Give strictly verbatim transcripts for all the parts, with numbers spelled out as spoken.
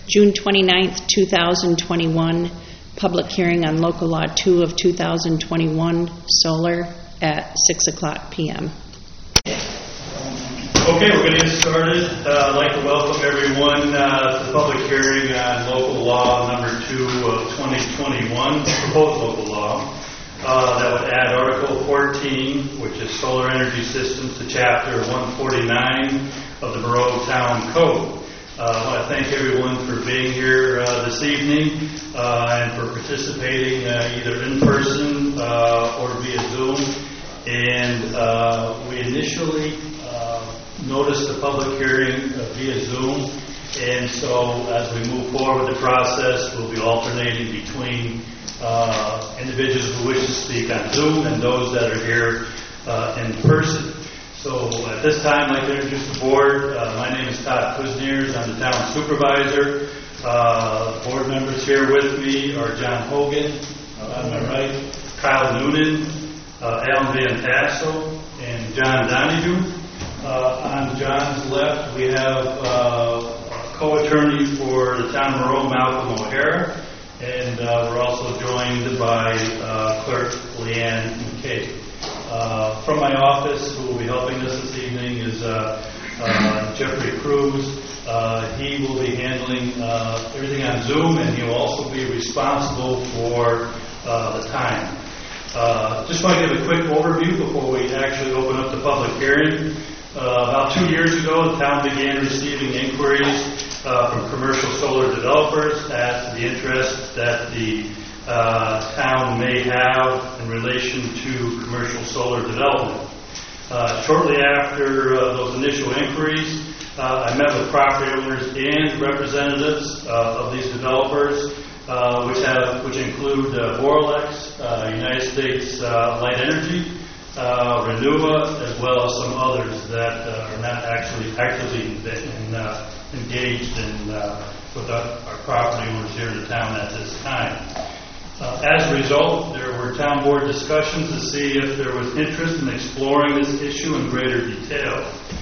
June twenty-ninth, two thousand twenty-one, public hearing on local law two of two thousand twenty-one, solar, at six o'clock p m Okay, we're going to get started. Uh, I'd like to welcome everyone uh, to the public hearing on local law number two of twenty twenty-one, proposed local law. Uh, that would add Article fourteen, which is solar energy systems, to Chapter one forty-nine of the Monroe Town Code. Uh, I want to thank everyone for being here uh, this evening uh, and for participating uh, either in person uh, or via Zoom. And uh, we initially uh, noticed the public hearing uh, via Zoom, and so as we move forward with the process, we'll be alternating between uh, individuals who wish to speak on Zoom and those that are here uh, in person. So at this time, I'd like to introduce the board. Uh, my name is Todd Kuzniers. I'm the town supervisor. Uh, board members here with me are John Hogan, uh, on my right, Kyle Noonan, uh, Alan Van Tassel, and John Donahue. Uh, on John's left, we have uh, a co-attorney for the town of Monroe, Malcolm O'Hara, and uh, we're also joined by uh, Clerk Leanne McKay. Uh, from my office, who will be helping us this evening is uh, uh, Jeffrey Cruz. Uh, he will be handling uh, everything on Zoom, and he will also be responsible for uh, the time. Uh, just want to give a quick overview before we actually open up the public hearing. Uh, about two years ago, the town began receiving inquiries uh, from commercial solar developers as to the interest that the uh, town may have in relation to commercial solar development. Uh, shortly after uh, those initial inquiries, uh, I met with property owners and representatives uh, of these developers, uh, which have which include uh, Boralex, uh, United States uh, Light Energy, Uh, Renua, as well as some others that uh, are not actually actively in, uh, engaged in uh, with our, our property owners here in the town at this time. Uh, as a result, there were town board discussions to see if there was interest in exploring this issue in greater detail.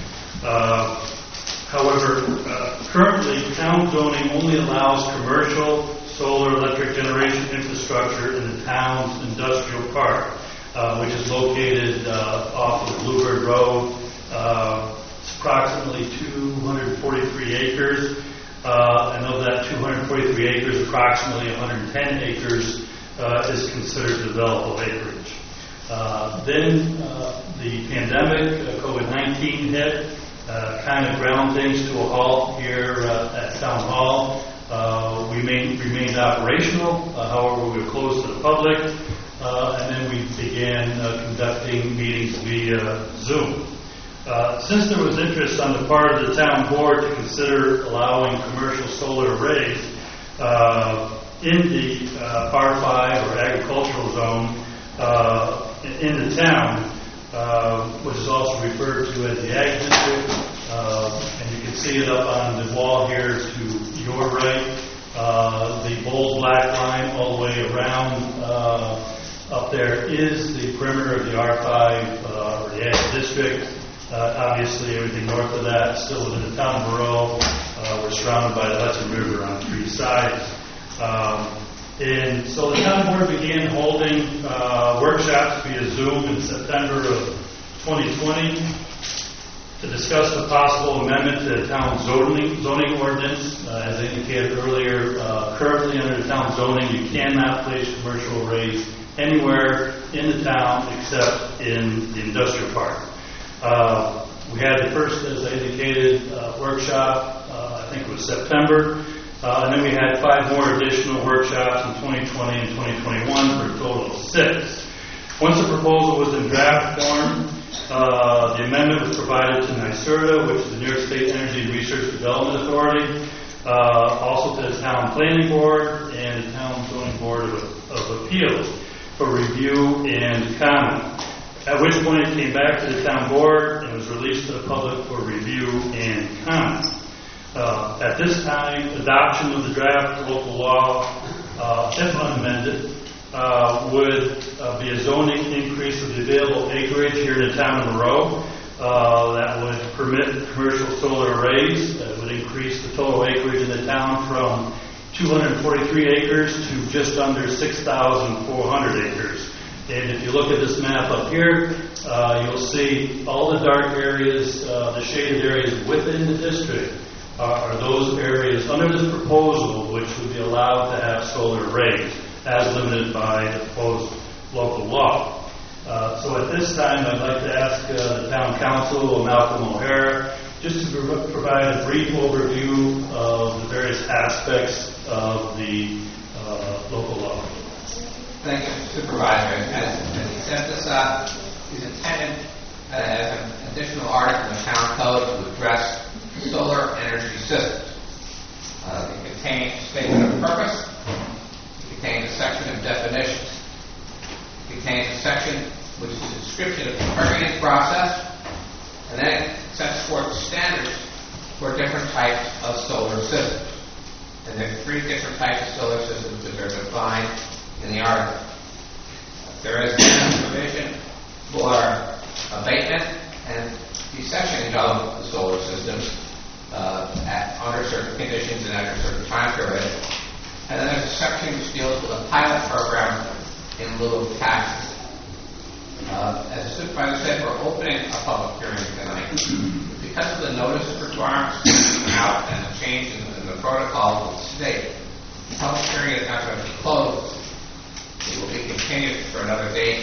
Uh, however, uh, currently, town zoning only allows commercial solar electric generation infrastructure in the town's industrial park, Uh, which is located uh, off of Bluebird Road. Uh, it's approximately two hundred forty-three acres, uh, and of that two hundred forty-three acres, approximately one hundred ten acres uh, is considered developable acreage. Uh, then uh, the pandemic, uh, COVID nineteen hit, uh, kind of ground things to a halt here uh, at Town Hall. Uh, we remained, remained operational, uh, however, we were closed to the public. Uh, and then we began uh, conducting meetings via Zoom. Uh, since there was interest on the part of the town board to consider allowing commercial solar arrays uh, in the uh, R five or agricultural zone uh, in the town, uh, which is also referred to as the Ag District, uh, and you can see it up on the wall here to your right, uh, the bold black line all the way around. Uh, Up there is the perimeter of the R five uh, or the Ag District. Uh, obviously, everything north of that still within the town of Monroe. Uh, we're surrounded by the Hudson River on three sides. Um, and so the town board began holding uh, workshops via Zoom in September of twenty twenty to discuss the possible amendment to the town zoning, zoning ordinance. Uh, as I indicated earlier, uh, currently under the town zoning, you cannot place commercial arrays anywhere in the town except in the industrial park. Uh, we had the first, as I indicated, uh, workshop, uh, I think it was September, uh, and then we had five more additional workshops in twenty twenty and twenty twenty-one for a total of six. Once the proposal was in draft form, uh, the amendment was provided to NYSERDA, which is the New York State Energy and Research Development Authority, uh, also to the Town Planning Board and the Town Zoning Board of, of Appeals for review and comment, at which point it came back to the town board and was released to the public for review and comment. Uh, at this time, adoption of the draft local law, uh, if unamended, uh, would uh, be a zoning increase of the available acreage here in the town of Monroe. Uh, that would permit commercial solar arrays. That would increase the total acreage in the town from two hundred forty-three acres to just under six thousand four hundred acres. And if you look at this map up here, uh, you'll see all the dark areas, uh, the shaded areas within the district are, are those areas under this proposal which would be allowed to have solar arrays as limited by the proposed local law. Uh, so at this time, I'd like to ask uh, the Town Council, Malcolm O'Hara, just to pro- provide a brief overview of the various aspects of the uh, local law. Thank you, Supervisor. As, as he set this up, he's intended uh, as an additional article in the Town Code to address solar energy systems. Uh, it contains a statement of purpose. It contains a section of definitions. It contains a section which is a description of the permitting process, and then it sets forth standards for different types of solar systems. And there are three different types of solar systems that are defined in the article. There is a provision for abatement and desectioning of the solar systems uh, at, under certain conditions and at a certain time period. And then there's a section which deals with a pilot program in lieu of taxes. Uh, as the Supervisor said, we're opening a public hearing tonight. Because of the notice requirements out and the change in, in the protocol of the state, the public hearing is not going to be closed. It will be continued for another date.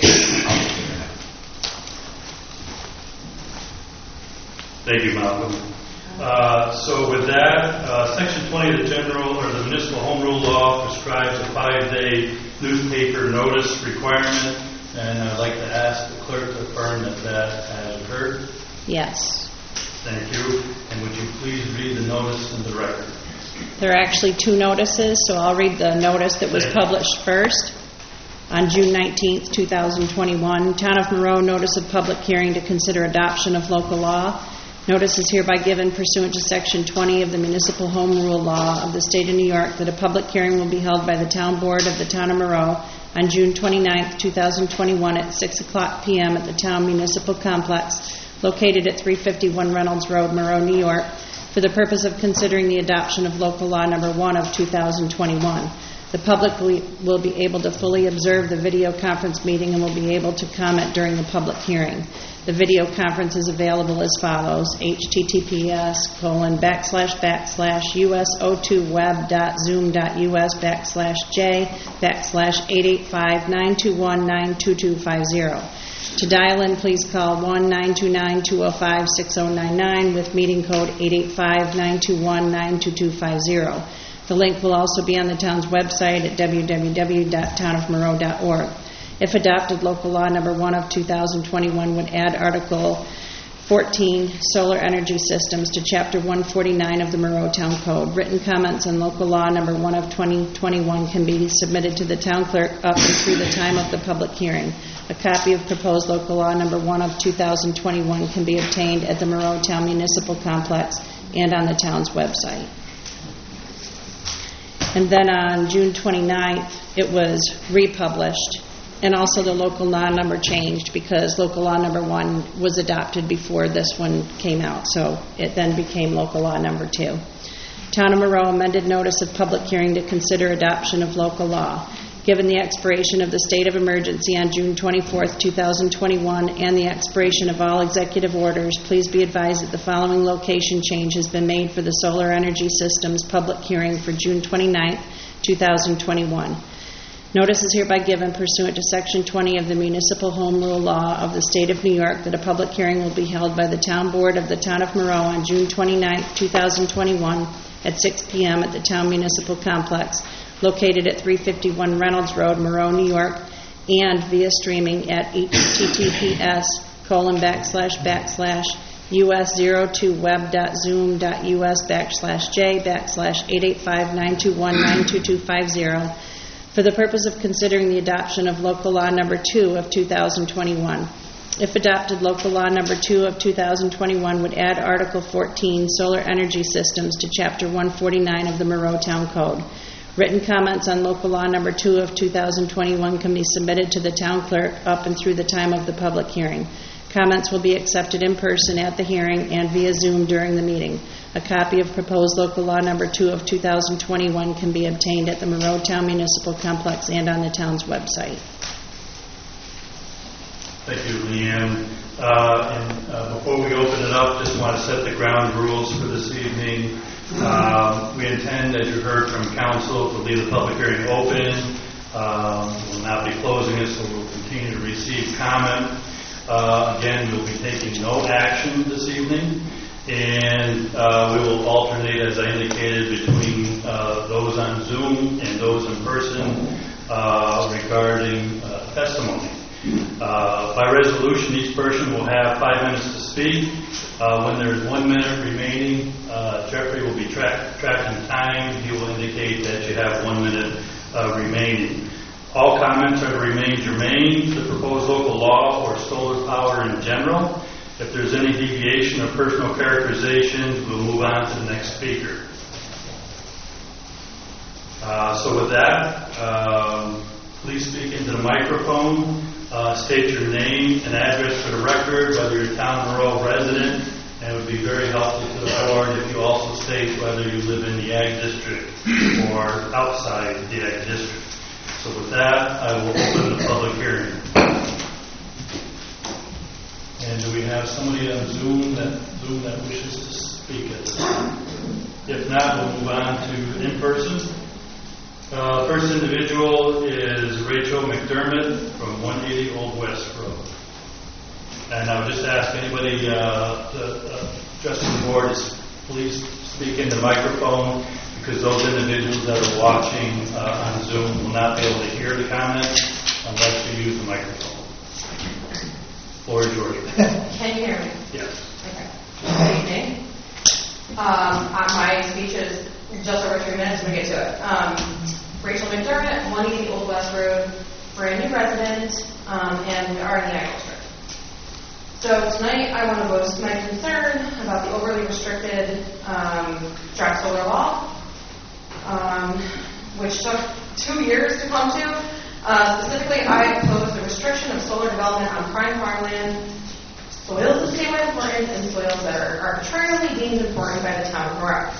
Thank you, Malcolm. Uh, so with that, uh, Section twenty of the General or the Municipal Home Rule Law prescribes a five-day newspaper notice requirement, and I'd like to ask the clerk to affirm that that has occurred. Yes. Thank you. And would you please read the notice in the record? There are actually two notices, so I'll read the notice that was published first. On June nineteenth, two thousand twenty-one, Town of Monroe notice of public hearing to consider adoption of local law. Notice is hereby given pursuant to Section twenty of the Municipal Home Rule Law of the State of New York that a public hearing will be held by the Town Board of the Town of Monroe on June twenty-ninth, two thousand twenty-one at six o'clock p.m. at the Town Municipal Complex located at three fifty-one Reynolds Road, Monroe, New York, for the purpose of considering the adoption of local law number one of two thousand twenty-one. The public will be able to fully observe the video conference meeting and will be able to comment during the public hearing. The video conference is available as follows: https colon backslash backslash us02web.zoom.us backslash j backslash eight eight five nine two one nine two two five zero. To dial in, please call one nine two nine two zero five six zero nine nine with meeting code eight eight five nine two one nine two two five zero. The link will also be on the town's website at w w w dot town of monroe dot org. If adopted, local law number one of two thousand twenty-one would add Article fourteen, Solar Energy Systems, to Chapter one forty-nine of the Monroe Town Code. Written comments on local law number one of twenty twenty-one can be submitted to the town clerk up and through the time of the public hearing. A copy of proposed local law number one of two thousand twenty-one can be obtained at the Monroe Town Municipal Complex and on the town's website. And then on June twenty-ninth, it was republished, and also the local law number changed because local law number one was adopted before this one came out, so it then became local law number two. Town of Monroe amended notice of public hearing to consider adoption of local law. Given the expiration of the state of emergency on June twenty-fourth, two thousand twenty-one, and the expiration of all executive orders, please be advised that the following location change has been made for the Solar Energy Systems public hearing for June twenty-ninth, two thousand twenty-one. Notice is hereby given pursuant to Section twenty of the Municipal Home Rule Law of the State of New York that a public hearing will be held by the Town Board of the Town of Monroe on June twenty-ninth, two thousand twenty-one at six p.m. at the Town Municipal Complex located at three fifty-one Reynolds Road, Monroe, New York, and via streaming at https colon backslash backslash us02web.zoom.us backslash j backslash eight eight five nine two one nine two two five zero for the purpose of considering the adoption of local law number two of two thousand twenty-one. If adopted, local law number two of two thousand twenty-one would add Article fourteen, Solar Energy Systems, to Chapter one forty-nine of the Monroe Town Code. Written comments on local law number two of two thousand twenty-one can be submitted to the town clerk up and through the time of the public hearing. Comments will be accepted in person at the hearing and via Zoom during the meeting. A copy of proposed local law number two of two thousand twenty-one can be obtained at the Monroe Town Municipal Complex and on the town's website. Thank you, Leanne. Uh, and uh, before we open it up, just want to set the ground rules for this evening. Um, we intend, as you heard from council, to leave the public hearing open. Um, we'll not be closing it, so we'll continue to receive comment. Uh, again, we'll be taking no action this evening, and uh, we will alternate, as I indicated, between uh, those on Zoom and those in person uh, regarding uh, testimony. Uh, by resolution, each person will have five minutes to speak. Uh, when there's one minute remaining, uh, Jeffrey will be track, tracking time. He will indicate that you have one minute uh, remaining. All comments are to remain germane to the proposed local law or solar power in general. If there's any deviation or personal characterizations, we'll move on to the next speaker. Uh, so with that, um, please speak into the microphone. Uh, state your name and address for the record, whether you're a town Monroe resident, and it would be very helpful to the board if you also state whether you live in the Ag District or outside the Ag District. So with that, I will open the public hearing. And do we have somebody on Zoom that Zoom that wishes to speak at this time? If not, we'll move on to in-person. Uh, first individual is Rachel McDermott from one eighty Old West Road. And I would just ask anybody uh, to, uh, addressing the board to please speak in the microphone, because those individuals that are watching uh, on Zoom will not be able to hear the comments unless you use the microphone. Floor is yours. Can you hear me? Yes. Okay. Good evening. Um, uh, my speech is just over three minutes. We'll get to it. Um, Rachel McDermott, one eighty Old West Road, brand new resident, um, and we are in the Ag District. So tonight I want to voice my concern about the overly restricted um, draft solar law, um, which took two years to come to. Uh, specifically, I oppose the restriction of solar development on prime farmland, soils of statewide importance, and soils that are arbitrarily deemed important by the town of Monroe.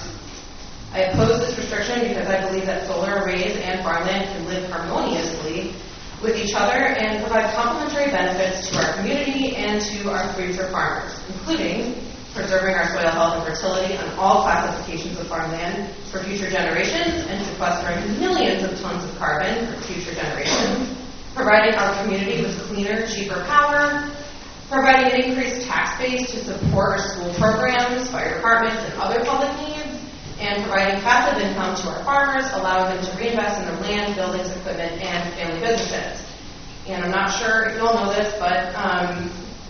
I oppose this restriction because I believe that solar arrays and farmland can live harmoniously with each other and provide complementary benefits to our community and to our future farmers, including preserving our soil health and fertility on all classifications of farmland for future generations and sequestering millions of tons of carbon for future generations, providing our community with cleaner, cheaper power, providing an increased tax base to support our school programs, fire departments, and other public needs, and providing passive income to our farmers, allowing them to reinvest in their land, buildings, equipment, and family businesses. And I'm not sure if you all know this, but um,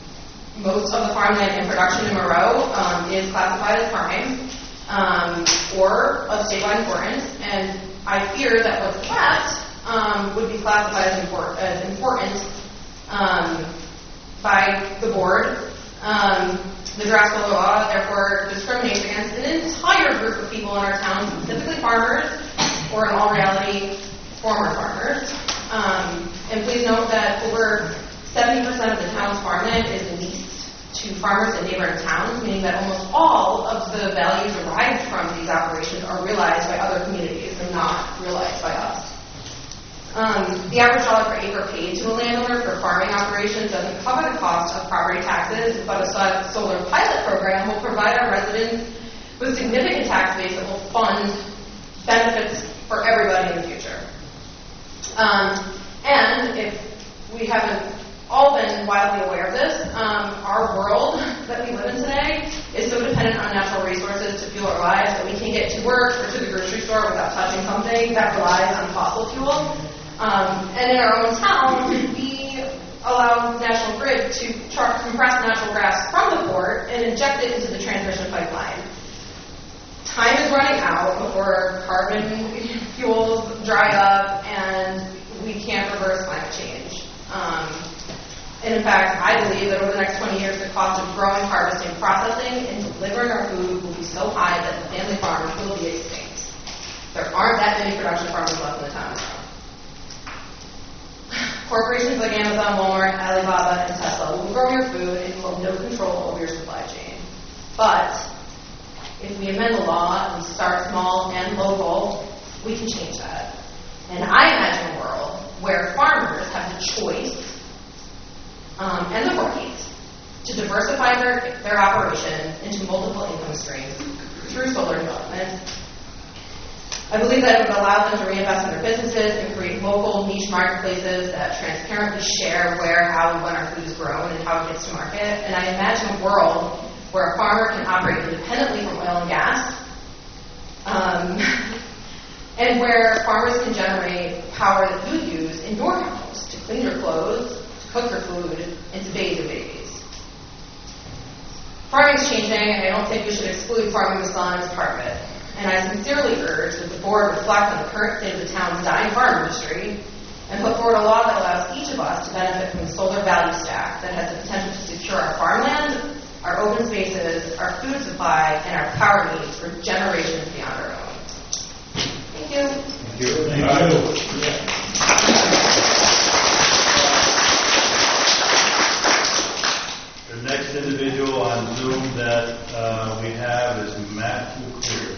most of the farmland in production in Monroe um, is classified as prime um, or of statewide importance, and I fear that what's left um, would be classified as, import- as important um, by the board. Um, the draft solar law, therefore, discriminates against an entire group of people in our town, specifically farmers, or in all reality, former farmers. Um, and please note that over seventy percent of the town's farmland is leased to farmers in neighboring towns, meaning that almost all of the value derived from these operations are realized by other communities and not realized by us. Um, the average dollar per acre paid to a landowner for farming operations doesn't cover the cost of property taxes, but a solar pilot program will provide our residents with significant tax base that will fund benefits for everybody in the future. Um, and if we haven't all been wildly aware of this, um, our world that we live in today is so dependent on natural resources to fuel our lives that we can't get to work or to the grocery store without touching something that relies on fossil fuel. Um, and in our own town, we allow National Grid to truck compressed natural gas from the port and inject it into the transmission pipeline. Time is running out before carbon fuels dry up and we can't reverse climate change. Um, and in fact, I believe that over the next twenty years, the cost of growing, harvesting, processing, and delivering our food will be so high that the family farmers will be extinct. There aren't that many production farmers left in the town now. corporations like Amazon, Walmart, Alibaba, and Tesla will grow your food and you will have no control over your supply chain. But if we amend the law and we start small and local, we can change that. And I imagine a world where farmers have the choice um, and the right to diversify their, their operations into multiple income streams through solar development. I believe that it would allow them to reinvest in their businesses and create local niche marketplaces that transparently share where, how, and when our food is grown and how it gets to market. And I imagine a world where a farmer can operate independently from oil and gas, um, and where farmers can generate power that you use in your house to clean your clothes, to cook your food, and to bathe your babies. Farming is changing, and I don't think we should exclude farming with sun as part of it. And I sincerely urge that the board reflect on the current state of the town's dying farm industry and put forward a law that allows each of us to benefit from the solar value stack that has the potential to secure our farmland, our open spaces, our food supply, and our power needs for generations beyond our own. Thank you. Thank you. Thank you. The next individual on Zoom that uh, we have is Matthew Clear.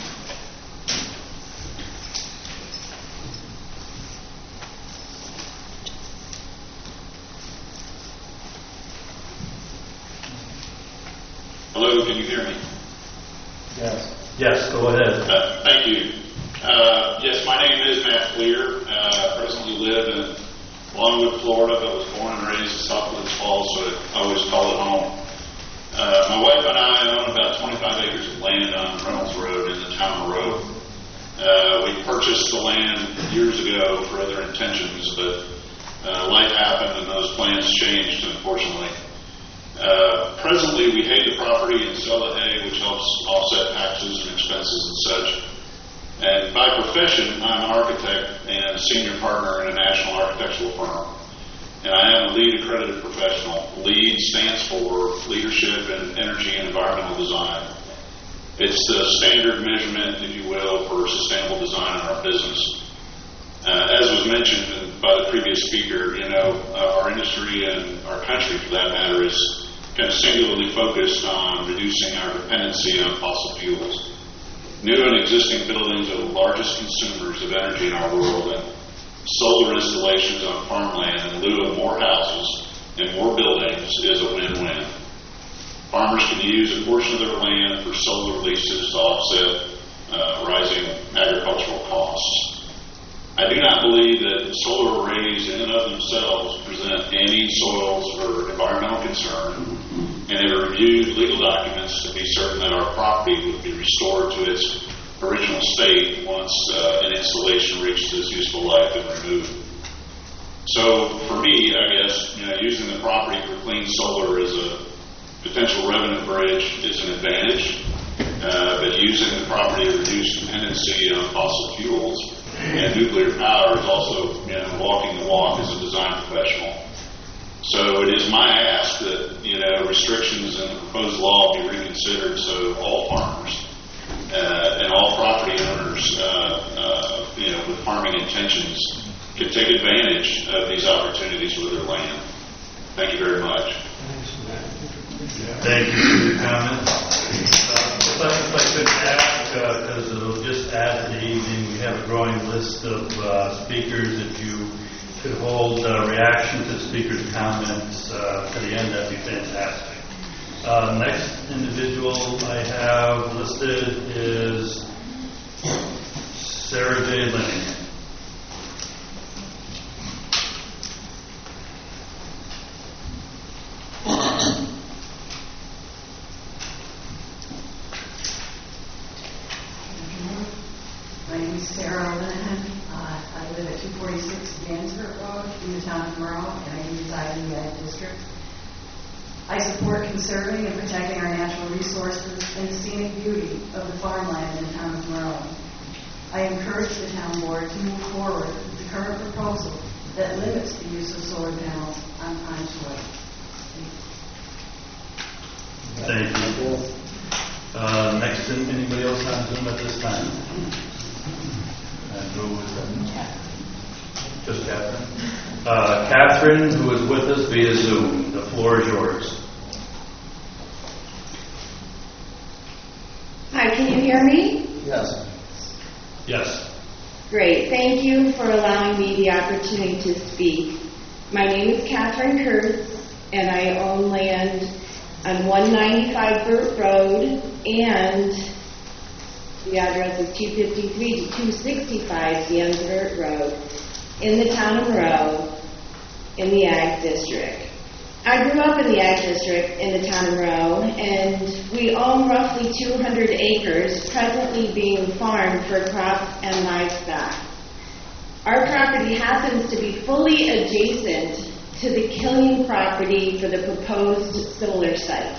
Hello, can you hear me? Yes. Yes, go ahead. Uh, thank you. Uh, yes, my name is Matt Clear. Uh, I presently live in Longwood, Florida, but was born and raised in South Woods Falls, so I always call it home. Uh, my wife and I own about twenty-five acres of land on Reynolds Road in the town of Rowe. Uh, we purchased the land years ago for other intentions, but uh, life happened and those plans changed, unfortunately. Uh, presently, we hay the property and sell the hay, which helps offset taxes and expenses and such. And by profession, I'm an architect and a senior partner in a national architectural firm. And I am a LEED accredited professional. LEED stands for Leadership in Energy and Environmental Design. It's the standard measurement, if you will, for sustainable design in our business. Uh, as was mentioned by the previous speaker, you know, uh, our industry and our country, for that matter, is kind of singularly focused on reducing our dependency on fossil fuels. New and existing buildings are the largest consumers of energy in our world, and solar installations on farmland in lieu of more houses and more buildings is a win-win. Farmers can use a portion of their land for solar leases to offset uh, rising agricultural costs. I do not believe that solar arrays in and of themselves present any soils or environmental concern, and have reviewed legal documents to be certain that our property would be restored to its original state once uh, an installation reaches its useful life and removed. So for me, I guess, you know, using the property for clean solar as a potential revenue bridge is an advantage, uh, but using the property to reduce dependency on fossil fuels and nuclear power is also, you know, walking the walk as a design professional. So it is my ask that, you know, restrictions in the proposed law be reconsidered so all farmers uh, and all property owners, uh, uh, you know, with farming intentions can take advantage of these opportunities with their land. Thank you very much. Thank you for your comment. Uh, if, I, if I could ask, because uh, it'll just add to the evening, we have a growing list of uh, speakers. If you could hold uh, reaction to speakers' comments uh, to the end, that'd be fantastic. Uh, next individual I have listed is Sarah J. Linehan. My name is Sarah Linehan. Uh, I live at two forty-six Gansford Road in the town of Merle, and I reside in the Ag District. I support conserving and protecting our natural resources and the scenic beauty of the farmland in the town of Merle. I encourage the town board to move forward with the current proposal that limits the use of solar panels on Pines Way. Thank you. Uh, next, anybody else on Zoom at this time? And who was that? Just Catherine? Uh, Catherine, who is with us via Zoom, the floor is yours. Hi, can you hear me? Yes. Yes. Great. Thank you for allowing me the opportunity to speak. My name is Catherine Kurtz, and I own land on one ninety-five Burt Road, and the address is two fifty-three to two sixty-five Gansevoort Road in the town of Monroe in the Ag District. I grew up in the Ag District in the town of Monroe, and we own roughly two hundred acres presently being farmed for crops and livestock. Our property happens to be fully adjacent to the Killian property for the proposed solar site.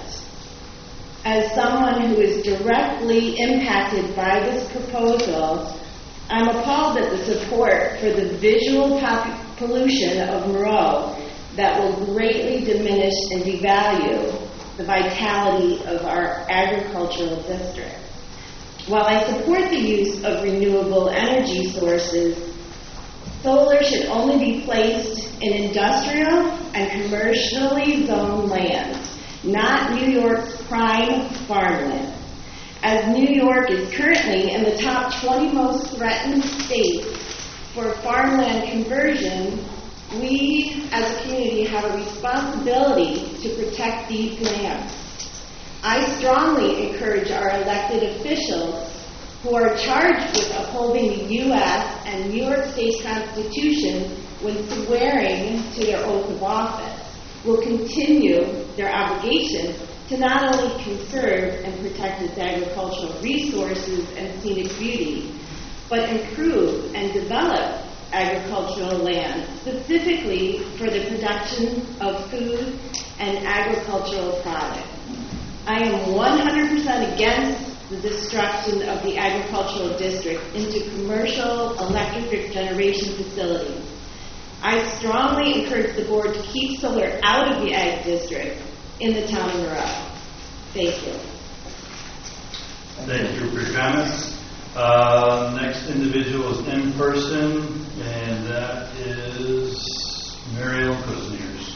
As someone who is directly impacted by this proposal, I'm appalled at the support for the visual pop- pollution of Monroe that will greatly diminish and devalue the vitality of our agricultural district. While I support the use of renewable energy sources, solar should only be placed in industrial and commercially zoned land, not New York's prime farmland. As New York is currently in the top twenty most threatened states for farmland conversion, we as a community have a responsibility to protect these lands. I strongly encourage our elected officials who are charged with upholding the U S and New York State Constitution when swearing to their oath of office will continue their obligation to not only conserve and protect its agricultural resources and scenic beauty, but improve and develop agricultural land, specifically for the production of food and agricultural products. I am one hundred percent against the destruction of the agricultural district into commercial electric generation facilities. I strongly encourage the board to keep solar out of the ag district in the town of Monroe. Thank you. Thank you for your comments. Uh, next individual is in person, and that is Mariel Kusniers.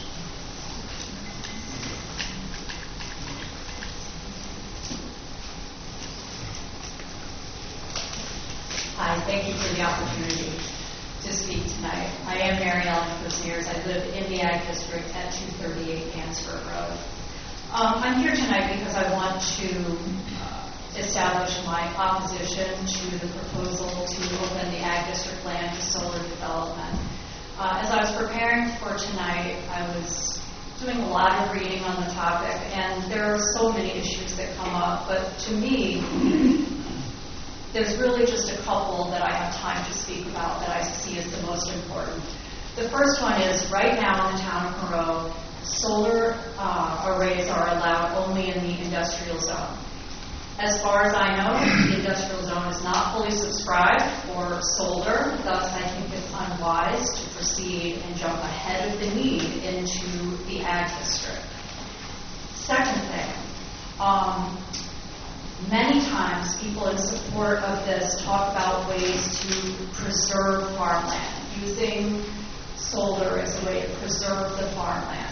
Hi, thank you for the opportunity to speak tonight. I am Mary Ellen Kusniers. I live in the Ag District at two thirty-eight Gansevoort Road. Um, I'm here tonight because I want to uh, establish my opposition to the proposal to open the Ag District land to solar development. Uh, as I was preparing for tonight, I was doing a lot of reading on the topic, and there are so many issues that come up, but to me, there's really just a couple that I have time to speak about that I see as the most important. The first one is, right now in the town of Monroe, solar uh, arrays are allowed only in the industrial zone. As far as I know, the industrial zone is not fully subscribed for solar, thus I think it's unwise to proceed and jump ahead of the need into the ag district. Second thing, um, many times people in support of this talk about ways to preserve farmland, using solar as a way to preserve the farmland.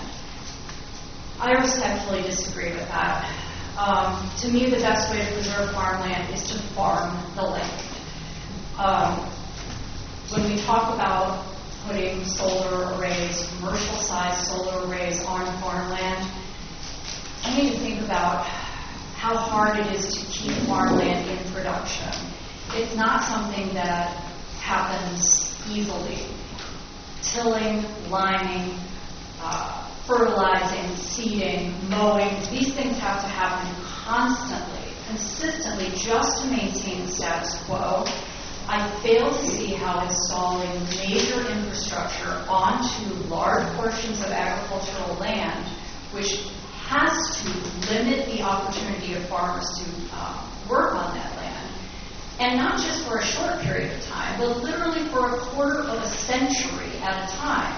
I respectfully disagree with that. Um, to me, the best way to preserve farmland is to farm the land. Um, when we talk about putting solar arrays, commercial-sized solar arrays on farmland, I need to think about how hard it is to keep farmland in production. It's not something that happens easily. Tilling, liming, uh, fertilizing, seeding, mowing, these things have to happen constantly, consistently, just to maintain the status quo. I fail to see how installing major infrastructure onto large portions of agricultural land, which has to limit the opportunity of farmers to uh, work on that land, and not just for a short period of time, but literally for a quarter of a century at a time,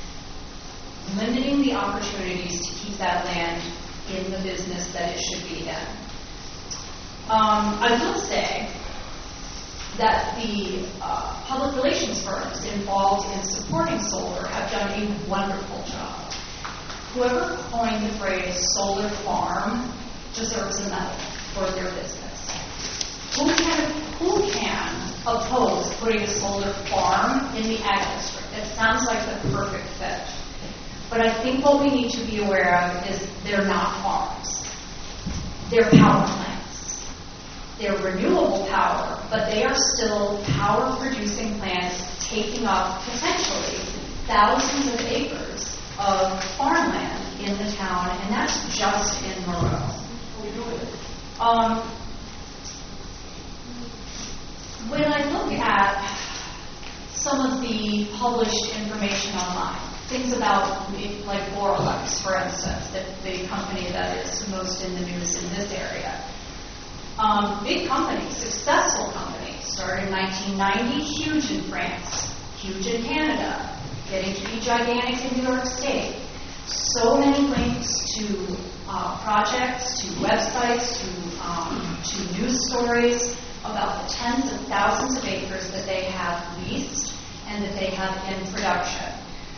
limiting the opportunities to keep that land in the business that it should be in. Um, I will say that the uh, public relations firms involved involved in supporting solar have done a wonderful job. Whoever coined the phrase solar farm deserves a medal for their business. Who can, who can oppose putting a solar farm in the ag district? It sounds like the perfect fit. But I think what we need to be aware of is they're not farms. They're power plants. They're renewable power, but they are still power-producing plants taking up potentially thousands of acres of farmland in the town, and that's just in Moreau. Um, when I look at some of the published information online, things about, like Boralex, for instance, the, the company that is most in the news in this area. Um, big company, successful company, started in nineteen ninety, huge in France, huge in Canada, getting to be gigantic in New York State. So many links to uh, projects, to websites, to, um, to news stories about the tens of thousands of acres that they have leased and that they have in production.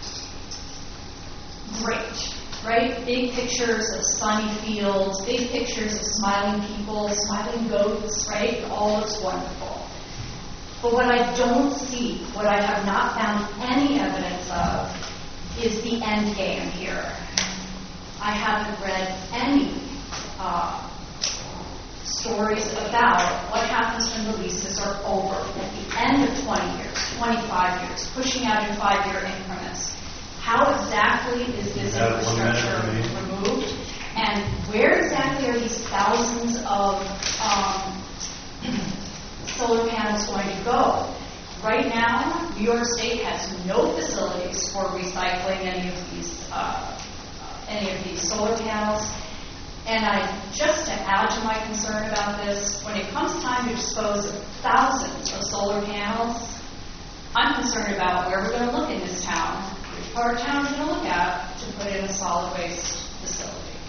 Great, right? Big pictures of sunny fields, big pictures of smiling people, smiling goats, right? All looks wonderful. But what I don't see, what I have not found any evidence of, is the end game here. I haven't read any uh, stories about what happens when the leases are over at the end of twenty years, twenty-five years, pushing out in five-year increments. How exactly is this infrastructure removed? And where exactly are these thousands of um, solar panels going to go? Right now, New York State has no facilities for recycling any of these uh, any of these solar panels. And I, just to add to my concern about this, when it comes time to dispose of thousands of solar panels, I'm concerned about where we're going to look in this town, which part of town we're going to look at to put in a solid waste facility.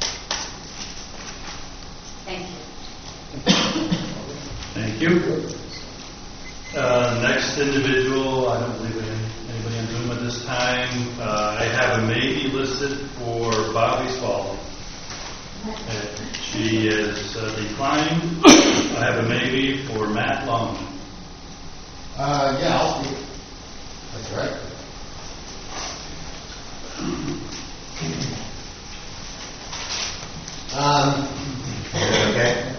Thank you. Thank you. Uh, next individual, I don't believe we have anybody on Zoom at this time. Uh, I have a maybe listed for Bobby Spalding. Uh, she is uh, declined. I have a maybe for Matt Long. Uh, yeah, I'll speak. That's right. Um, okay.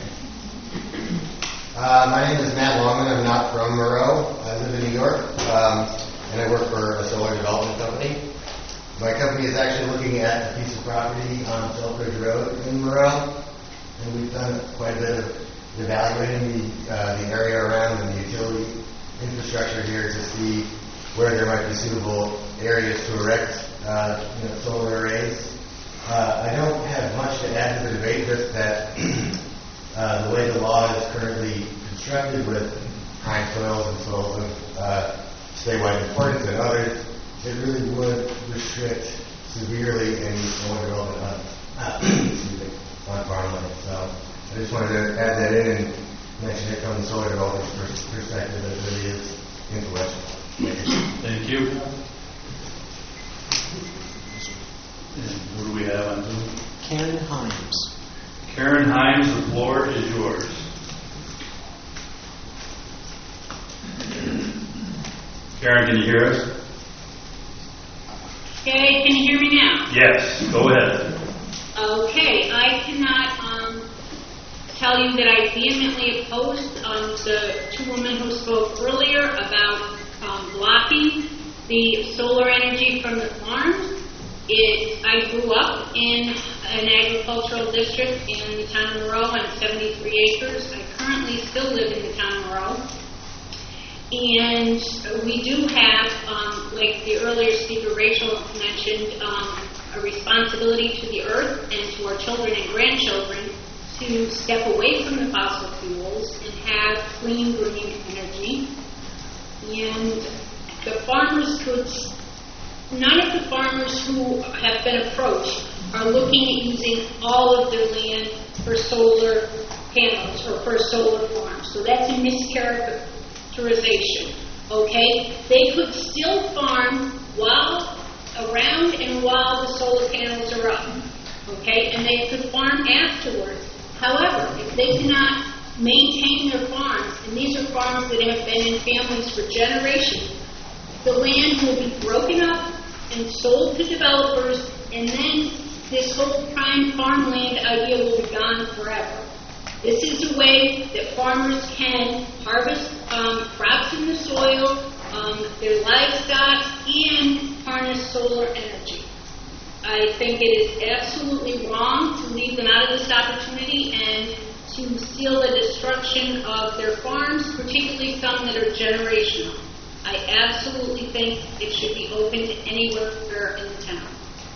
Uh, my name is Matt Longman. I'm not from Moreau. I live in New York, um, and I work for a solar development company. My company is actually looking at a piece of property on Selfridge Road in Moreau, and we've done quite a bit of evaluating the, uh, the area around and the utility infrastructure here to see where there might be suitable areas to erect uh, you know, solar arrays. Uh, I don't have much to add to the debate, just that uh, the way the law is currently constructed with prime soils and soils of uh, statewide importance and others, it really would restrict severely any solar development on, uh, excuse me, on farmland. So I just wanted to add that in and mention it from the solar development perspective, that it really is influential. Thank you. And who do we have on Zoom? Karen Himes. Karen Himes, the floor is yours. Karen, can you hear us? Okay, can you hear me now? Yes, go ahead. Okay, I cannot um, tell you that I vehemently opposed um, the two women who spoke earlier about um, blocking the solar energy from the farms. It, I grew up in an agricultural district in the town of Moreau on seventy-three acres. I currently still live in the town of Moreau. And we do have, um, like the earlier speaker Rachel mentioned, um, a responsibility to the earth and to our children and grandchildren to step away from the fossil fuels and have clean, green energy. And the farmers could, none of the farmers who have been approached are looking at using all of their land for solar panels or for solar farms. So that's a mischaracterization. okay? They could still farm while, around and while the solar panels are up, okay? And they could farm afterwards. However, if they cannot maintain their farms, and these are farms that have been in families for generations, the land will be broken up and sold to developers, and then this whole prime farmland idea will be gone forever. This is a way that farmers can harvest um, crops in the soil, um, their livestock, and harness solar energy. I think it is absolutely wrong to leave them out of this opportunity and to seal the destruction of their farms, particularly some that are generational. I absolutely think it should be open to anywhere in the town.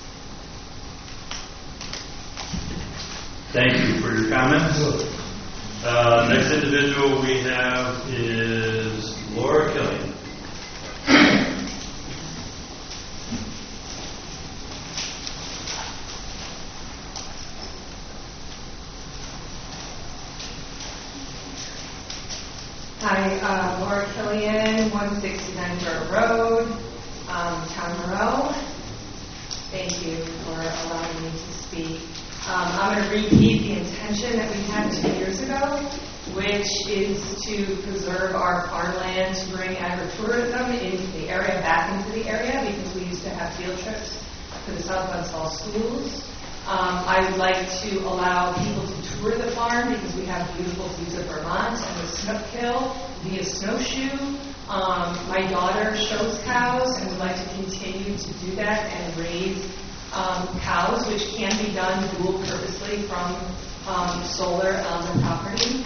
Thank you for your comments. Uh, next individual we have is Laura Killian. Hi, uh, Laura Killian, one sixty-nine Dirt Road, um, Town Monroe. Thank you for allowing me to speak. Um, I'm going to repeat the intention that we had two years ago, which is to preserve our farmland, to bring agritourism into the area, back into the area, because we used to have field trips to the South Bensall schools. Um, I would like to allow people to tour the farm because we have beautiful views of Vermont and the Snook Hill via snowshoe. Um, my daughter shows cows and would like to continue to do that and raise um, cows, which can be done dual purposely from um, solar on the property.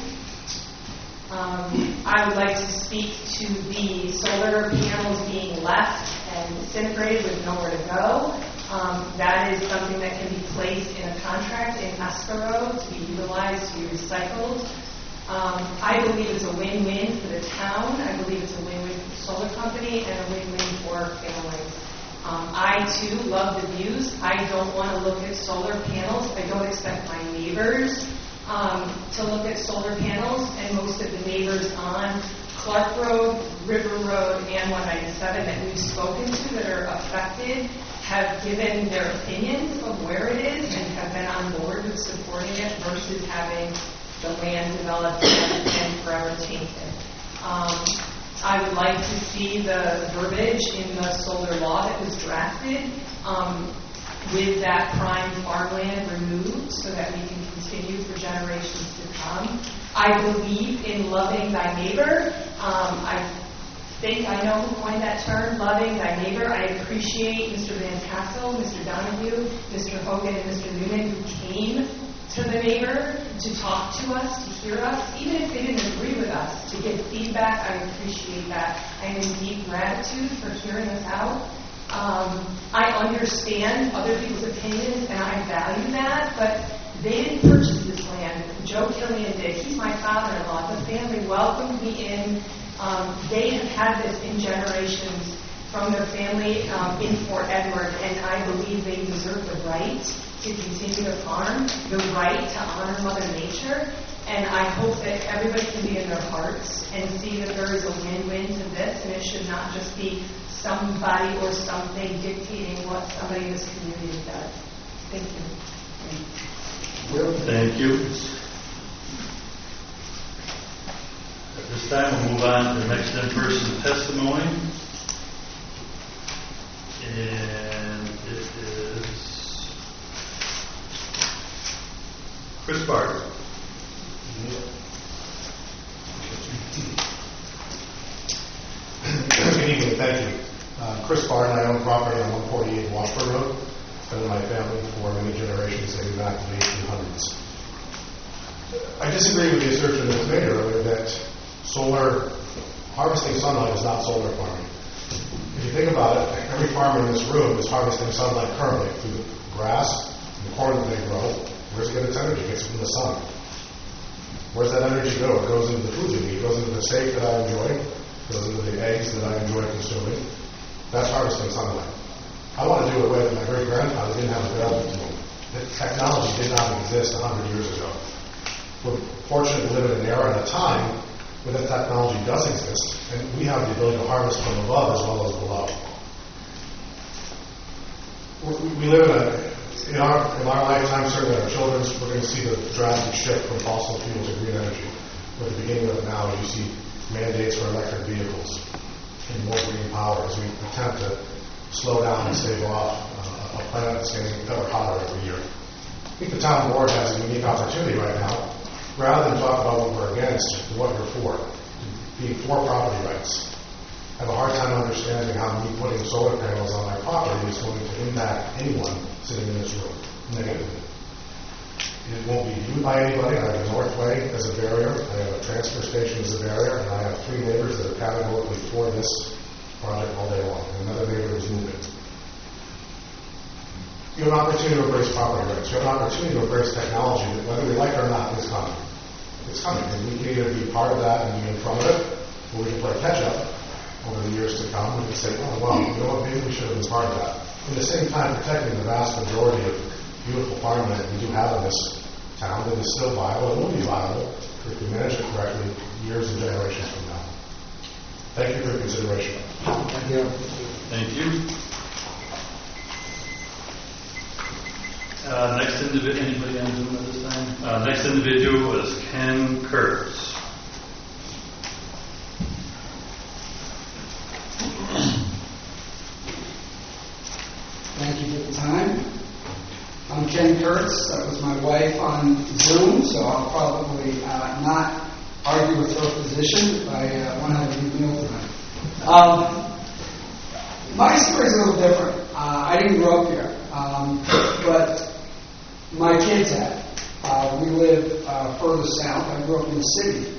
Um, I would like to speak to the solar panels being left and disintegrated with nowhere to go. Um, that is something that can be placed in a contract in escrow to be utilized, to be recycled. Um, I believe it's a win-win for the town. I believe it's a win-win for the solar company and a win-win for families. Um, I, too, love the views. I don't want to look at solar panels. I don't expect my neighbors um, to look at solar panels, and most of the neighbors on Clark Road, River Road, and one ninety-seven that we've spoken to that are affected have given their opinions of where it is and have been on board with supporting it versus having the land developed and, and forever tainted. Um, I would like to see the verbiage in the solar law that was drafted um, with that prime farmland removed so that we can continue for generations to come. I believe in loving thy neighbor. Um, I think I know who coined that term, loving thy neighbor. I appreciate Mister Van Tassel, Mister Donahue, Mister Hogan, and Mister Newman who came to the neighbor to talk to us, to hear us, even if they didn't agree with us, to give feedback. I appreciate that. I am in deep gratitude for hearing us out. Um, I understand other people's opinions, and I value that, but they didn't purchase this land. Joe Killian did. He's my father-in-law. The family welcomed me in. Um, they have had this in generations from their family um, in Fort Edward, and I believe they deserve the right to continue to farm, the right to honor Mother Nature, and I hope that everybody can be in their hearts and see that there is a win-win to this, and it should not just be somebody or something dictating what somebody in this community does. Thank you. Thank you. At this time, we'll move on to the next in-person testimony. And it is Chris Barger. Good evening, thank you. Uh, Chris Barton, I own property on one forty-eight Washburn Road. It's been in my family for many generations, dating back to the eighteen hundreds. I disagree with the assertion that was made earlier that solar, harvesting sunlight is not solar farming. If you think about it, every farmer in this room is harvesting sunlight currently through the grass, the corn that they grow. Where's it get its energy? It gets it from the sun. Where's that energy go? It goes into the food we eat. It goes into the steak that I enjoy. It goes into the eggs that I enjoy consuming. That's harvesting sunlight. I want to do it in a way that my great-grandfather didn't have available to him. The technology did not exist one hundred years ago. We're fortunate to live in an era and a time where that technology does exist, and we have the ability to harvest from above as well as below. We we live in a, in our, in our lifetime, certainly our children's, we're going to see the drastic shift from fossil fuel to green energy. We're at the beginning of it now, as you see mandates for electric vehicles and more green power as we attempt to slow down and stave off uh, a planet that's getting ever hotter every year. I think the town board has a unique opportunity right now, rather than talk about what we're against, to what you're for, being for property rights. I have a hard time understanding how me putting solar panels on my property is going to impact anyone sitting in this room negatively. It won't be viewed by anybody. I have a Northway as a barrier. I have a transfer station as a barrier. And I have three neighbors that are categorically for this project all day long. And another neighbor is moving. You have an opportunity to embrace property rights. You have an opportunity to embrace technology that, whether we like it or not, is coming. It's coming. And we can either be part of that and be in front of it, or we can play catch-up over the years to come. We can say, oh, well, you know what, maybe we should have been part of that. At the same time, protecting the vast majority of beautiful farmland we do have in this town that is still viable and will be viable if we manage it correctly years and generations from now. Thank you for your consideration. Thank you. Thank you. Uh, next individual, anybody on Zoom at this time? Uh, next individual is Ken Kurtz. Thank you for the time. I'm Ken Kurtz. That was my wife on Zoom, so I'll probably uh, not argue with her position if I uh, want to have a good meal tonight. Um, my story is a little different. Uh, I didn't grow up here, um, but my kids have. Uh, we live uh, further south. I grew up in the city.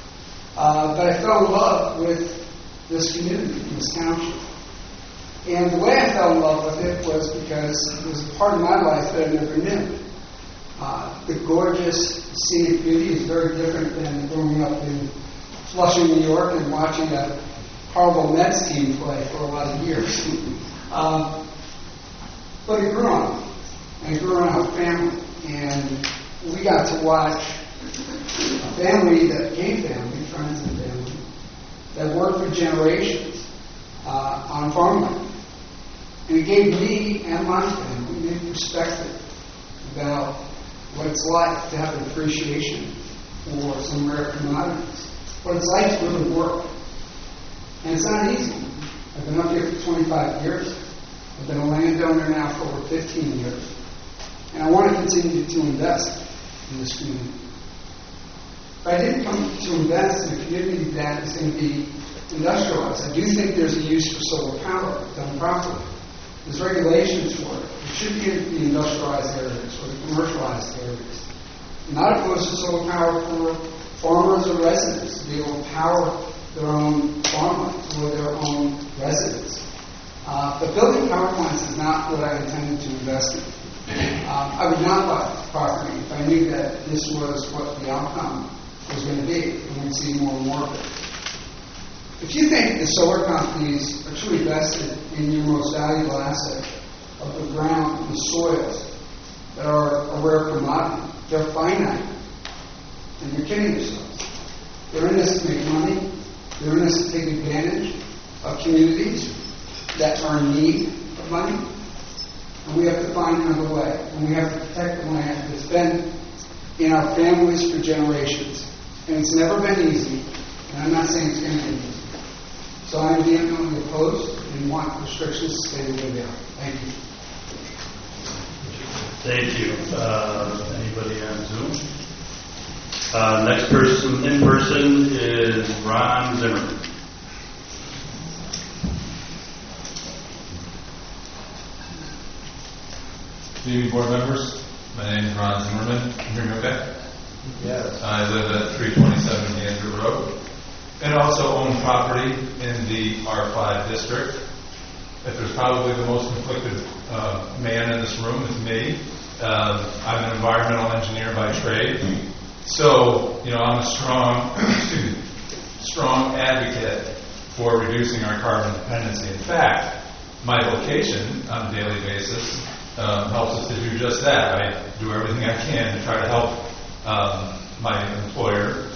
Uh, but I fell in love with this community, this township. And the way I fell in love with it was because it was a part of my life that I never knew. Uh, the gorgeous scenic beauty is very different than growing up in Flushing, New York, and watching a horrible Mets team play for a lot of years. um, but it grew on me. And it grew on our family. And we got to watch a family that became family, friends and family, that worked for generations uh, on farmland. And it gave me and my family new perspective about what it's like to have an appreciation for some rare commodities, what it's like to really work. And it's not easy. I've been up here for twenty-five years. I've been a landowner now for over fifteen years. And I want to continue to invest in this community. But I didn't come to invest in a community that is going to be industrialized. I do think there's a use for solar power done properly. There's regulations for it. It should be in the industrialized areas or the commercialized areas. I'm not opposed to solar power for farmers or residents to be able to power their own farmlands or their own residents. Uh, but building power plants is not what I intended to invest in. Um, I would not buy property if I knew that this was what the outcome was going to be, and we'd see more and more of it. If you think the solar companies are truly vested in your most valuable asset of the ground, the soils, that are a rare commodity, they're finite, and you're kidding yourselves. They're in this to make money. They're in this to take advantage of communities that are in need of money. And we have to find another way. And we have to protect the land that's been in our families for generations. And it's never been easy. And I'm not saying it's going to be easy. So I'm vehemently opposed and want restrictions to stay the way they are. Thank you. Thank you. Uh, anybody on Zoom? Uh, next person in person is Ron Zimmerman. Good evening, board members. My name is Ron Zimmerman. Can you hear me okay? Yes. I live at three twenty-seven Gansford Road and also own property in the R five district. If there's probably the most conflicted uh, man in this room, it's me. Uh, I'm an environmental engineer by trade. So, you know, I'm a strong, strong advocate for reducing our carbon dependency. In fact, my location on a daily basis Um, helps us to do just that. I do everything I can to try to help um, my employer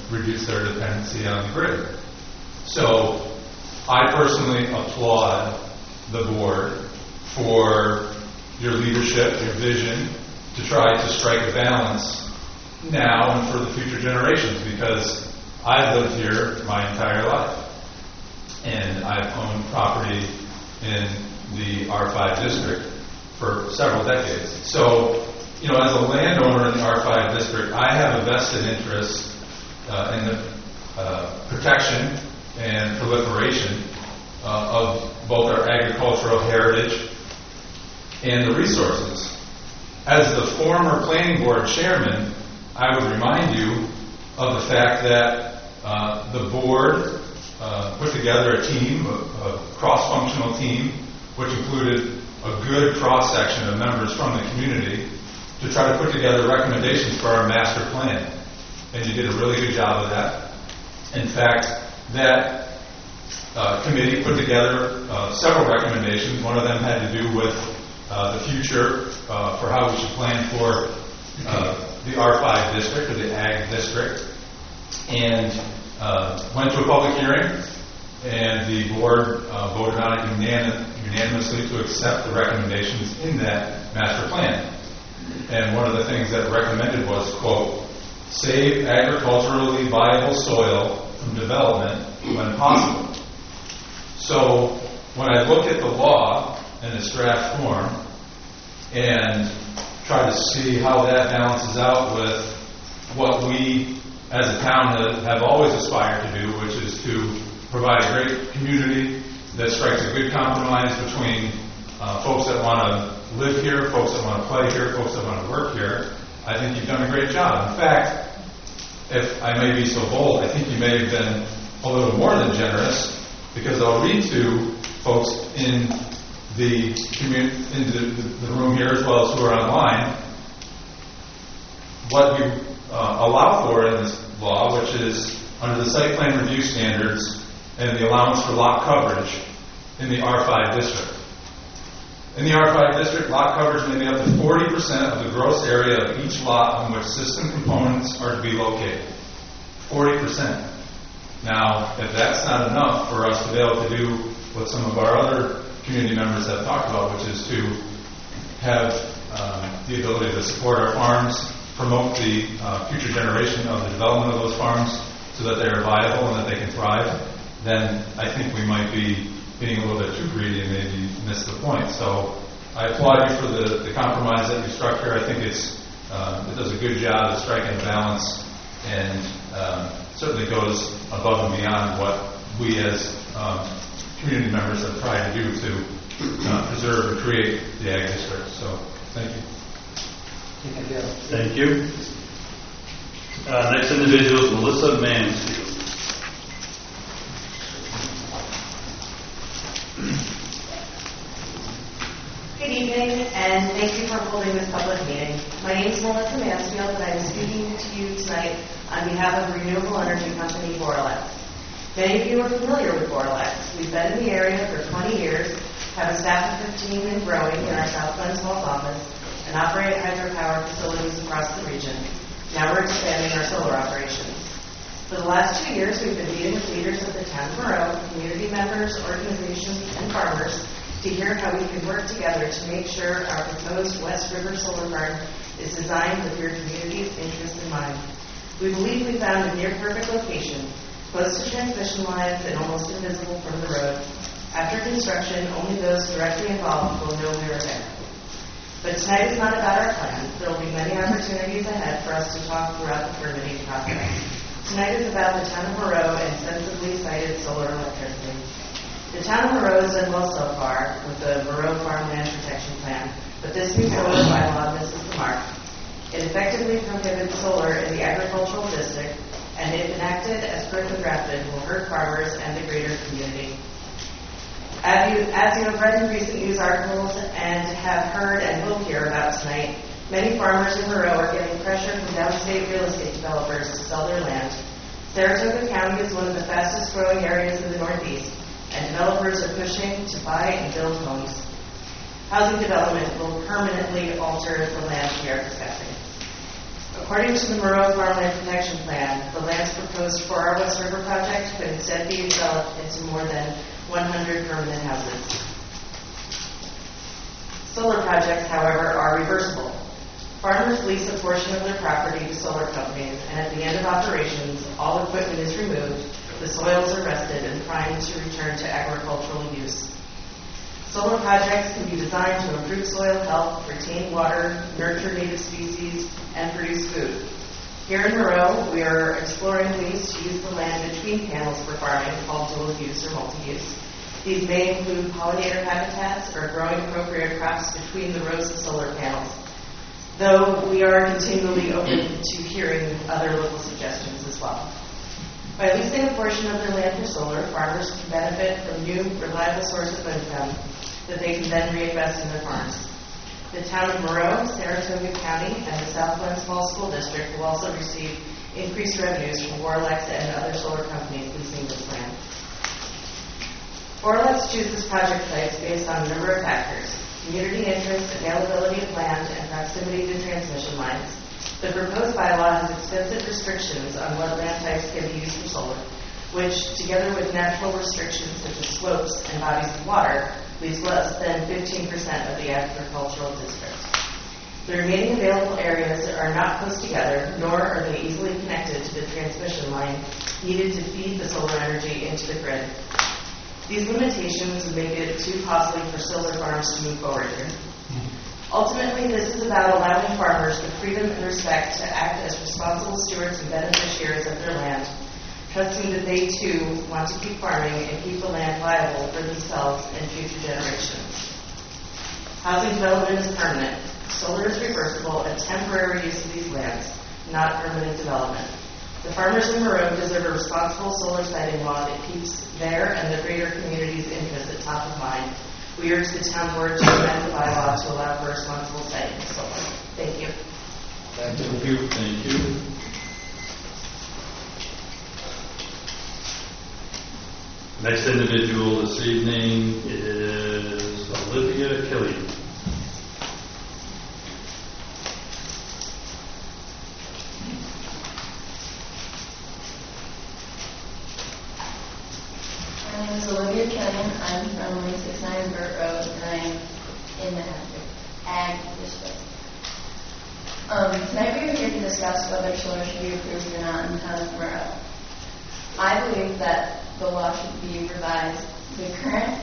reduce their dependency on the grid. So I personally applaud the board for your leadership, your vision, to try to strike a balance now and for the future generations, because I've lived here my entire life. And I've owned property in the R five district for several decades. So, you know, as a landowner in the R five district, I have a vested interest uh, in the uh, protection and proliferation uh, of both our agricultural heritage and the resources. As the former planning board chairman, I would remind you of the fact that uh, the board uh, put together a team, a, a cross-functional team, which included a good cross-section of members from the community, to try to put together recommendations for our master plan. And you did a really good job of that. In fact, that uh, committee put together uh, several recommendations. One of them had to do with uh, the future uh, for how we should plan for uh, the R five district, or the Ag district, and uh, went to a public hearing, and the board uh, voted on it unanim- unanimously to accept the recommendations in that master plan. And one of the things that recommended was, quote, save agriculturally viable soil from development when possible. So when I look at the law in its draft form and try to see how that balances out with what we as a town have, have always aspired to do, which is to provide a great community that strikes a good compromise between uh, folks that want to live here, folks that want to play here, folks that want to work here, I think you've done a great job. In fact, if I may be so bold, I think you may have been a little more than generous, because I'll read to folks in the community, in the, the room here, as well as who are online, what you uh, allow for in this law, which is under the site plan review standards and the allowance for lot coverage in the R five district. In the R five district, lot coverage may be up to forty percent of the gross area of each lot on which system components are to be located. forty percent. Now, if that's not enough for us to be able to do what some of our other community members have talked about, which is to have um, the ability to support our farms, promote the uh, future generation of the development of those farms so that they are viable and that they can thrive, then I think we might be being a little bit too greedy and maybe miss the point. So I applaud you for the, the compromise that you struck here. I think it's uh, it does a good job of striking a balance, and um, certainly goes above and beyond what we as um, community members have tried to do to uh, preserve and create the Ag District. So thank you. Thank you. Uh, next individual is Melissa Mansfield. Good evening, and thank you for holding this public meeting. My name is Melissa Mansfield, and I'm speaking to you tonight on behalf of renewable energy company Boralex. Many of you are familiar with Boralex. We've been in the area for twenty years, have a staff of fifteen and growing in our South Glens Falls office, and operate hydropower facilities across the region. Now we're expanding our solar operations. For the last two years, we've been meeting with leaders of the town of Monroe, community members, organizations, and farmers to hear how we can work together to make sure our proposed West River Solar Farm is designed with your community's interest in mind. We believe we found a near-perfect location, close to transmission lines and almost invisible from the road. After construction, only those directly involved will know we are there. But tonight is not about our plan. There will be many opportunities ahead for us to talk throughout the permitting process. Tonight is about the town of Monroe and sensibly sited solar electricity. The town of Monroe has done well so far with the Monroe Farmland Protection Plan, but this new solar bylaw misses the mark. It effectively prohibits solar in the agricultural district, and if enacted as currently drafted, will hurt farmers and the greater community. As you, as you have read in recent news articles and have heard and will hear about tonight, many farmers in Monroe are getting pressure from downstate real estate developers to sell their land. Saratoga County is one of the fastest growing areas in the Northeast, and developers are pushing to buy and build homes. Housing development will permanently alter the land we are discussing. According to the Moreau Farmland Protection Plan, the lands proposed for our West River project could instead be developed into more than one hundred permanent houses. Solar projects, however, are reversible. Farmers lease a portion of their property to solar companies, and at the end of operations, all equipment is removed, the soils are rested and primed to return to agricultural use. Solar projects can be designed to improve soil health, retain water, nurture native species, and produce food. Here in Moreau, we are exploring ways to use the land between panels for farming, called dual use or multi-use. These may include pollinator habitats or growing appropriate crops between the rows of solar panels, though we are continually open to hearing other local suggestions as well. By leasing a portion of their land for solar, farmers can benefit from new, reliable source of income that they can then reinvest in their farms. The town of Moreau, Saratoga County, and the Southland Small School District will also receive increased revenues from Boralex and other solar companies leasing this land. Boralex chooses project sites based on a number of factors: community interest, availability of land, and proximity to transmission lines. The proposed bylaw has extensive restrictions on what land types can be used for solar, which, together with natural restrictions such as slopes and bodies of water, leaves less than fifteen percent of the agricultural district. The remaining available areas are not close together, nor are they easily connected to the transmission line needed to feed the solar energy into the grid. These limitations would make it too costly for solar farms to move forward here. Ultimately, this is about allowing farmers the freedom and respect to act as responsible stewards and beneficiaries of their land, trusting that they too want to keep farming and keep the land viable for themselves and future generations. Housing development is permanent. Solar is reversible and temporary use of these lands, not permanent development. The farmers in Moreau deserve a responsible solar siting law that keeps their and the greater community's interests at top of mind. We urge the town board to amend the bylaw to allow for responsible siting of solar. Thank you. Thank you. Thank you. Next individual this evening is Olivia Killian. My name is Olivia Killian. I'm from one sixty-nine Burt Road, and I'm in the Ag District. Um, tonight we are here to discuss whether solar should be approved or not in the town of Moreau. I believe that the law should be revised to current,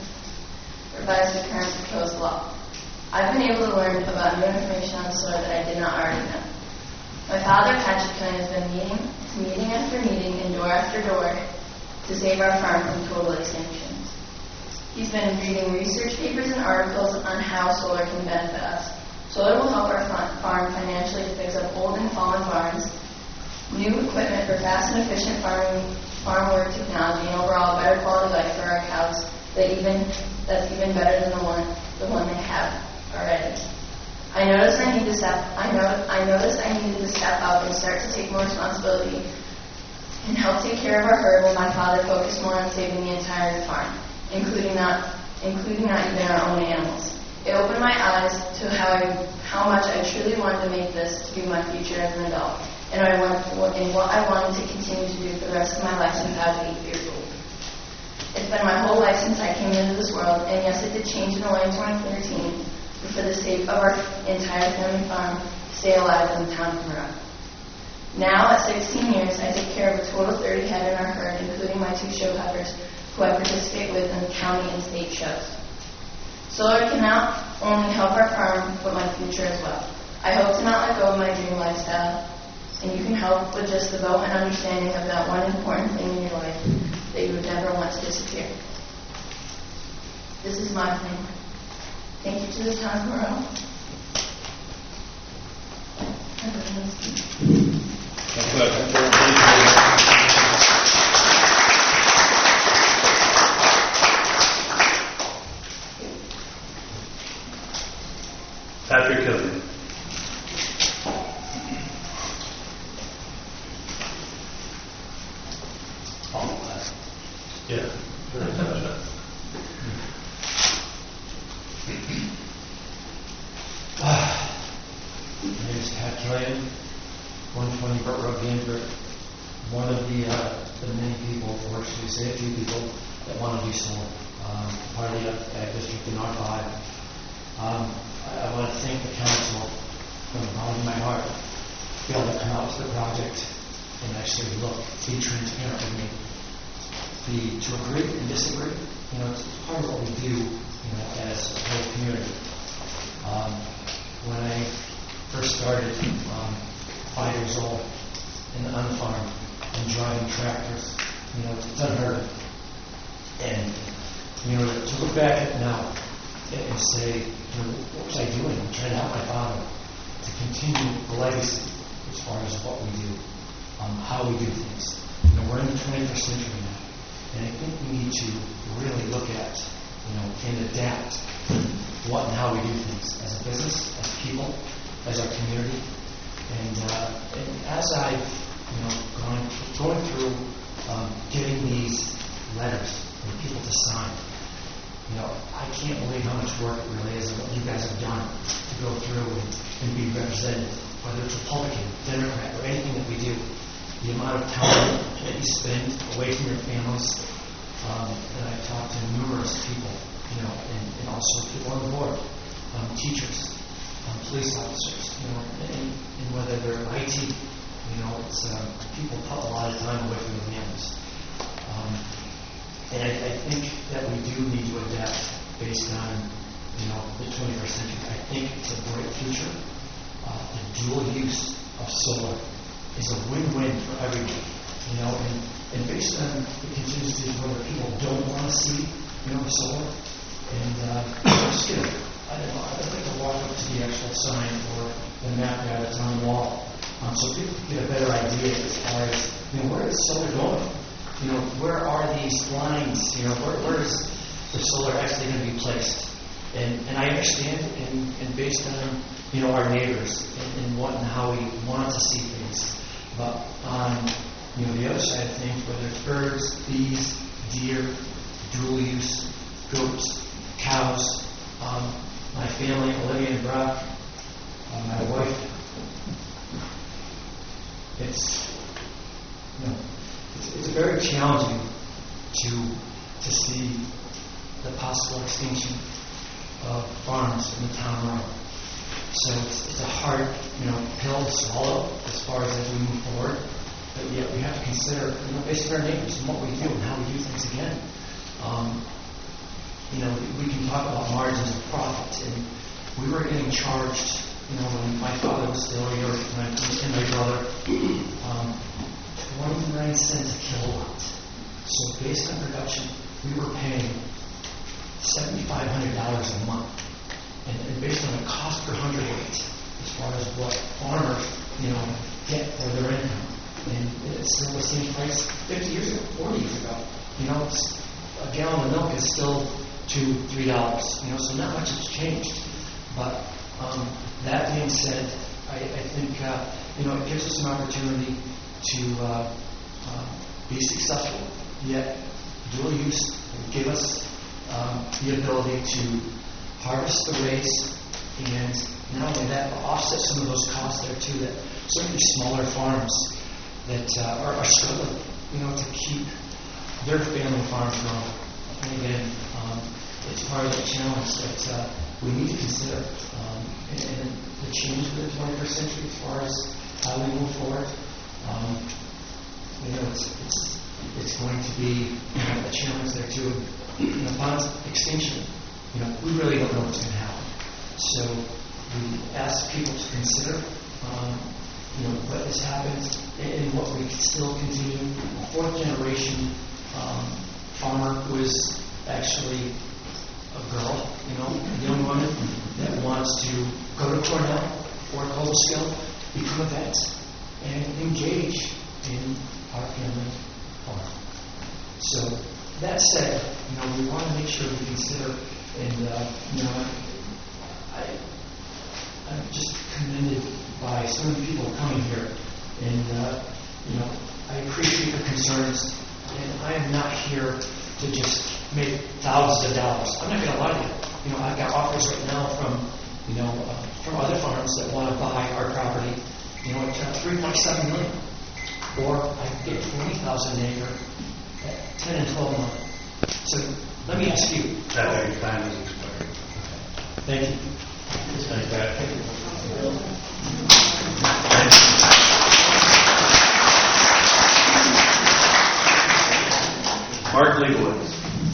revise the current proposed law. I've been able to learn about new information on solar that I did not already know. My father, Patrick Killian, has been meeting, meeting after meeting and door after door to save our farm from total extinction. He's been reading research papers and articles on how solar can benefit us. Solar will help our farm financially to fix up old and fallen barns, new equipment for fast and efficient farming, farm work technology, and overall better quality life for our cows that even that's even better than the one the one they have already. I noticed I need to step I know I noticed I needed to step up and start to take more responsibility and help take care of our herd while my father focused more on saving the entire farm, including not including not even our own animals. It opened my eyes to how I, how much I truly wanted to make this to be my future as an adult, and I want and what I wanted to continue to do for the rest of my life since I was eight years old. It's been my whole life since I came into this world, and yes, it did change in the late twenty thirteen, but for the sake of our entire family farm, stay alive in the town of Moreau. Now, at sixteen years, I take care of a total of thirty head in our herd, including my two show heifers, who I participate with in county and state shows. Solar can not only help our farm, but my future as well. I hope to not let go of my dream lifestyle, and you can help with just the vote and understanding of that one important thing in your life that you would never want to disappear. This is my thing. Thank you to the town of Moreau. Patrick Killian. Yeah. My name is Pat Killian. twenty Burt Road, Gainsborough. One of the, uh, the many people, or should we say a few people, that want to do solar. Um, part of the Ag District in R five. Um, I, I want to thank the council from the bottom of my heart to be able to come out to the project and actually look, be transparent with me. Be, to agree and disagree, you know, it's, it's part of what we do, you know, as a whole community. Um, when I first started, um, five years old, in, on the farm, and driving tractors, you know, it's unheard of. And, you know, to look back at it now and say, you know, what was I doing? I'm trying to help my father to continue the legacy as far as what we do, um, how we do things. You know, we're in the twenty-first century now, and I think we need to really look at, you know, and adapt what and how we do things as a business, as people, as our community. And, uh, and as I've, you know, gone, going through um, getting these letters for people to sign, you know, I can't believe how much work it really is and what you guys have done to go through and, and be represented, whether it's Republican, Democrat, or anything that we do. The amount of time that you spend away from your families, um, and I've talked to numerous people, you know, and, and also people on the board, um, teachers, um, police officers, you know, and, and whether they're I T, you know, it's um, people put a lot of time away from their families. Um, and I, I think that we do need to adapt based on, you know, the twenty-first century. I think it's a bright future. Uh, the dual use of solar is a win-win for everyone, you know, and, and based on the contingencies whether people don't want to see, you know, the solar. And uh, I'm just gonna, I don't know, I'd like to walk up to the actual sign or the map there that's on the wall, um, so people can get a better idea as far as, you know, where is solar going? You know, where are these lines? You know, where, where is the solar actually going to be placed? And and I understand, and, and based on, you know, our neighbors and, and what and how we want to see things. But on, you know, the other side of things, whether it's birds, bees, deer, dual use, goats, cows, um, my family, Olivia and Brock, uh, my wife, it's, you know, it's, it's very challenging to to see the possible extinction of farms in the town of Monroe. So it's, it's a hard, you know, pill to swallow as far as as we move forward. But yet we have to consider, you know, based on our neighbors and what we do and how we do things again. Um, you know, we, we can talk about margins of profit, and we were getting charged, you know, when my father was still here, when I, and my brother, um, twenty-nine cents a kilowatt. So based on production, we were paying seventy-five hundred dollars a month. And, and based on the cost per hundredweight, as far as what farmers, you know, get for their income. And it's still the same price fifty years ago, forty years ago. You know, it's, a gallon of milk is still two, three dollars. You know, so not much has changed. But um, that being said, I, I think uh, you know, it gives us an opportunity to uh, uh, be successful. Yet dual use will give us um, the ability to harvest the rays, and not only that, but offset some of those costs there too. That some of these smaller farms that uh, are, are struggling, you know, to keep their family farms going. And again, um, it's part of the challenge that uh, we need to consider, um, and, and the change for the twenty-first century as far as how we move forward. Um, you know, it's it's it's going to be, you know, a challenge there too. You know, upon extinction, you know, we really don't know what's going to happen. So we ask people to consider, um, you know, what has happened and what we can still continue. A fourth generation um, farmer who is actually a girl, you know, a young woman that wants to go to Cornell or Colesville, become a vet, and engage in our family farm. So that said, you know, we want to make sure we consider, and uh, you know, I, I'm just commended by so many people coming here, and uh, you know, I appreciate your concerns, and I am not here to just make thousands of dollars. I'm not going to lie to you. You know, I've got offers right now from, you know, uh, from other farms that want to buy our property you know, at three point seven million. Or I could get twenty thousand an acre at ten and twelve million. So let me ask you. That your time is expired. Thank you. Thank you. Mark Leibowitz.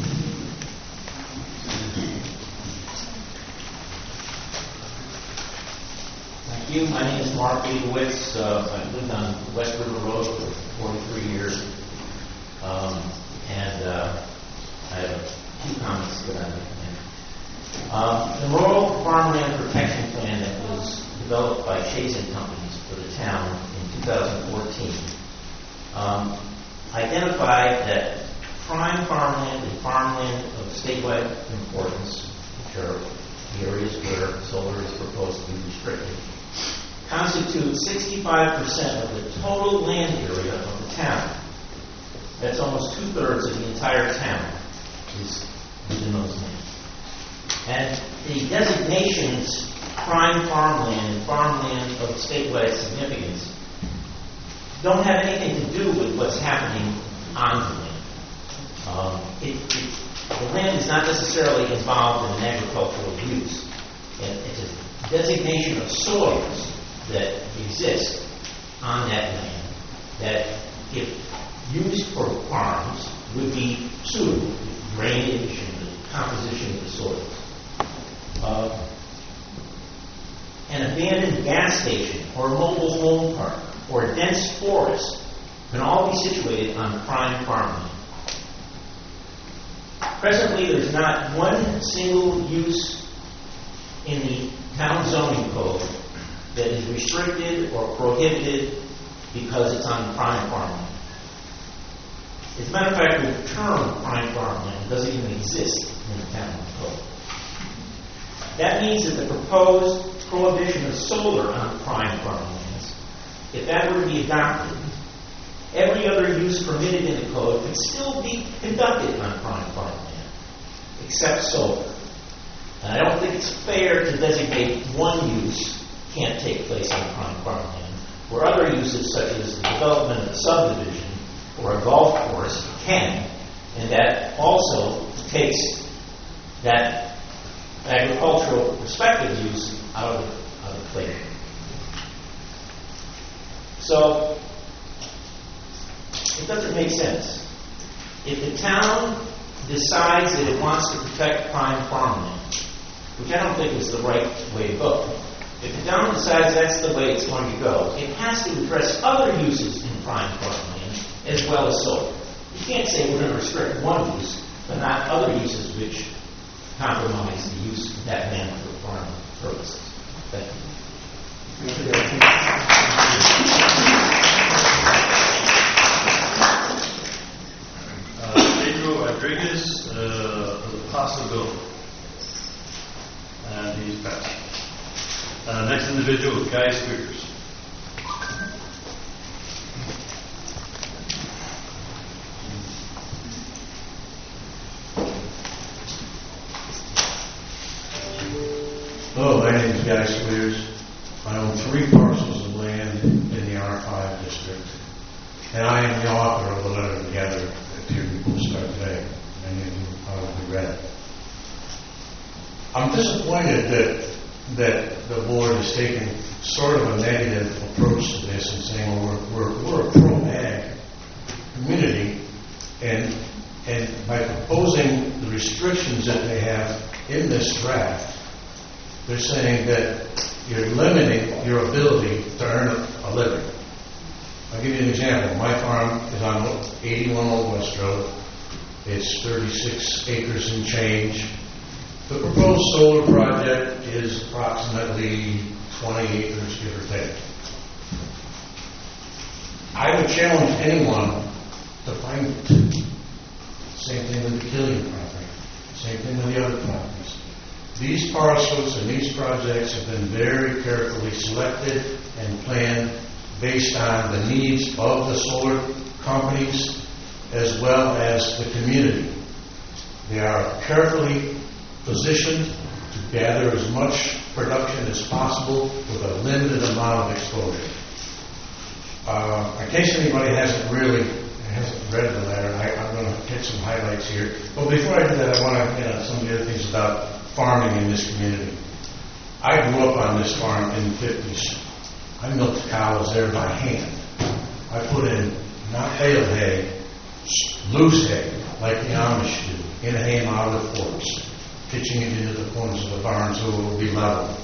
Thank you. My name is Mark Leibowitz. Uh, I've lived on West River Road for forty-three years. Um, and uh, I have a few comments that I make. Um, the Rural Farmland Protection Plan that was developed by Chase and Companies for the town in two thousand fourteen um, identified that prime farmland and farmland of statewide importance, which are the areas where solar is proposed to be restricted, constitute sixty-five percent of the total land area of the town. That's almost two-thirds of the entire town is within those lands. And the designations prime farmland and farmland of statewide significance don't have anything to do with what's happening on the land. Um, it, it, the land is not necessarily involved in an agricultural use. And it's a designation of soils that exist on that land that, if used for farms, would be suitable with drainage and the composition of the soils. Uh, an abandoned gas station or a mobile home park or a dense forest can all be situated on prime farmland. Presently, there's not one single use in the town zoning code that is restricted or prohibited because it's on prime farmland. As a matter of fact, the term prime farmland doesn't even exist in the town code. That means that the proposed prohibition of solar on prime farmlands, if that were to be adopted, every other use permitted in the code could still be conducted on prime farmland, except solar. And I don't think it's fair to designate one use can't take place on prime farmland, where other uses such as the development of a subdivision or a golf course can, and that also takes that agricultural prospective use out of, out of the equation. So, it doesn't make sense. If the town decides that it wants to protect prime farmland, which I don't think is the right way to go, if the town decides that's the way it's going to go, it has to address other uses in prime farmland as well as solar. You can't say we're going to restrict one use, but not other uses which compromise the use of that land for farm purposes. Thank you. Uh, Pedro Rodriguez, uh, the possibility. And he's passed. Uh, next individual is Guy Squeers. Hello, my name is Guy Squeers. I own three parcels of land in the R five district, and I am the author of the letter together that you will start today. Many of you probably read it. I'm disappointed that that the board has taken sort of a negative approach to this and saying, well, we're, we're, we're a pro-ag community, and and by proposing the restrictions that they have in this draft, they're saying that you're limiting your ability to earn a, a living. I'll give you an example. My farm is on eighty-one Old West Road. It's thirty-six acres and change. The proposed solar project is approximately twenty acres, give or take. I would challenge anyone to find it. Same thing with the Killian property. Same thing with the other properties. These parcels and these projects have been very carefully selected and planned based on the needs of the solar companies as well as the community. They are carefully positioned to gather as much production as possible with a limited amount of exposure. Uh, in case anybody hasn't really hasn't read the letter, I, I'm going to hit some highlights here. But before I do that, I want to hit on some of the other things about farming in this community. I grew up on this farm in the fifties. I milked cows there by hand. I put in not bale hay, loose hay, like the Amish do, in hay and out of forks, pitching it into the corners of the barn so it will be level.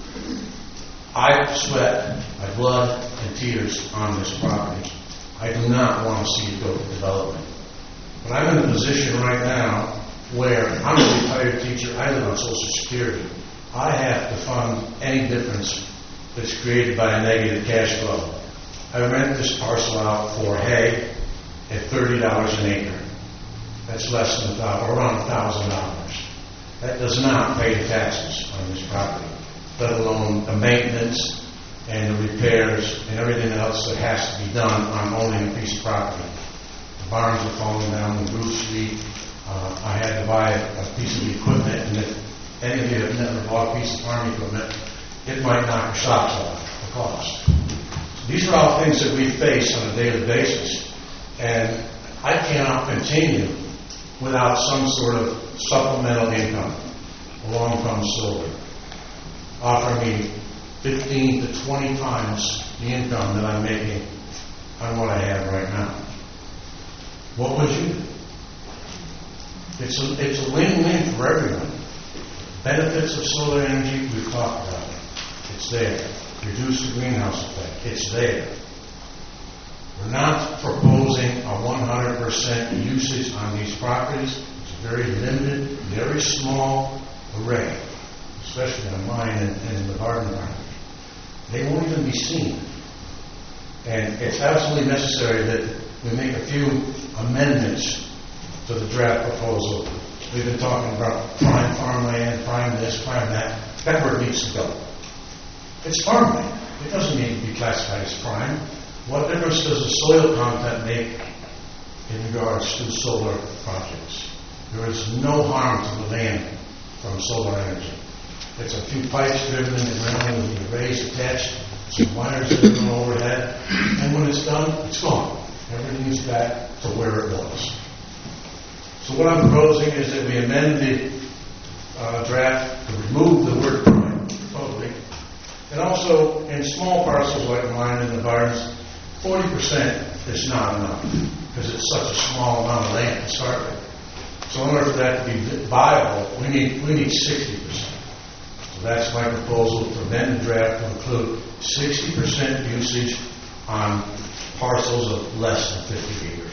I sweat my blood and tears on this property. I do not want to see it go to development. But I'm in a position right now where I'm a retired teacher. I live on Social Security. I have to fund any difference that's created by a negative cash flow. I rent this parcel out for hay at thirty dollars an acre. That's less than about, around one thousand dollars. That does not pay the taxes on this property, let alone the maintenance and the repairs and everything else that has to be done on owning a piece of property. The barns are falling down, the roofs leak. Uh, I had to buy a, a piece of equipment, and if any of you have never bought a piece of farm equipment, it might knock your socks off the cost. So these are all things that we face on a daily basis, and I cannot continue without some sort of supplemental income. Along comes solar, offering me fifteen to twenty times the income that I'm making on what I have right now. What would you do? It's a, it's a win-win for everyone. Benefits of solar energy, we've talked about it. It's there. Reduce the greenhouse effect. It's there. We're not proposing a one hundred percent usage on these properties. It's a very limited, very small array, especially on mine and, and the garden property. They won't even be seen. And it's absolutely necessary that we make a few amendments to the draft proposal. We've been talking about prime farmland, prime this, prime that. That's where it needs to go. It's farmland. It doesn't need to be classified as prime. What difference does the soil content make in regards to solar projects? There is no harm to the land from solar energy. It's a few pipes driven in the ground with the arrays attached, some wires that are going overhead, and when it's done, it's gone. Everything is back to where it was. So what I'm proposing is that we amend the uh, draft to remove the word prime totally, and also in small parcels like mine in the barns, forty percent is not enough because it's such a small amount of land to start with. So in order for that to be viable, we need we need sixty percent. So that's my proposal to amend the draft to include sixty percent usage on parcels of less than fifty acres.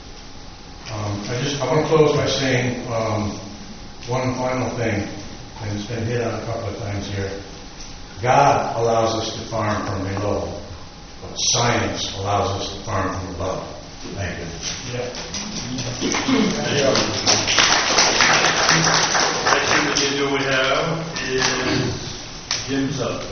Um, I just I want to close by saying um, one final thing, and it's been hit on a couple of times here. God allows us to farm from below, but science allows us to farm from above. Thank you. Yeah. Next thing we have is Jim Sutton.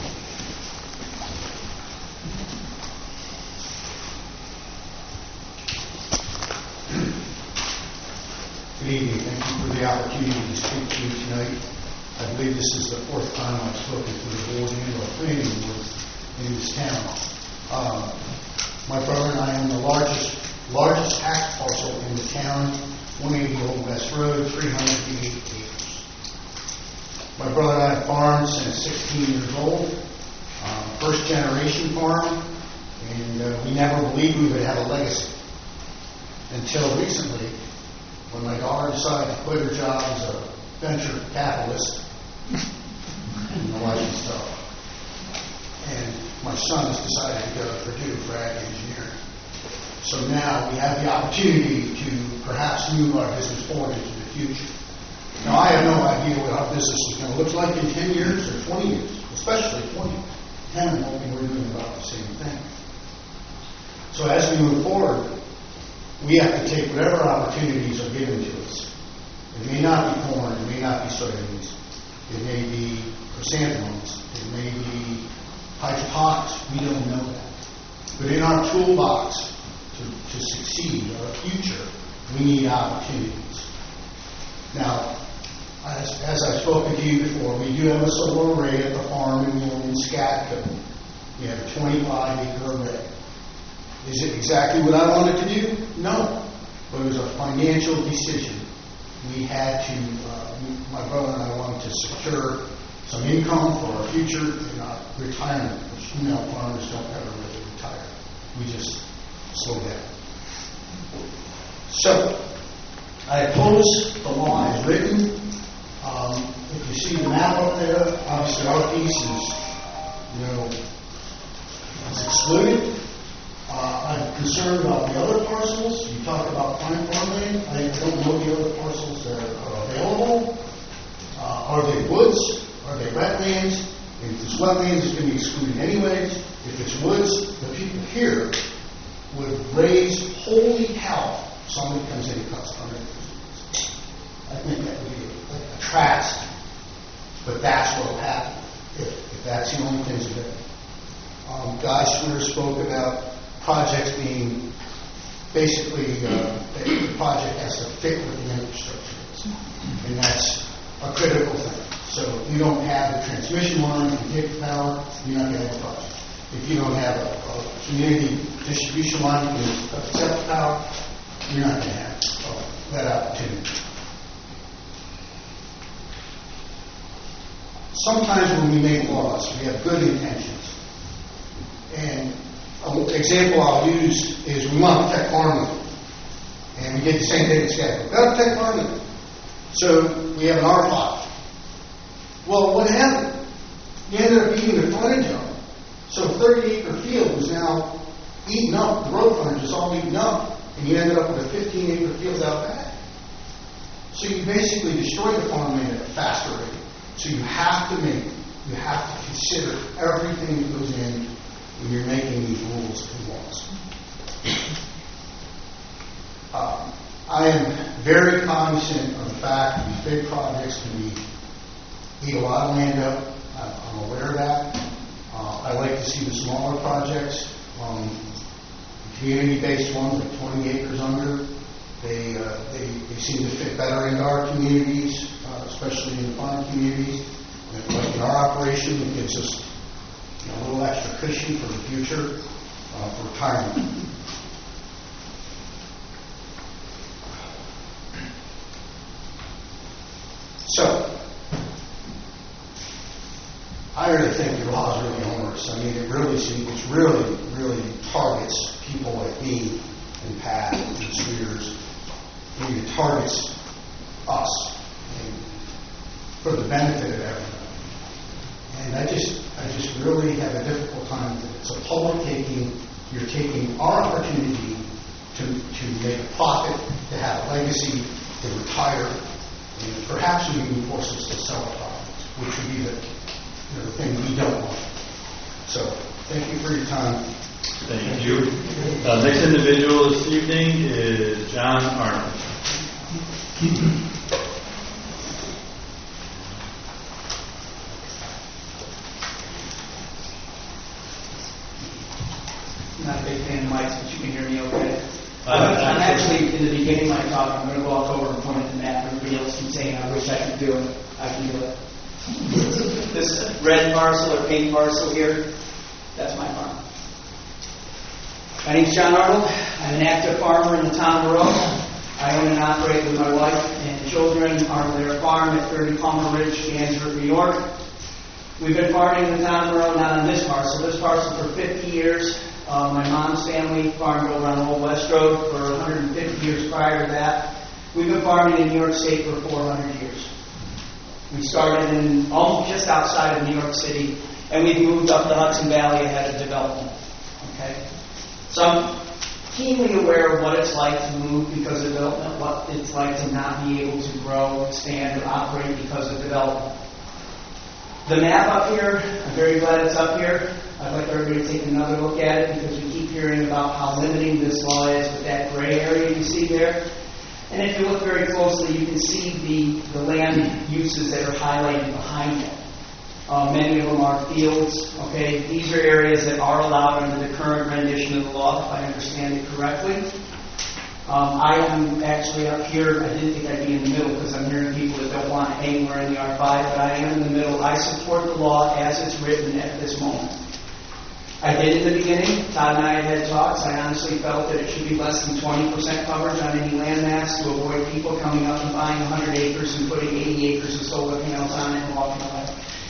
Good evening. Thank you for the opportunity to speak to you tonight. I believe this is the fourth time I've spoken to the board and or planning board in this town. Uh, my brother and I own the largest largest tax parcel in the town, one eighty Old West Road, three hundred eight acres. My brother and I have farmed since sixteen years old, uh, first generation farm, and uh, we never believed we would have a legacy until recently, when my daughter decided to quit her job as a venture capitalist, you know why she's tough, and my son has decided to go to Purdue for ag engineering. So now we have the opportunity to perhaps move our business forward into the future. Now I have no idea what our business is going to look like in ten years or twenty years, especially twenty. ten I'm hoping we're doing about the same thing. So as we move forward, we have to take whatever opportunities are given to us. It may not be corn, it may not be soybeans, it may be chrysanthemums, it may be hydroponics, we don't know that. But in our toolbox to, to succeed, our future, we need opportunities. Now, as, as I've spoken to you before, we do have a solar array at the farm and we own in Scatco. We have a twenty-five acre array. Is it exactly what I wanted to do? No. But it was a financial decision. We had to, uh, my brother and I wanted to secure some income for our future and our retirement, which, you know, farmers don't ever really retire. We just slow down. So, I oppose the law as written. Um, if you see the map up there, obviously our piece is, you know, is excluded. Uh, I'm concerned about the other parcels. You talk about prime farmland. I don't know the other parcels that are available. Uh, are they woods? Are they wetlands? If it's wetlands, it's going to be excluded anyways. If it's woods, the people here would raise, holy cow, somebody comes in and cuts under. I think that would be a, a tragedy. But that's what will happen if, if that's the only thing to do. Um, Guy Swear spoke about projects being basically, uh, the project has to fit with the infrastructure is. And that's a critical thing. So if you don't have the transmission line and take the power, you're not going to have a project. If you don't have a, a community distribution line to accept power, you're not going to have uh, that opportunity. Sometimes when we make laws, we have good intentions. And an example I'll use is we want to protect farmland. And we did the same thing in Skagit. We've got to protect farmland. So we have an R five. Well, what happened? You ended up eating the frontage on it. So a thirty acre field was now eaten up. The road frontage is all eaten up. And you ended up with a fifteen acre field out back. So you basically destroyed the farmland at a faster rate. So you have to make, you have to consider everything that goes in when you're making these rules and laws. Uh, I am very cognizant of the fact that these big projects can be, eat a lot of land up. I'm, I'm aware of that. Uh, I like to see the smaller projects, um, community-based ones like twenty acres under. They, uh, they, they seem to fit better into our communities, uh, especially in the farm communities. And like in our operation, it gives us you know, a little extra cushion for the future, uh, for retirement. So, I really think the law is really onerous. I mean, it really seems, it's really, really targets people like me and Pat and Swears. I mean, it targets us and for the benefit of everyone. And I just, I just really have a difficult time with it. It's a public taking. You're taking our opportunity to, to make a profit, to have a legacy, to retire, and perhaps we can force us to sell our profits, which would be the, you know, the thing we don't want. So, thank you for your time. Thank you. Uh, next individual this evening is John Arnold. I'm not a big fan of mics, but you can hear me okay. Uh, I'm actually, in the beginning of my talk, I'm going to walk over and point at the map. Everybody else keeps saying, I wish I could do it. I can do it. This red parcel or pink parcel here, that's my farm. My name's John Arnold. I'm an active farmer in the town of Monroe. I own and operate with my wife and children Arnold Farm at thirty Palmer Ridge, Gansevoort, New York. We've been farming in the town of Monroe, not on this parcel. This parcel for fifty years. Uh, my mom's family farmed over on Old West Road for one hundred fifty years prior to that. We've been farming in New York State for four hundred years. We started in almost just outside of New York City, and we've moved up the Hudson Valley ahead of development. Okay, so I'm keenly aware of what it's like to move because of development, what it's like to not be able to grow, expand, or operate because of development. The map up here, I'm very glad it's up here. I'd like everybody to take another look at it because we keep hearing about how limiting this law is with that gray area you see there. And if you look very closely, you can see the, the land uses that are highlighted behind it. Uh, many of them are fields. Okay, these are areas that are allowed under the current rendition of the law, if I understand it correctly. Um, I am actually up here. I didn't think I'd be in the middle because I'm hearing people that don't want anywhere in the R five, but I am in the middle. I support the law as it's written at this moment. I did in the beginning. Todd and I had had talks. I honestly felt that it should be less than twenty percent coverage on any land mass to avoid people coming up and buying one hundred acres and putting eighty acres of solar panels on it and walking away.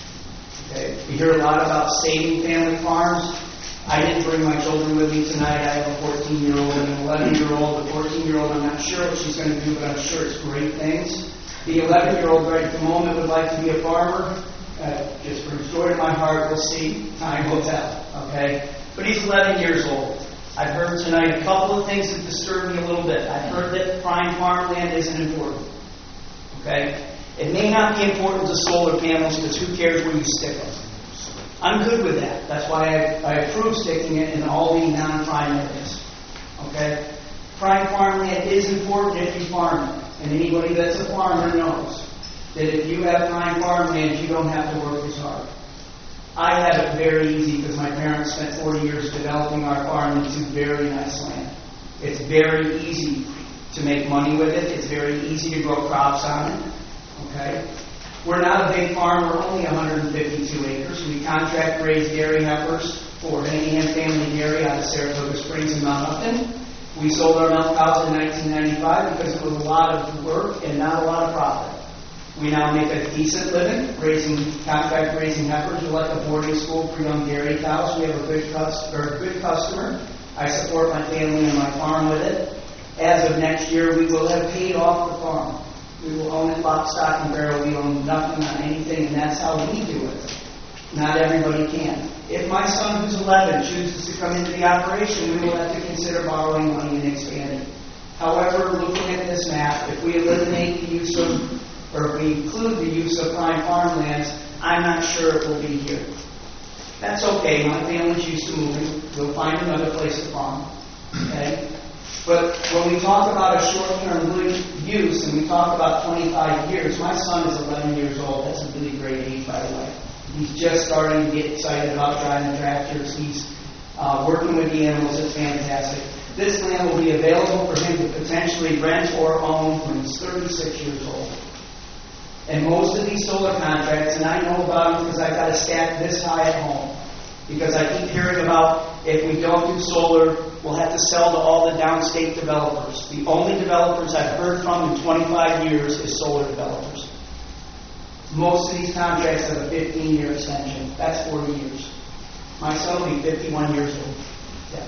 Okay. We hear a lot about saving family farms. I didn't bring my children with me tonight. I have a fourteen-year-old and an eleven-year-old. The fourteen-year-old, I'm not sure what she's going to do, but I'm sure it's great things. The eleven-year-old right at the moment would like to be a farmer. Uh, just brings joy to my heart. We'll see. Time will tell. Okay? But he's eleven years old. I've heard tonight a couple of things that disturb me a little bit. I've heard that prime farmland isn't important. Okay? It may not be important to solar panels, because who cares where you stick them? I'm good with that. That's why I, I approve sticking it in all the non-prime areas. Okay? Prime farmland is important if you farm it. And anybody that's a farmer knows that if you have prime farmland, you don't have to work as hard. I have it very easy because my parents spent forty years developing our farm into very nice land. It's very easy to make money with it. It's very easy to grow crops on it. Okay? We're not a big farm. We're only one hundred fifty-two acres. We contract raise dairy heifers for Haneyham Family Dairy out of Saratoga Springs and Mount Upton. We sold our milk cows in nineteen ninety-five because it was a lot of work and not a lot of profit. We now make a decent living raising contract raising heifers. We're like a boarding school for young dairy cows. We have a good, cus- or a good customer. I support my family and my farm with it. As of next year, we will have paid off the farm. We will own it lock, stock, and barrel. We own nothing on anything, and that's how we do it. Not everybody can. If my son, who's eleven, chooses to come into the operation, we will have to consider borrowing money and expanding. However, looking at this map, if we eliminate the use of, or if we include the use of prime farmlands, I'm not sure it will be here. That's okay. My family's used to moving. We'll find another place to farm. Okay? But when we talk about a short-term use and we talk about twenty-five years, my son is eleven years old. That's a really great age, by the way. He's just starting to get excited about driving tractors. He's uh, working with the animals. It's fantastic. This land will be available for him to potentially rent or own when he's thirty-six years old. And most of these solar contracts, and I know about them because I've got a stack this high at home, because I keep hearing about if we don't do solar, we'll have to sell to all the downstate developers. The only developers I've heard from in twenty-five years is solar developers. Most of these contracts have a fifteen-year extension. That's forty years. My son will be fifty-one years old. Yeah.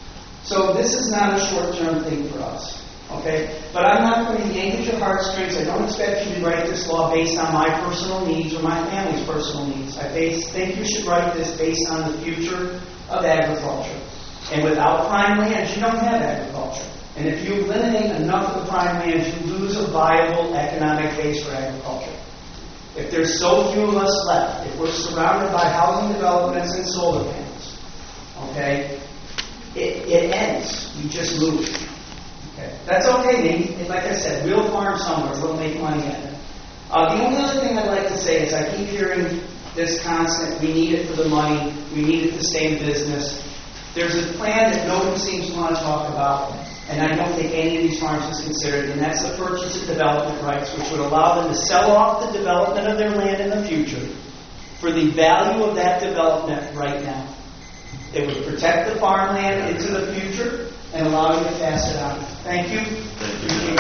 So this is not a short-term thing for us. Okay? But I'm not going to yank at your heartstrings. I don't expect you to write this law based on my personal needs or my family's personal needs. I base, think you should write this based on the future of agriculture. And without prime lands, you don't have agriculture. And if you eliminate enough of the prime lands, you lose a viable economic base for agriculture. If there's so few of us left, if we're surrounded by housing developments and solar panels, okay, it, it ends. We just move. Okay. That's okay, Nate. Like I said, we'll farm somewhere. We'll make money at it. Uh, the only other thing I'd like to say is I keep hearing this constant, we need it for the money, we need it to stay in business. There's a plan that nobody seems to want to talk about, and I don't think any of these farms is considered, and that's the purchase of development rights, which would allow them to sell off the development of their land in the future for the value of that development right now. It would protect the farmland into the future and allow you to pass it on. Thank you. Thank you.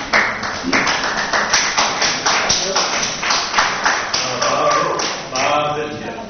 Uh, Bob, and Jeff.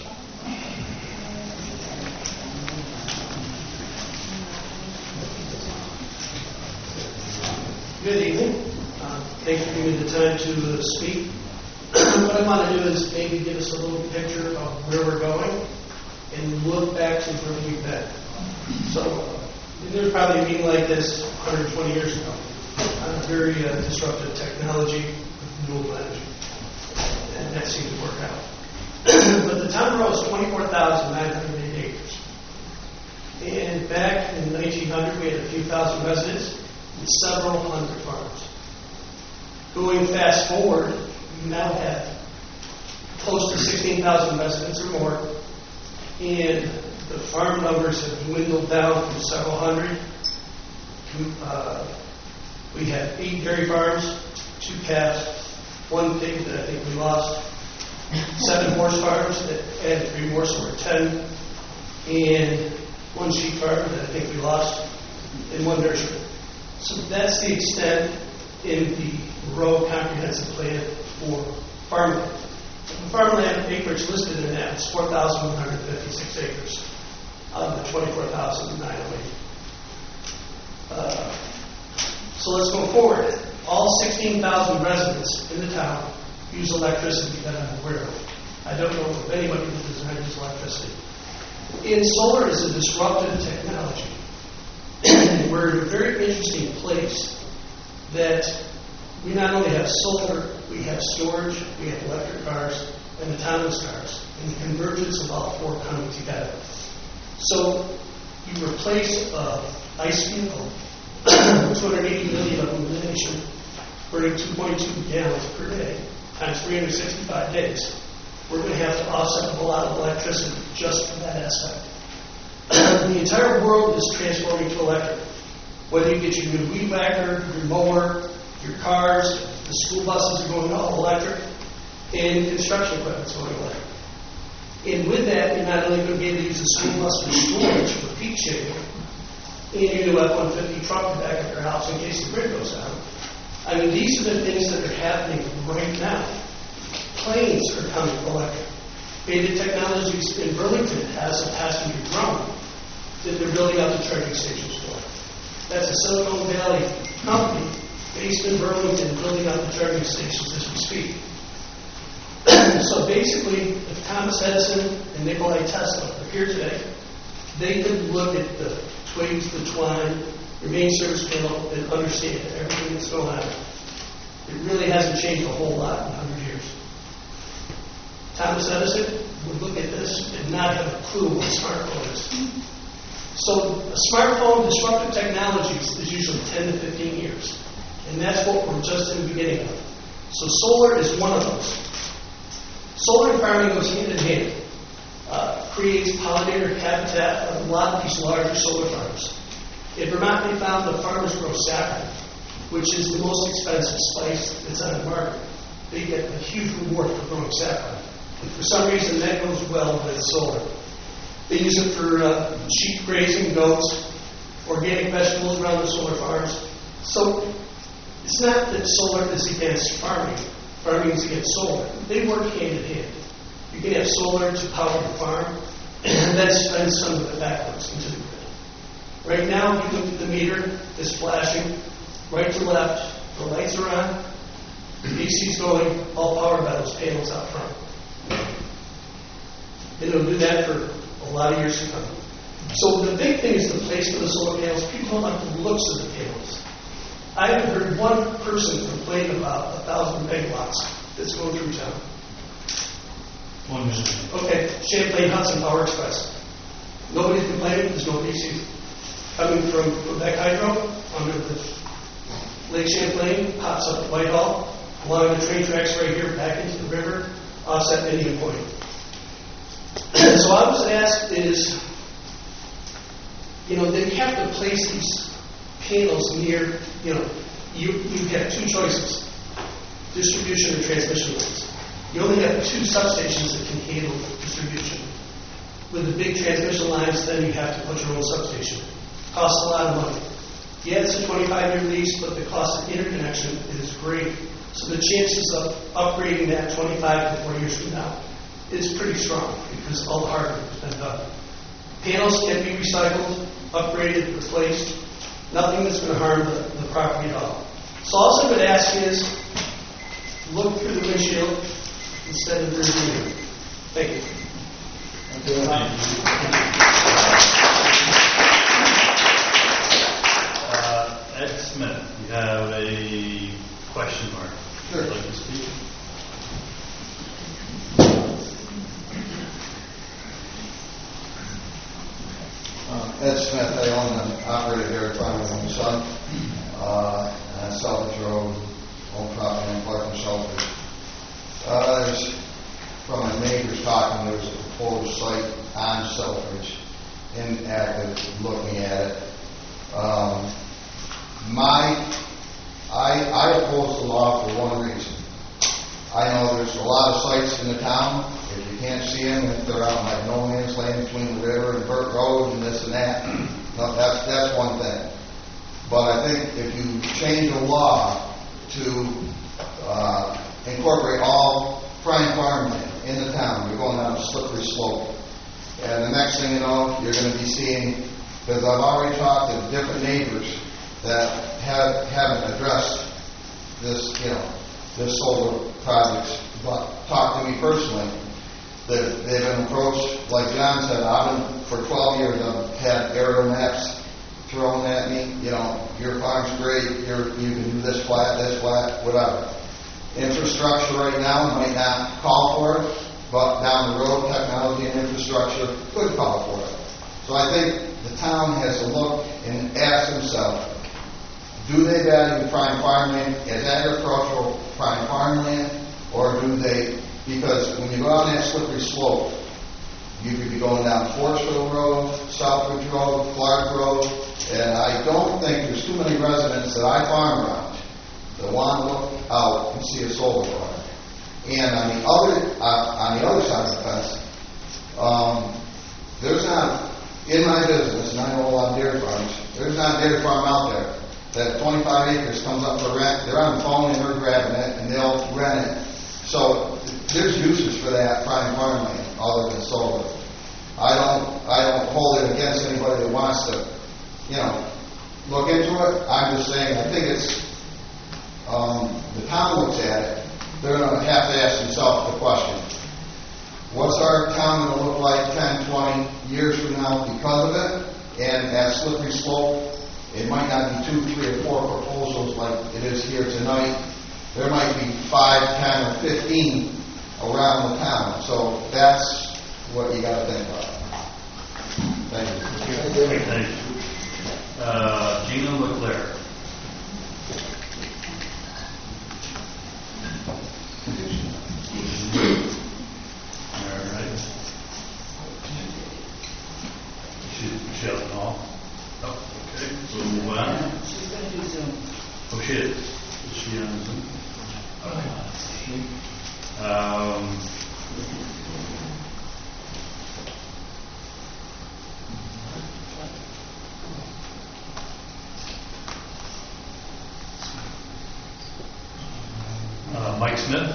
Good evening. Uh, thanks for giving me the time to uh, speak. What I want to do is maybe give us a little picture of where we're going and look back to where we've been. So uh, there was probably a meeting like this one hundred twenty years ago on a very uh, disruptive technology with renewable energy. And that seemed to work out. But the town grows twenty-four thousand nine hundred eight acres. And back in nineteen hundred, we had a few thousand residents and several hundred farms. Going fast forward, we now have close to sixteen thousand residents or more, and the farm numbers have dwindled down from several hundred. Uh, we have eight dairy farms, two calves, one pig that I think we lost, seven horse farms that added three more, so we're ten, and one sheep farm that I think we lost, and one nursery. So that's the extent in the Monroe Comprehensive Plan for farmland. The farmland acreage listed in that is four thousand one hundred fifty-six acres out of the twenty-four thousand nine hundred eight. Uh, so let's go forward. All sixteen thousand residents in the town use electricity that I'm aware of. I don't know of anybody that does not use electricity. And solar is a disruptive technology. We're in a very interesting place that we not only have solar, we have storage, we have electric cars, and autonomous cars, and the convergence of all four coming together. So you replace an ICE vehicle, two hundred eighty million of them in the nation, burning two point two gallons per day, times three hundred sixty-five days. We're going to have to offset a lot of electricity just for that aspect. The entire world is transforming to electric. Whether you get your new weed whacker, your mower, your cars, the school buses are going all electric, and construction equipment's going electric. And with that, you're not only going to be able to use the school bus for storage for peak shaving, and your new F one fifty truck to back up your house in case the grid goes down. I mean, these are the things that are happening right now. Planes are coming electric. Beta Technologies in Burlington has a passenger drone that they're building out the charging stations for. That's a Silicon Valley company based in Burlington building out the charging stations as we speak. So basically, if Thomas Edison and Nikolai Tesla are here today, they could look at the twigs, the twine, your main service panel, and understand everything that's going on. It really hasn't changed a whole lot in one hundred years. Thomas Edison would look at this and not have a clue what a smartphone is. So a smartphone disruptive technologies is usually ten to fifteen years. And that's what we're just in the beginning of. So solar is one of those. Solar and farming goes hand in hand. Uh, creates pollinator habitat on a lot of these larger solar farms. In Vermont, they found the farmers grow saffron, which is the most expensive spice that's on the market. They get a huge reward for growing saffron. And for some reason, that goes well with solar. They use it for uh, sheep grazing, goats, organic vegetables around the solar farms. So it's not that solar is against farming. Farming is against solar. They work hand in hand. You can have solar to power the farm, and then spend some of it backwards into the grid. Right now, you look at the meter, it's flashing right to left. The lights are on. The D C's going, all powered by those panels out front. And it'll do that for a lot of years to come. So the big thing is the placement of the solar panels. People don't like the looks of the panels. I haven't heard one person complain about a thousand megawatts that's going through town. One minute. Okay, Champlain Hudson Power Express. Nobody's complaining. There's no D C. Coming from Quebec Hydro under the Lake Champlain, pops up at Whitehall, along the train tracks right here back into the river, offset Indian Point. So I was asked is, you know, they have to place these panels near, you know, you, you have two choices, distribution or transmission lines. You only have two substations that can handle distribution. With the big transmission lines, then you have to put your own substation. Costs a lot of money. Yeah, it's a twenty-five year lease, but the cost of interconnection is great. So the chances of upgrading that twenty-five to forty years from now is pretty strong because all the hard work has been done. Panels can be recycled, upgraded, replaced. Nothing that's going to harm the, the property at all. So all I'm going to ask is, look through the windshield instead of the rear view. Thank you. Thank you. Uh, Ed Smith, you have a question mark. Sure. Would you like to speak? Uh, Ed Smith, I own and operate a dairy farm with my son uh, on Selfridge Road, own property in Clark and Selfridge. Uh, there's, from my neighbors talking, there was a proposed site on Selfridge, inactive, looking at it. Um, my, I, I oppose the law for one reason. I know there's a lot of sites in the town. if you can't see them, if they're out like no man's land between the river and Burt Road and this and that, no, that's, that's one thing. But I think if you change the law to uh, incorporate all prime farmland in the town, you're going down a slippery slope. And the next thing you know, you're going to be seeing, because I've already talked to different neighbors that have, haven't addressed this, you know, this solar projects, but talk to me personally. They've, they've been approached, like John said, I've been, for twelve years, I've had aerial maps thrown at me, you know, your farm's great, you're, you can do this flat, this flat, whatever. Infrastructure right now might not call for it, but down the road, technology and infrastructure could call for it. So I think the town has to look and ask themselves, do they value prime farmland as agricultural prime farmland, or do they, because when you go down that slippery slope, you could be going down Forestville Road, Southbridge Road, Clark Road, and I don't think there's too many residents that I farm around that want to look out and see a solar farm. And on the other uh, on the other side of the fence, um, there's not, in my business, and I know a lot of dairy farms, there's not a dairy farm out there that twenty-five acres comes up for rent. They're on the phone and they're grabbing it and they'll rent it. So there's uses for that prime farmland other than solar. I don't I don't hold it against anybody that wants to, you know, look into it. I'm just saying I think it's um, the town looks at it. They're going to have to ask themselves the question: what's our town going to look like ten, twenty years from now because of it? And at slippery slope, it might not be two, three, or four proposals like it is here tonight. There might be five, ten, or fifteen around the town. So that's what you got to think about. Thank you. Okay, thank you. Uh, Gina Leclerc. All right. Michelle Hall. Oh, okay. So we'll move on. She's going to do Zoom. Oh, she is. Is she on Zoom? Okay. Um, uh, Mike Smith.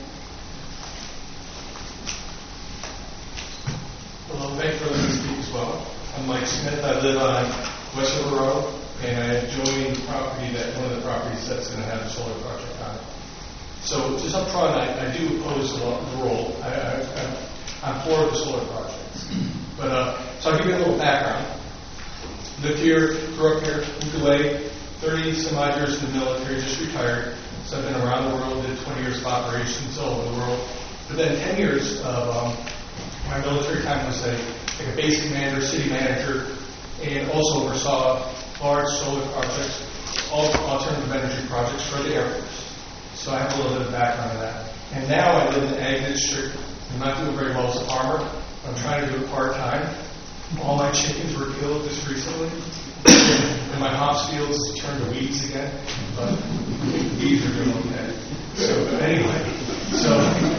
Hello, thanks for letting me speak as well. I'm Mike Smith. I live on West River Road, and I joined the property that one of the properties that's going to have a solar project on it. So just up front, I, I do oppose the, the role. I, I, I'm, I'm for the solar projects. But uh, so I'll give you a little background. Lived here, grew up here, moved away, thirty some odd years in the military, just retired. So I've been around the world, did twenty years of operations all over the world. But then ten years of um, my military time was a, like a basic manager, city manager, and also oversaw large solar projects, all alternative energy projects for the Air Force. So I have a little bit of background on that. And now I live in the ag district. I'm not doing very well as a farmer. I'm trying to do it part-time. All my chickens were killed just recently. And my hops fields turned to weeds again. But weeds are doing okay. So anyway, so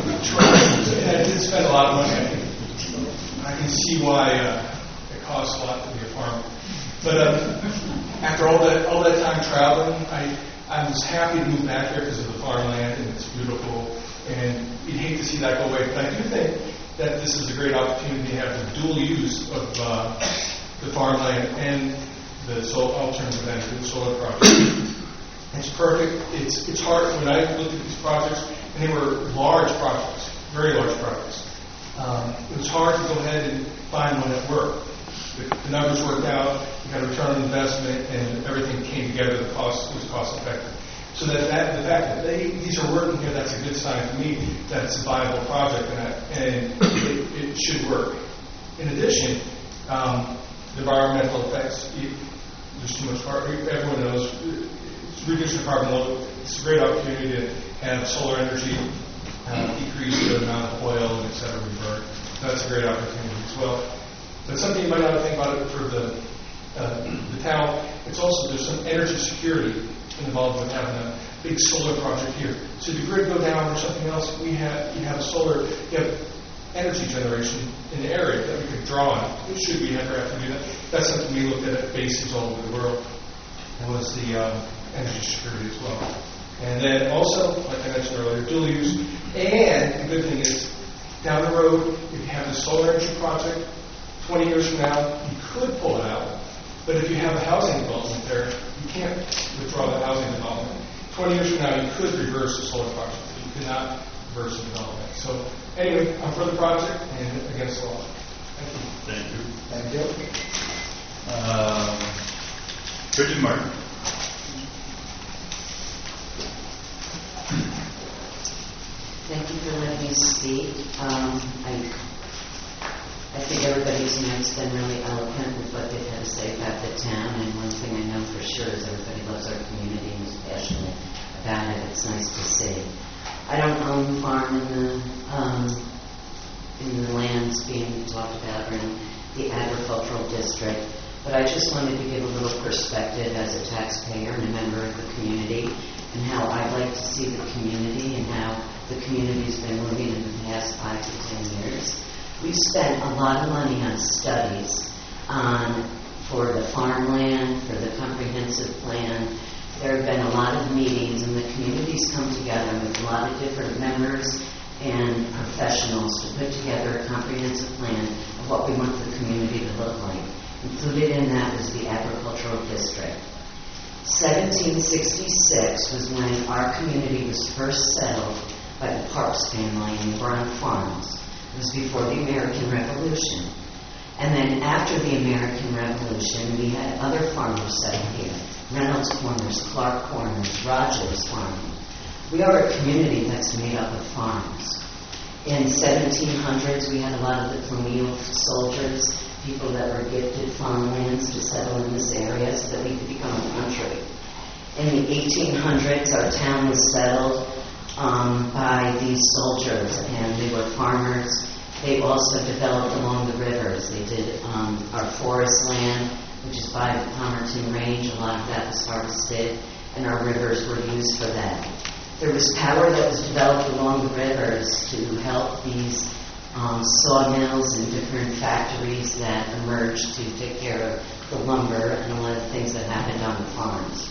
and I did spend a lot of money. I can, I can see why uh, it costs a lot to be a farmer. But uh, after all that all that time traveling, I I was happy to move back there because of the farmland and it's beautiful, and you'd hate to see that go away. But I do think that this is a great opportunity to have the dual use of uh, the farmland and the solar alternative energy, the solar project. It's perfect. It's it's hard when I looked at these projects, and they were large projects, very large projects. Um, it was hard to go ahead and find one that worked. The, the numbers worked out. You got a return on investment, and everything came together. The cost was cost effective. So that, that the fact that they these are working here, that's a good sign for me that it's a viable project, and, I, and it, it should work. In addition, um, the environmental effects. It, there's too much carbon. Everyone knows it's reducing the carbon load. It's a great opportunity to have solar energy uh, decrease the amount of oil and et cetera we burn. So that's a great opportunity as well. But something you might not think about it for the uh, the town. It's also there's some energy security involved with having a big solar project here. So if the grid go down or something else, we have you have solar. You have energy generation in the area that we could draw on, should we ever have to do that. That's something we looked at at bases all over the world, was the um, energy security as well. And then also, like I mentioned earlier, dual use. And the good thing is, down the road, if you have the solar energy project, twenty years from now, you could pull it out. But if you have a housing development there, you can't withdraw the housing development. twenty years from now, you could reverse the solar project. You could not reverse the development. So anyway, I'm for the project and against the law. Thank you. Thank you. Thank you. Uh, Richard Martin. Thank you for letting me speak. Um, I, I think everybody tonight's been really eloquent with what they've had to say about the town, and one thing I know for sure is everybody loves our community and is passionate about it. It's nice to see. I don't own farm in the um, in the lands being talked about or in the agricultural district, but I just wanted to give a little perspective as a taxpayer and a member of the community, and how I'd like to see the community and how the community's been moving in the past five to ten years. We've spent a lot of money on studies on for the farmland, for the comprehensive plan. There have been a lot of meetings, and the community's come together with a lot of different members and professionals to put together a comprehensive plan of what we want the community to look like. Included in that was the agricultural district. seventeen sixty-six was when our community was first settled by the Parks family in Brown Farms. It was before the American Revolution. And then after the American Revolution, we had other farmers settled here. Reynolds Corners, Clark Corners, Rogers Farm. We are a community that's made up of farms. In seventeen hundreds, we had a lot of the colonial soldiers, people that were gifted farmlands to settle in this area so that we could become a country. In the eighteen hundreds, our town was settled um, by these soldiers, and they were farmers. They also developed along the rivers. They did um, our forest land, which is by the Palmerton Range. A lot of that was harvested, and our rivers were used for that. There was power that was developed along the rivers to help these um, sawmills and different factories that emerged to take care of the lumber and a lot of things that happened on the farms.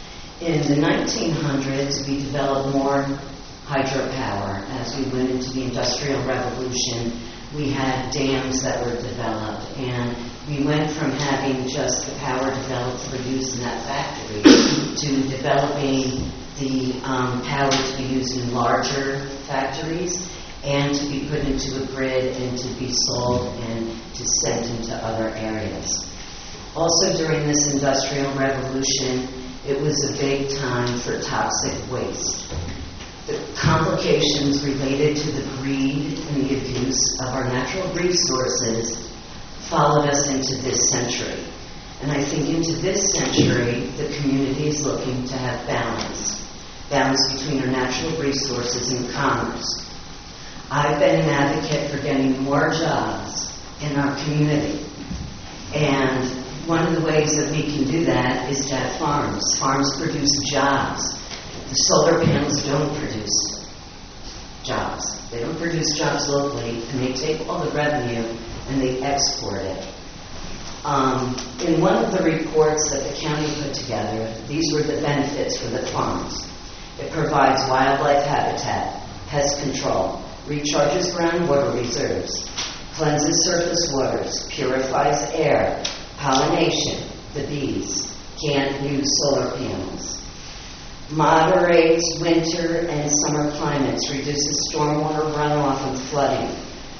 In the nineteen hundreds, we developed more hydropower. As we went into the Industrial Revolution, we had dams that were developed, and we went from having just the power developed for use in that factory to developing the um, power to be used in larger factories and to be put into a grid and to be sold and to sent into other areas. Also during this Industrial Revolution, it was a big time for toxic waste. The complications related to the greed and the abuse of our natural resources followed us into this century. And I think into this century, the community is looking to have balance. Balance between our natural resources and commerce. I've been an advocate for getting more jobs in our community. And one of the ways that we can do that is to have farms. Farms produce jobs. The solar panels don't produce jobs. They don't produce jobs locally, and they take all the revenue and they export it. Um, in one of the reports that the county put together, these were the benefits for the farms. It provides wildlife habitat, pest control, recharges groundwater reserves, cleanses surface waters, purifies air, pollination, the bees, can't use solar panels, moderates winter and summer climates, reduces stormwater runoff and flooding,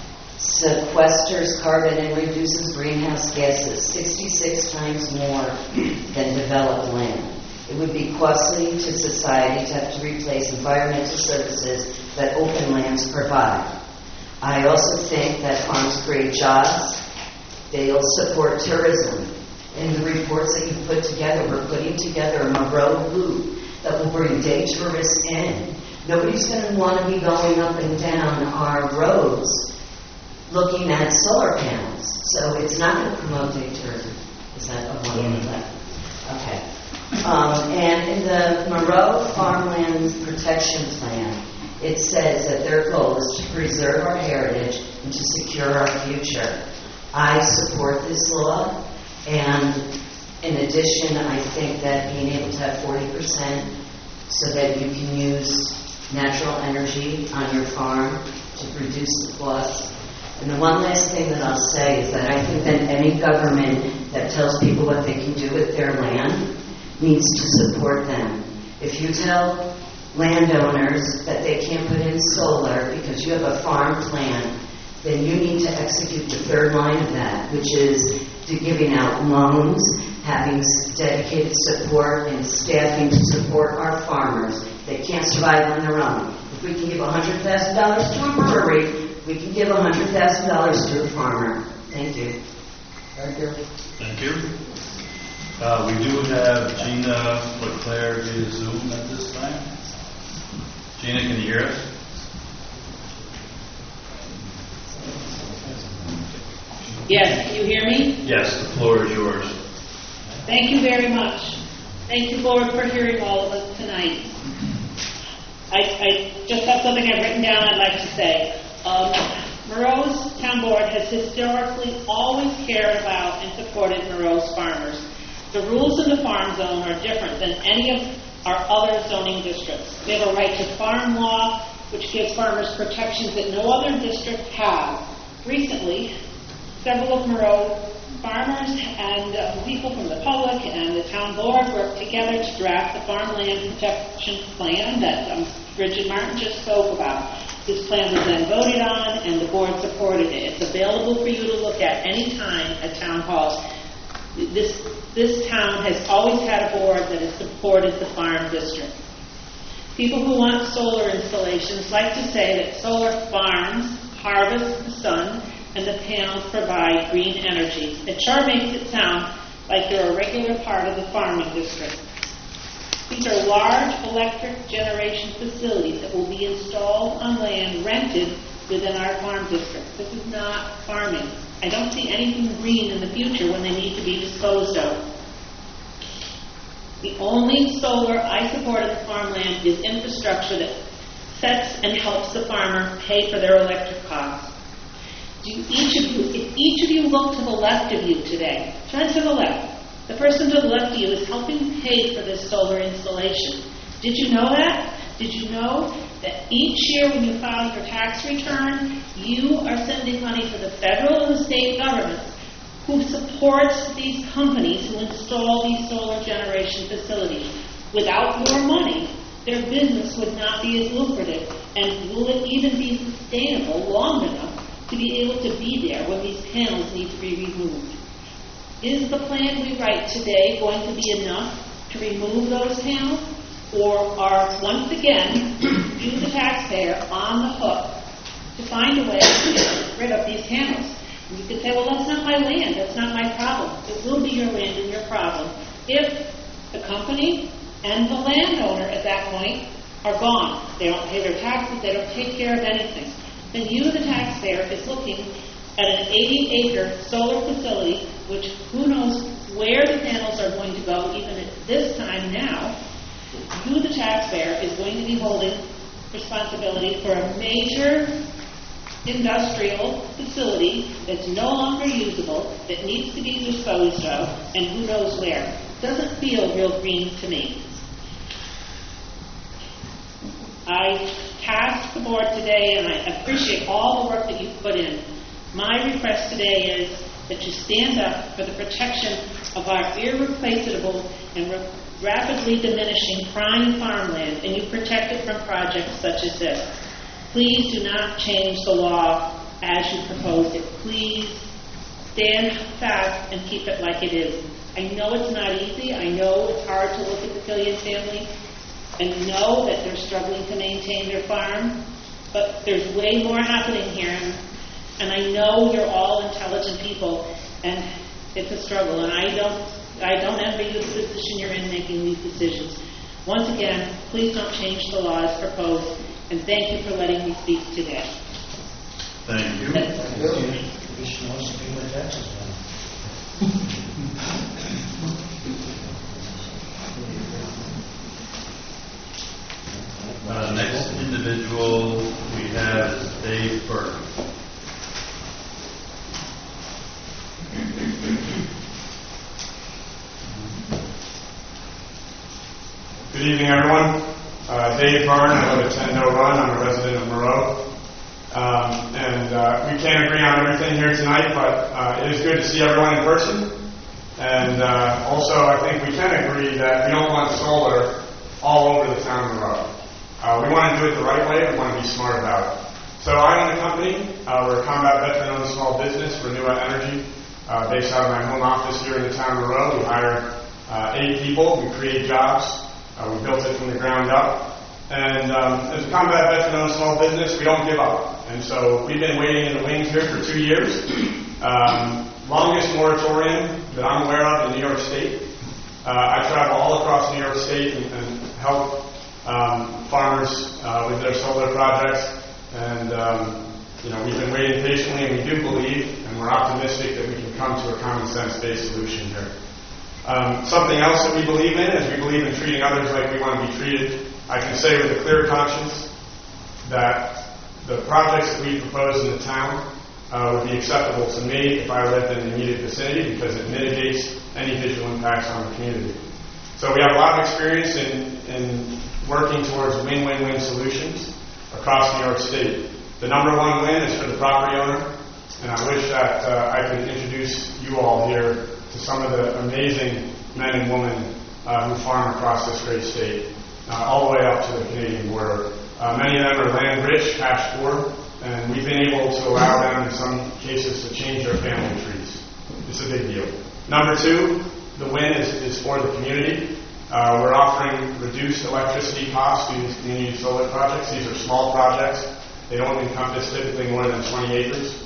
sequesters carbon and reduces greenhouse gases sixty-six times more than developed land. It would be costly to society to have to replace environmental services that open lands provide. I also think that farms create jobs. They'll support tourism. In the reports that you put together, we're putting together a Moreau loop that will bring day tourists in. Nobody's going to want to be going up and down our roads looking at solar panels. So it's not going to promote day tourism. Is that a one? Okay. Um, and in the Moreau Farmland Protection Plan, it says that their goal is to preserve our heritage and to secure our future. I support this law, and in addition, I think that being able to have forty percent so that you can use natural energy on your farm to reduce the cost. And the one last thing that I'll say is that I think that any government that tells people what they can do with their land needs to support them. If you tell landowners that they can't put in solar because you have a farm plan, then you need to execute the third line of that, which is to giving out loans, having dedicated support and staffing to support our farmers that can't survive on their own. If we can give one hundred thousand dollars to a brewery, we can give one hundred thousand dollars to a farmer. Thank you. Thank you. Thank you. Uh, we do have Gina LeClaire via Zoom at this time. Gina, can you hear us? Yes, can you hear me? Yes, the floor is yours. Thank you very much. Thank you, Board, for hearing all of us tonight. I, I just have something I've written down I'd like to say. Um, Monroe's Town Board has historically always cared about and supported Monroe's farmers. The rules in the farm zone are different than any of our other zoning districts. We have a right to farm law, which gives farmers protections that no other district has. Recently, several of Monroe farmers and uh, people from the public and the town board worked together to draft the farmland protection plan that um, Bridget Martin just spoke about. This plan was then voted on and the board supported it. It's available for you to look at any time at town halls. This, this town has always had a board that has supported the farm district. People who want solar installations like to say that solar farms harvest the sun and the panels provide green energy. It sure makes it sound like they're a regular part of the farming district. These are large electric generation facilities that will be installed on land rented within our farm district. This is not farming. I don't see anything green in the future when they need to be disposed of. The only solar I support in the farmland is infrastructure that sets and helps the farmer pay for their electric costs. Do each of you, if each of you look to the left of you today, turn to the left. The person to the left of you is helping pay for this solar installation. Did you know that? Did you know that each year when you file your tax return, you are sending money to the federal and the state governments who supports these companies who install these solar generation facilities? Without your money, their business would not be as lucrative, and will it even be sustainable long enough to be able to be there when these panels need to be removed? Is the plan we write today going to be enough to remove those panels? Or are, once again, you, the taxpayer, on the hook to find a way to get rid of these panels? And you could say, well, that's not my land, that's not my problem. It will be your land and your problem if the company and the landowner at that point are gone. They don't pay their taxes, they don't take care of anything. Then you, the taxpayer, is looking at an eighty acre solar facility, which who knows where the panels are going to go, even at this time now. You, the taxpayer, is going to be holding responsibility for a major industrial facility that's no longer usable, that needs to be disposed of, and who knows where. Doesn't feel real green to me. I tasked the board today, and I appreciate all the work that you've put in. My request today is that you stand up for the protection of our irreplaceable and re- rapidly diminishing prime farmland, and you protect it from projects such as this. Please do not change the law as you proposed it. Please stand fast and keep it like it is. I know it's not easy. I know it's hard to look at the Killian family and know that they're struggling to maintain their farm, but there's way more happening here, and, and I know you're all intelligent people, and it's a struggle, and I don't I don't envy you the position you're in making these decisions. Once again, please don't change the law as proposed, and thank you for letting me speak today. Thank you. Thank you. Commissioner wants to pay my taxes now. Uh, next individual Dave Burton. Good evening, everyone. Uh, Dave Byrne, I live at ten Doe Run. I'm a resident of Moreau. Um, and uh, we can't agree on everything here tonight, but uh, it is good to see everyone in person. And uh, also, I think we can agree that we don't want solar all over the town of Moreau. Uh, we want to do it the right way. We want to be smart about it. So I own a company. Uh, we're a combat veteran-owned small business, Renewa Energy, uh, based out of my home office here in the town of Moreau. We hire uh, eight people. We create jobs. Uh, we built it from the ground up. And um, as a combat veteran-owned small business, we don't give up. And so we've been waiting in the wings here for two years. Um, longest moratorium that I'm aware of in New York State. Uh, I travel all across New York State and, and help um, farmers uh, with their solar projects. And, um, you know, we've been waiting patiently, and we do believe, and we're optimistic that we can come to a common sense-based solution here. Um, something else that we believe in is we believe in treating others like we want to be treated. I can say with a clear conscience that the projects that we propose in the town uh, would be acceptable to me if I lived in the immediate vicinity because it mitigates any visual impacts on the community. So we have a lot of experience in, in working towards win-win-win solutions across New York State. The number one win is for the property owner, and I wish that uh, I could introduce you all here to some of the amazing men and women uh, who farm across this great state, uh, all the way up to the Canadian border. Uh, many of them are land rich, cash poor, and we've been able to allow them in some cases to change their family trees. It's a big deal. Number two, the win is, is for the community. Uh, we're offering reduced electricity costs to these community solar projects. These are small projects. They don't encompass typically more than twenty acres.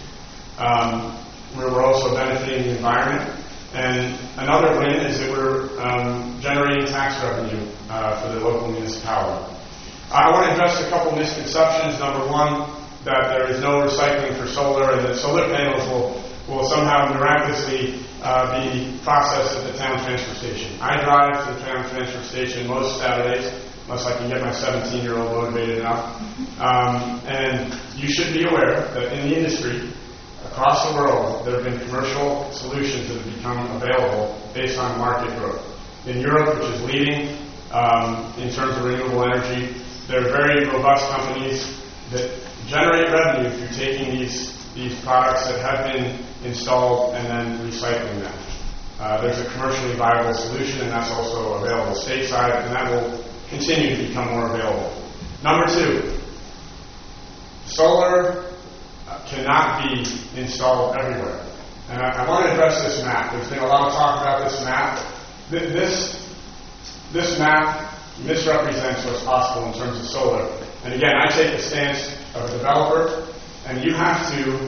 Um, we're, we're also benefiting the environment. And another win is that we're um, generating tax revenue uh, for the local municipality. I want to address a couple misconceptions. Number one, that there is no recycling for solar and that solar panels will, will somehow miraculously uh, be processed at the town transfer station. I drive to the town transfer station most Saturdays, unless I can get my seventeen-year-old motivated enough. Um, and you should be aware that in the industry, across the world, there have been commercial solutions that have become available based on market growth. In Europe, which is leading um, in terms of renewable energy, there are very robust companies that generate revenue through taking these, these products that have been installed and then recycling them. Uh, there's a commercially viable solution, and that's also available stateside, and that will continue to become more available. Number two, solar cannot be installed everywhere. And I, I want to address this map. There's been a lot of talk about this map. Th- this, this map misrepresents what's possible in terms of solar. And again, I take the stance of a developer, and you have to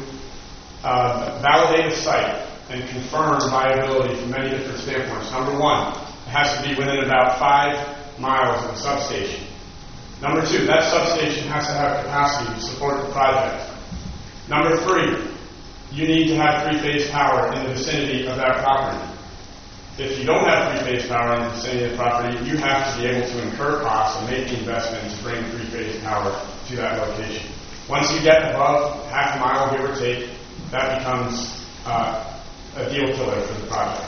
uh, validate a site and confirm viability from many different standpoints. Number one, it has to be within about five miles of a substation. Number two, that substation has to have capacity to support the project. Number three, you need to have three-phase power in the vicinity of that property. If you don't have three-phase power in the vicinity of the property, you have to be able to incur costs and make the investment to bring three-phase power to that location. Once you get above half a mile, give or take, that becomes uh, a deal killer for the project.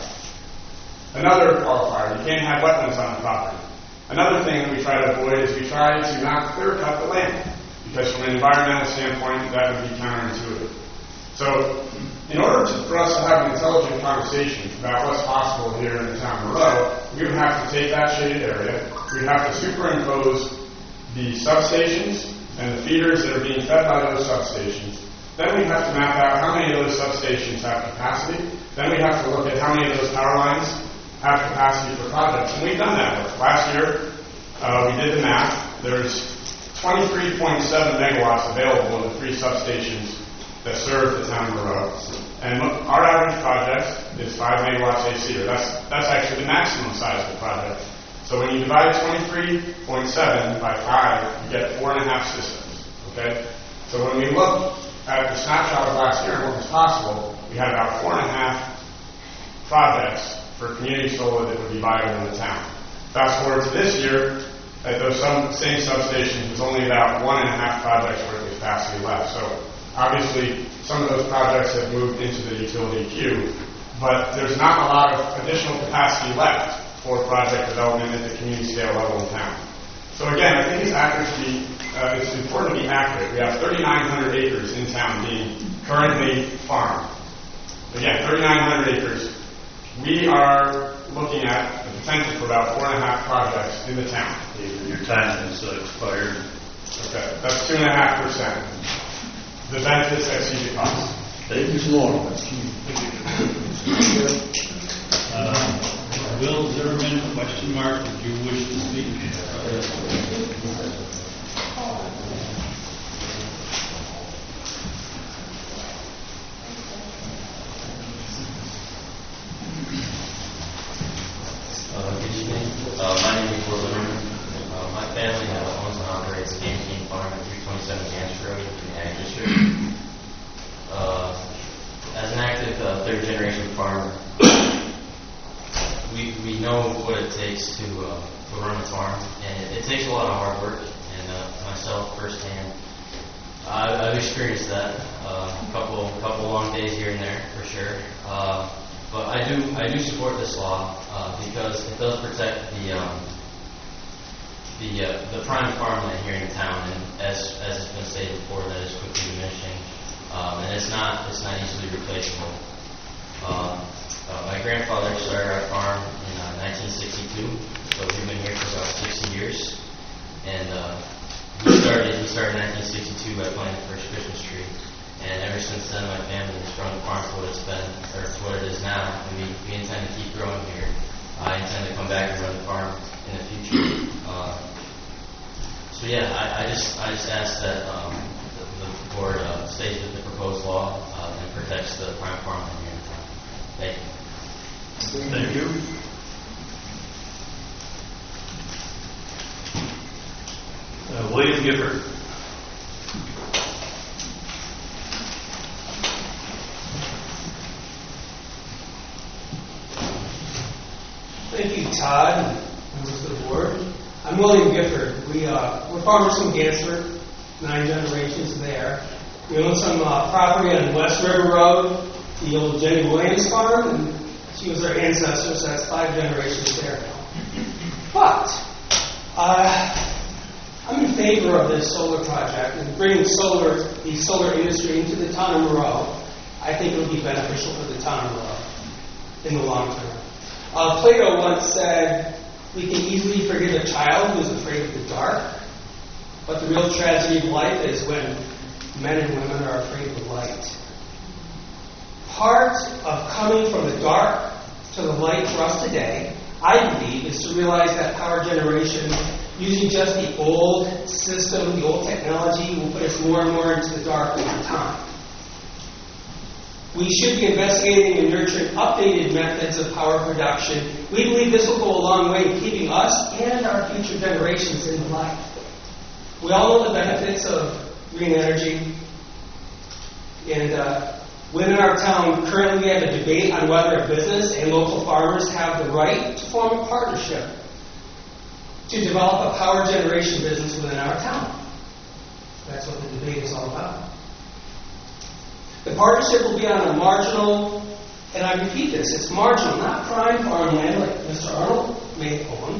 Another qualifier, you can't have wetlands on the property. Another thing that we try to avoid is we try to not clear-cut the land, because from an environmental standpoint, that would be counterintuitive. So, in order to, for us to have an intelligent conversation about what's possible here in the town of Moreau, we would have to take that shaded area, we'd have to superimpose the substations and the feeders that are being fed by those substations. Then we'd have to map out how many of those substations have capacity. Then we'd have to look at how many of those power lines have capacity for projects. And we've done that work. Last year, uh, we did the math. There's twenty-three point seven megawatts available in the three substations that serve the town of Moreau. And our average project is five megawatts A C. Or that's, that's actually the maximum size of the project. So when you divide twenty-three point seven by five, you get four and a half systems. Okay? So when we look at the snapshot of last year and what was possible, we had about four and a half projects for community solar that would be viable in the town. Fast forward to this year, at those some, same substations, there's only about one and a half projects worth of capacity left. So obviously, some of those projects have moved into the utility queue, but there's not a lot of additional capacity left for project development at the community scale level in town. So again, I think it's accurate to be, uh, it's important to be accurate. We have thirty-nine hundred acres in town being currently farmed. Again, thirty-nine hundred acres. We are looking at the potential for about four and a half projects in the town. Your time is uh, expired. Okay, that's two and a half percent. The benefits exceed the costs. Thank you, Lord. Uh, Will Zimmerman, question mark, would you wish to speak? Uh, good evening. Uh, my name is Will Zimmerman. Uh, my family uh, owns and operates a Canteen Farm at three twenty-seven Gans Road in the Ag District. Uh, as an active uh, third-generation farmer, we we know what it takes to uh, to run a farm, and it, it takes a lot of hard work. And uh, myself firsthand, I, I've experienced that. Uh, a couple couple long days here and there for sure. Uh, but I do I do support this law uh, because it does protect the um, the uh, the prime farmland here in town, and as as has been stated before, that is quickly diminishing, um, and it's not it's not easily replaceable. Um, Uh, my grandfather started our farm in uh, nineteen sixty-two, so we've been here for about sixty years. And uh, he started he started in nineteen sixty-two by planting the first Christmas tree. And ever since then, my family has grown the farm to what it's been, or to what it is now. And we, we intend to keep growing here. I intend to come back and run the farm in the future. Uh, so yeah, I, I just I just ask that um, the, the board uh, stays with the proposed law uh, and protects the prime farmland here in town. Thank you. Thank you. Uh, William Gifford. Thank you, Todd, and members of the board. I'm William Gifford. We, uh, we're farmers from Gansford, nine generations there. We own some uh, property on West River Road, the old Jenny Williams farm, and she was our ancestor, so that's five generations there now. But uh, I'm in favor of this solar project and bringing solar, the solar industry into the town of Monroe. I think it would be beneficial for the town of Monroe in the long term. Uh, Plato once said, we can easily forgive a child who is afraid of the dark, but the real tragedy of life is when men and women are afraid of the light. Part of coming from the dark to the light for us today, I believe, is to realize that power generation, using just the old system, the old technology, will put us more and more into the dark over time. We should be investigating and nurturing updated methods of power production. We believe this will go a long way in keeping us and our future generations in the light. We all know the benefits of green energy. And uh, within our town, currently we have a debate on whether a business and local farmers have the right to form a partnership to develop a power generation business within our town. That's what the debate is all about. The partnership will be on a marginal, and I repeat this, it's marginal, not prime farmland like Mister Arnold may own.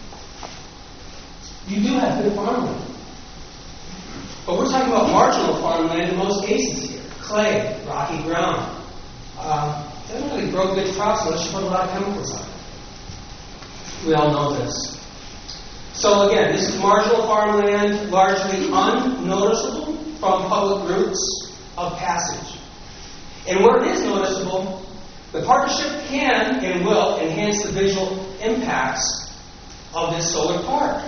You do have good farmland. But we're talking about marginal farmland in most cases here. Clay, rocky ground. Uh, they don't really grow good crops unless you put a lot of chemicals on it. We all know this. So again, this is marginal farmland, largely unnoticeable from public routes of passage. And where it is noticeable, the partnership can and will enhance the visual impacts of this solar park.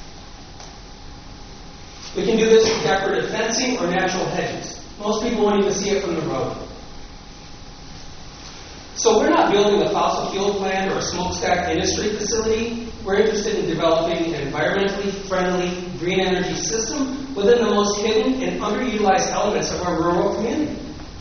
We can do this with decorative fencing or natural hedges. Most people won't even see it from the road. So we're not building a fossil fuel plant or a smokestack industry facility. We're interested in developing an environmentally friendly green energy system within the most hidden and underutilized elements of our rural community.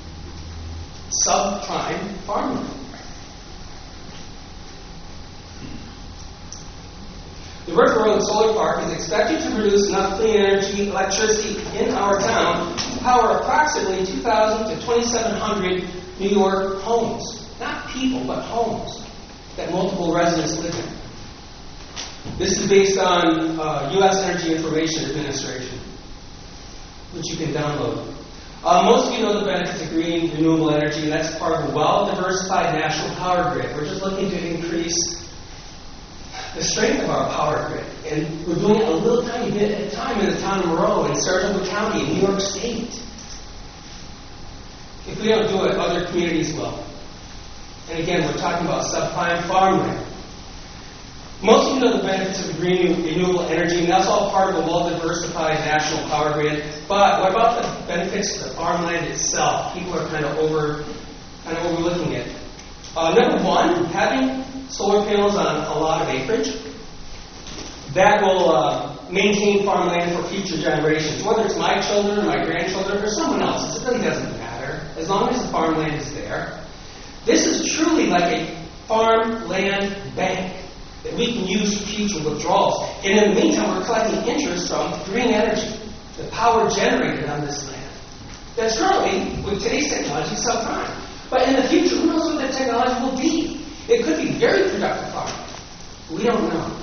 Subprime farmland. The River Road Solar Park is expected to produce enough clean energy electricity in our town to power approximately two thousand to twenty-seven hundred New York homes. Not people, but homes that multiple residents live in. This is based on uh, U S Energy Information Administration, which you can download. Uh, most of you know the benefits of green renewable energy, and that's part of a well-diversified national power grid. We're just looking to increase the strength of our power grid, and we're doing it a little tiny bit at a time in the town of Moreau and Saratoga County in New York State. If we don't do it, other communities will. And again, we're talking about subprime farmland. Most of you know the benefits of green renewable energy, and that's all part of a well-diversified national power grid. But what about the benefits to the farmland itself? People are kind of over, kind of overlooking it. Uh, number one, having solar panels on a lot of acreage, that will uh, maintain farmland for future generations. Whether it's my children or my grandchildren or someone else's, it really doesn't matter, as long as the farmland is there. This is truly like a farmland bank that we can use for future withdrawals. And in the meantime, we're collecting interest from green energy, the power generated on this land. That's currently, with today's technology, subprime. But in the future, who knows what the technology will be? It could be very productive farming. We don't know.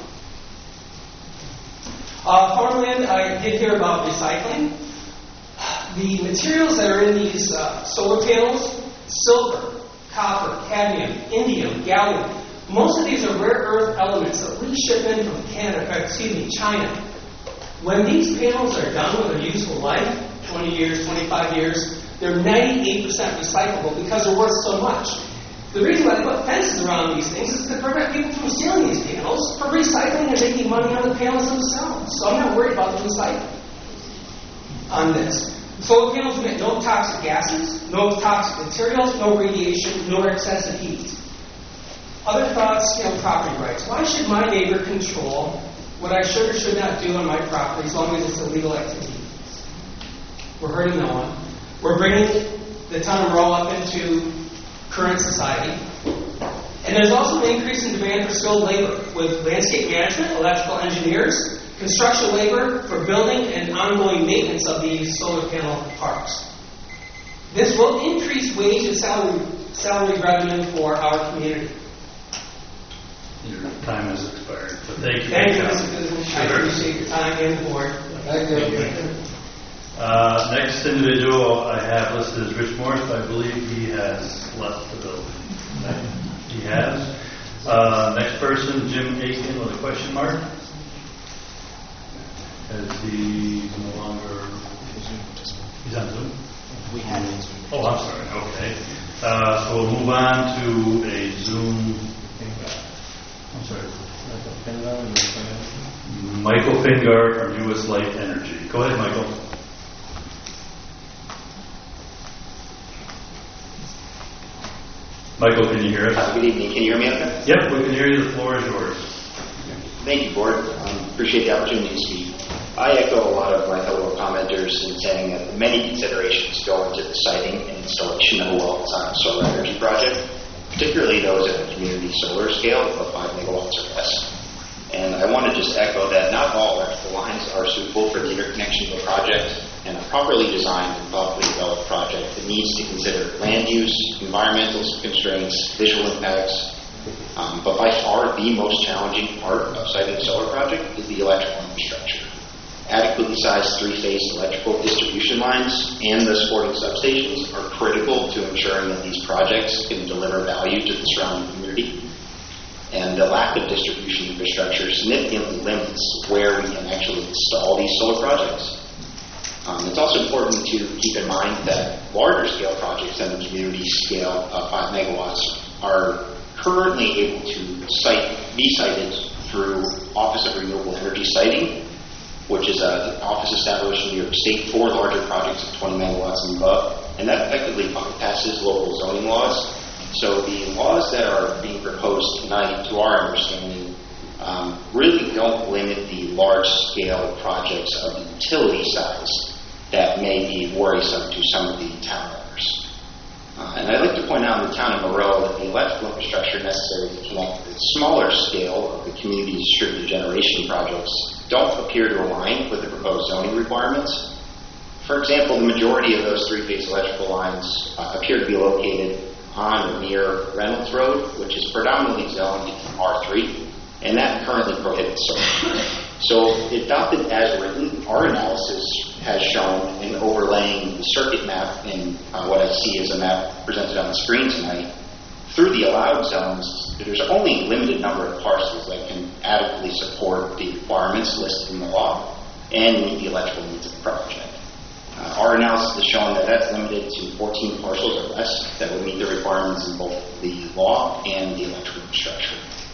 Uh, farmland, I did hear about recycling. The materials that are in these uh, solar panels, silver, copper, cadmium, indium, gallium, most of these are rare earth elements that we ship in from Canada, excuse me, China. When these panels are done with their useful life, twenty years, twenty-five years, they're ninety-eight percent recyclable because they're worth so much. The reason why they put fences around these things is to prevent people from stealing these panels, from recycling and making money on the panels themselves. So I'm not worried about the recycling on this. Solar panels emit no toxic gases, no toxic materials, no radiation, no excessive heat. Other thoughts, you know, property rights. Why should my neighbor control what I should or should not do on my property as long as it's a legal activity? We're hurting no one. We're bringing the town of Moreau up into current society. And there's also an increase in demand for skilled labor with landscape management, electrical engineers, construction labor for building and ongoing maintenance of these solar panel parks. This will increase wage and salary, salary revenue for our community. Your time has expired, but thank you. Thank you, Mister President. I appreciate your time and the board. Thank you. Uh, next individual I have listed is Rich Morris, but I believe he has left the building. He has. Uh, next person, Jim Aiken with a question mark. As he no longer... He's on Zoom? We have him. Oh, I'm sorry. Okay. Uh, so we'll move on to a Zoom... I'm sorry. Michael Fingard from U S Light Energy. Go ahead, Michael. Michael, can you hear us? Uh, good evening. Can you hear me okay? Yep, we can hear you. The floor is yours. Thank you, Board. Um, appreciate the opportunity to speak. I echo a lot of my fellow commenters in saying that many considerations go into the siting and installation of a well-designed solar energy project, particularly those at the community solar scale of five megawatts or less. And I want to just echo that not all electrical lines are suitable for the interconnection of a project, and a properly designed and thoughtfully developed project that needs to consider land use, environmental constraints, visual impacts. Um, but by far, the most challenging part of siting a solar project is the electrical infrastructure. Adequately sized three-phase electrical distribution lines and the supporting substations are critical to ensuring that these projects can deliver value to the surrounding community. And the lack of distribution infrastructure significantly limits where we can actually install these solar projects. Um, it's also important to keep in mind that larger scale projects than the community scale of five megawatts are currently able to site, be sited through Office of Renewable Energy Siting, which is an office established in New York State for larger projects of twenty megawatts and above, and that effectively bypasses local zoning laws. So the laws that are being proposed tonight, to our understanding, um, really don't limit the large-scale projects of utility size that may be worrisome to some of the town owners. Uh, and I'd like to point out in the town of Moreau that the electrical infrastructure necessary to connect the smaller scale of the community distributed generation projects don't appear to align with the proposed zoning requirements. For example, the majority of those three-phase electrical lines uh, appear to be located on or near Reynolds Road, which is predominantly zoned R three, and that currently prohibits solar. So, adopted as written, our analysis has shown in overlaying the circuit map in uh, what I see as a map presented on the screen tonight, through the allowed zones, there's only a limited number of parcels that can adequately support the requirements listed in the law and meet the electrical needs of the project. Uh, our analysis has shown that that's limited to fourteen parcels or less that would meet the requirements in both the law and the electrical infrastructure.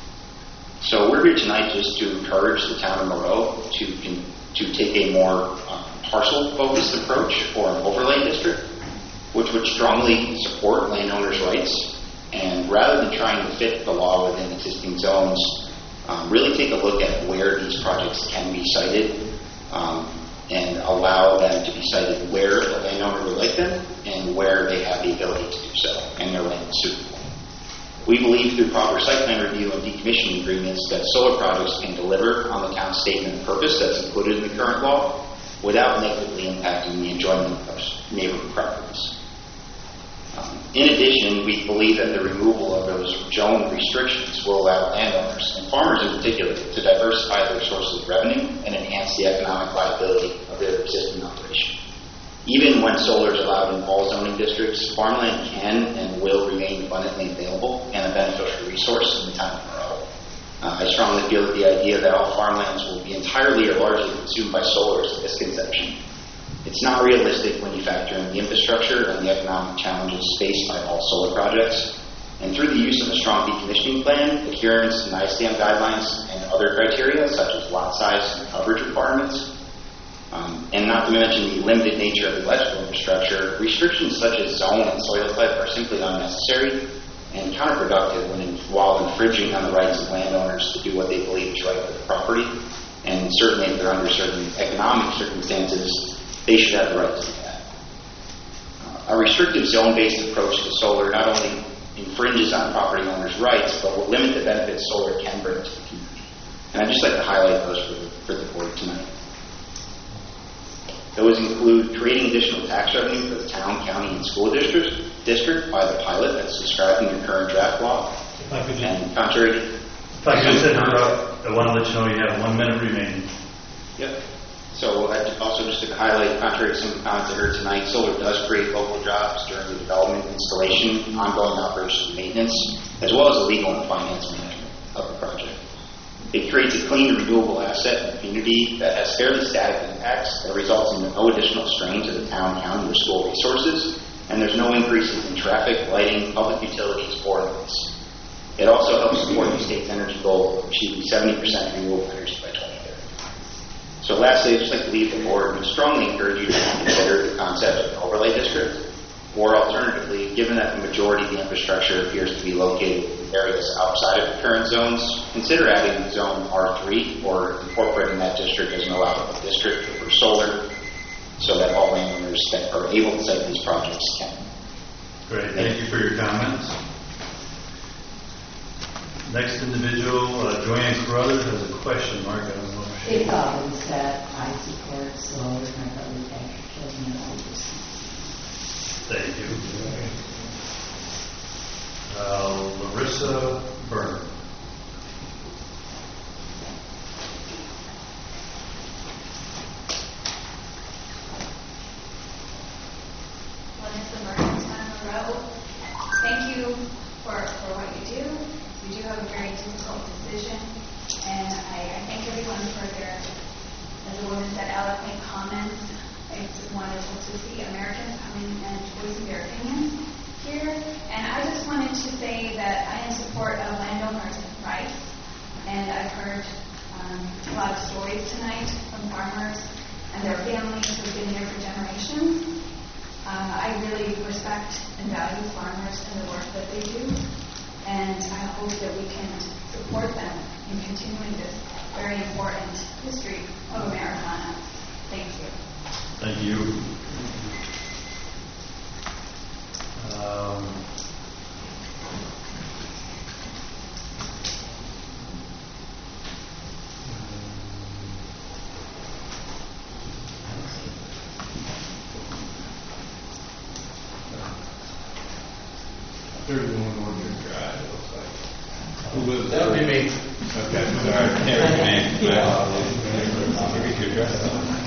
So we're here tonight just to encourage the town of Moreau to, to take a more uh, parcel-focused approach for an overlay district, which would strongly support landowners' rights, and rather than trying to fit the law within existing zones, um, really take a look at where these projects can be sited, um, and allow them to be sited where the landowner would like them and where they have the ability to do so, and their land is suitable. We believe through proper site plan review and decommissioning agreements that solar projects can deliver on the town's statement of purpose that's included in the current law without negatively impacting the enjoyment of neighborhood properties. Um, in addition, we believe that the removal of those zone restrictions will allow landowners, and farmers in particular, to diversify their sources of revenue and enhance the economic viability of their existing operation. Even when solar is allowed in all zoning districts, farmland can and will remain abundantly available and a beneficial resource in the town of Moreau. Uh, I strongly feel that the idea that all farmlands will be entirely or largely consumed by solar is a misconception. It's not realistic when you factor in the infrastructure and the economic challenges faced by all solar projects. And through the use of a strong decommissioning plan, adherence to NISTAM guidelines, and other criteria such as lot size and coverage requirements, Um, and not to mention the limited nature of the electrical infrastructure, restrictions such as zone and soil type are simply unnecessary and counterproductive when in, while infringing on the rights of landowners to do what they believe is right for the property. And certainly if they're under certain economic circumstances, they should have the right to do that. Uh, a restrictive zone-based approach to solar not only infringes on property owners' rights, but will limit the benefits solar can bring to the community. And I'd just like to highlight those for the, for the board tonight. Those include creating additional tax revenue for the town, county, and school district, district by the pilot that's described in your current draft law. If I could just, and contrary, if I could just interrupt, I want to let you know you have one minute remaining. Yep. So I'd also just to highlight, contrary to some of the comments I heard tonight, solar does create local jobs during the development, installation, ongoing operations and maintenance, as well as the legal and finance management of the project. It creates a clean, renewable asset in a community that has fairly static impacts that results in no additional strain to the town, county, or school resources, and there's no increases in traffic, lighting, public utilities, or noise. It also helps support the state's energy goal of achieving seventy percent renewable energy by twenty thirty. So lastly, I'd just like to leave the board and strongly encourage you to consider the concept of an overlay district, or alternatively, given that the majority of the infrastructure appears to be located in areas outside of the current zones, consider adding zone R three or incorporating that district as an allowable district for solar so that all landowners that are able to site these projects can. Great, thank you for your comments. Next individual, uh, Joanne Carruthers has a question mark. I don't know if she... It Robbins said, I support solar, my brother Patrick Children, and Thank you. Uh, Larissa Berner. Larissa Berner, Town of Moreau. Thank you for, for what you do. You do have a very difficult decision, and I, I thank everyone for their, as a woman said, eloquent comments. It's wonderful to see Americans coming and voicing their opinions here. And I just wanted to say that I am in support of landowners' rights. And I've heard um, a lot of stories tonight from farmers and their families who have been here for generations. Uh, I really respect and value farmers and the work that they do. And I hope that we can support them in continuing this very important history of Americana. Thank you. Thank you. Um, thirty-one Orchard Drive, it looks like. Who lives That would be me. Okay, sorry, can't read your name. My apologies. I'll read your address.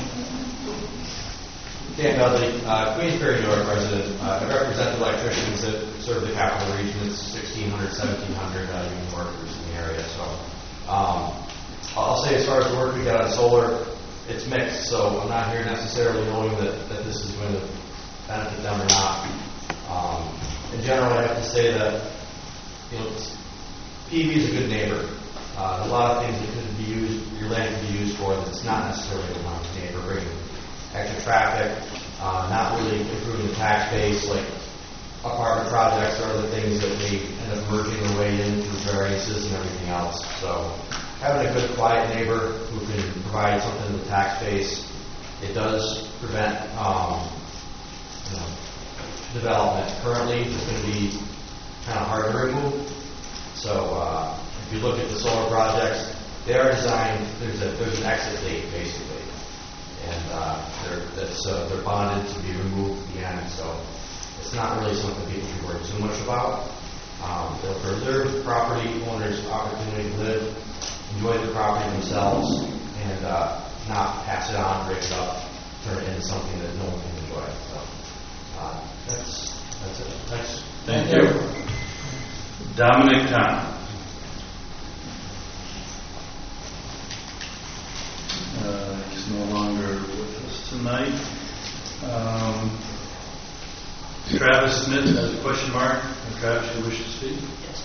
Dan Dudley, uh, Queensbury, New York resident. Uh, I represent the electricians that serve the capital region. It's sixteen hundred, seventeen hundred uh, union workers in the area. So um, I'll say as far as the work we got on solar, it's mixed. So I'm not here necessarily knowing that, that this is going to benefit them or not. Um, in general, I have to say that you know, P V is a good neighbor. Uh, a lot of things that could be used, your land could be used for that's not necessarily a nice neighbor, bringing extra traffic, uh, not really improving the tax base like apartment projects or other things that may end up merging their way in through variances and everything else. So having a good, quiet neighbor who can provide something to the tax base, it does prevent um, you know, development. Currently, it's going to be kind of hard to remove. So uh, if you look at the solar projects, they are designed, there's, a, there's an exit date basically. And uh, they're, that's, uh, they're bonded to be removed at the end, so it's not really something people should worry too much about. Um, they'll preserve the property owners' opportunity to live, enjoy the property themselves, and uh, not pass it on, break it up, turn it into something that no one can enjoy. So uh, that's that's it. Thanks. Thank you. Dominic Tom. Uh, he's no longer with us tonight. Um, Travis Smith has a question mark. Travis, you wish to speak? Yes.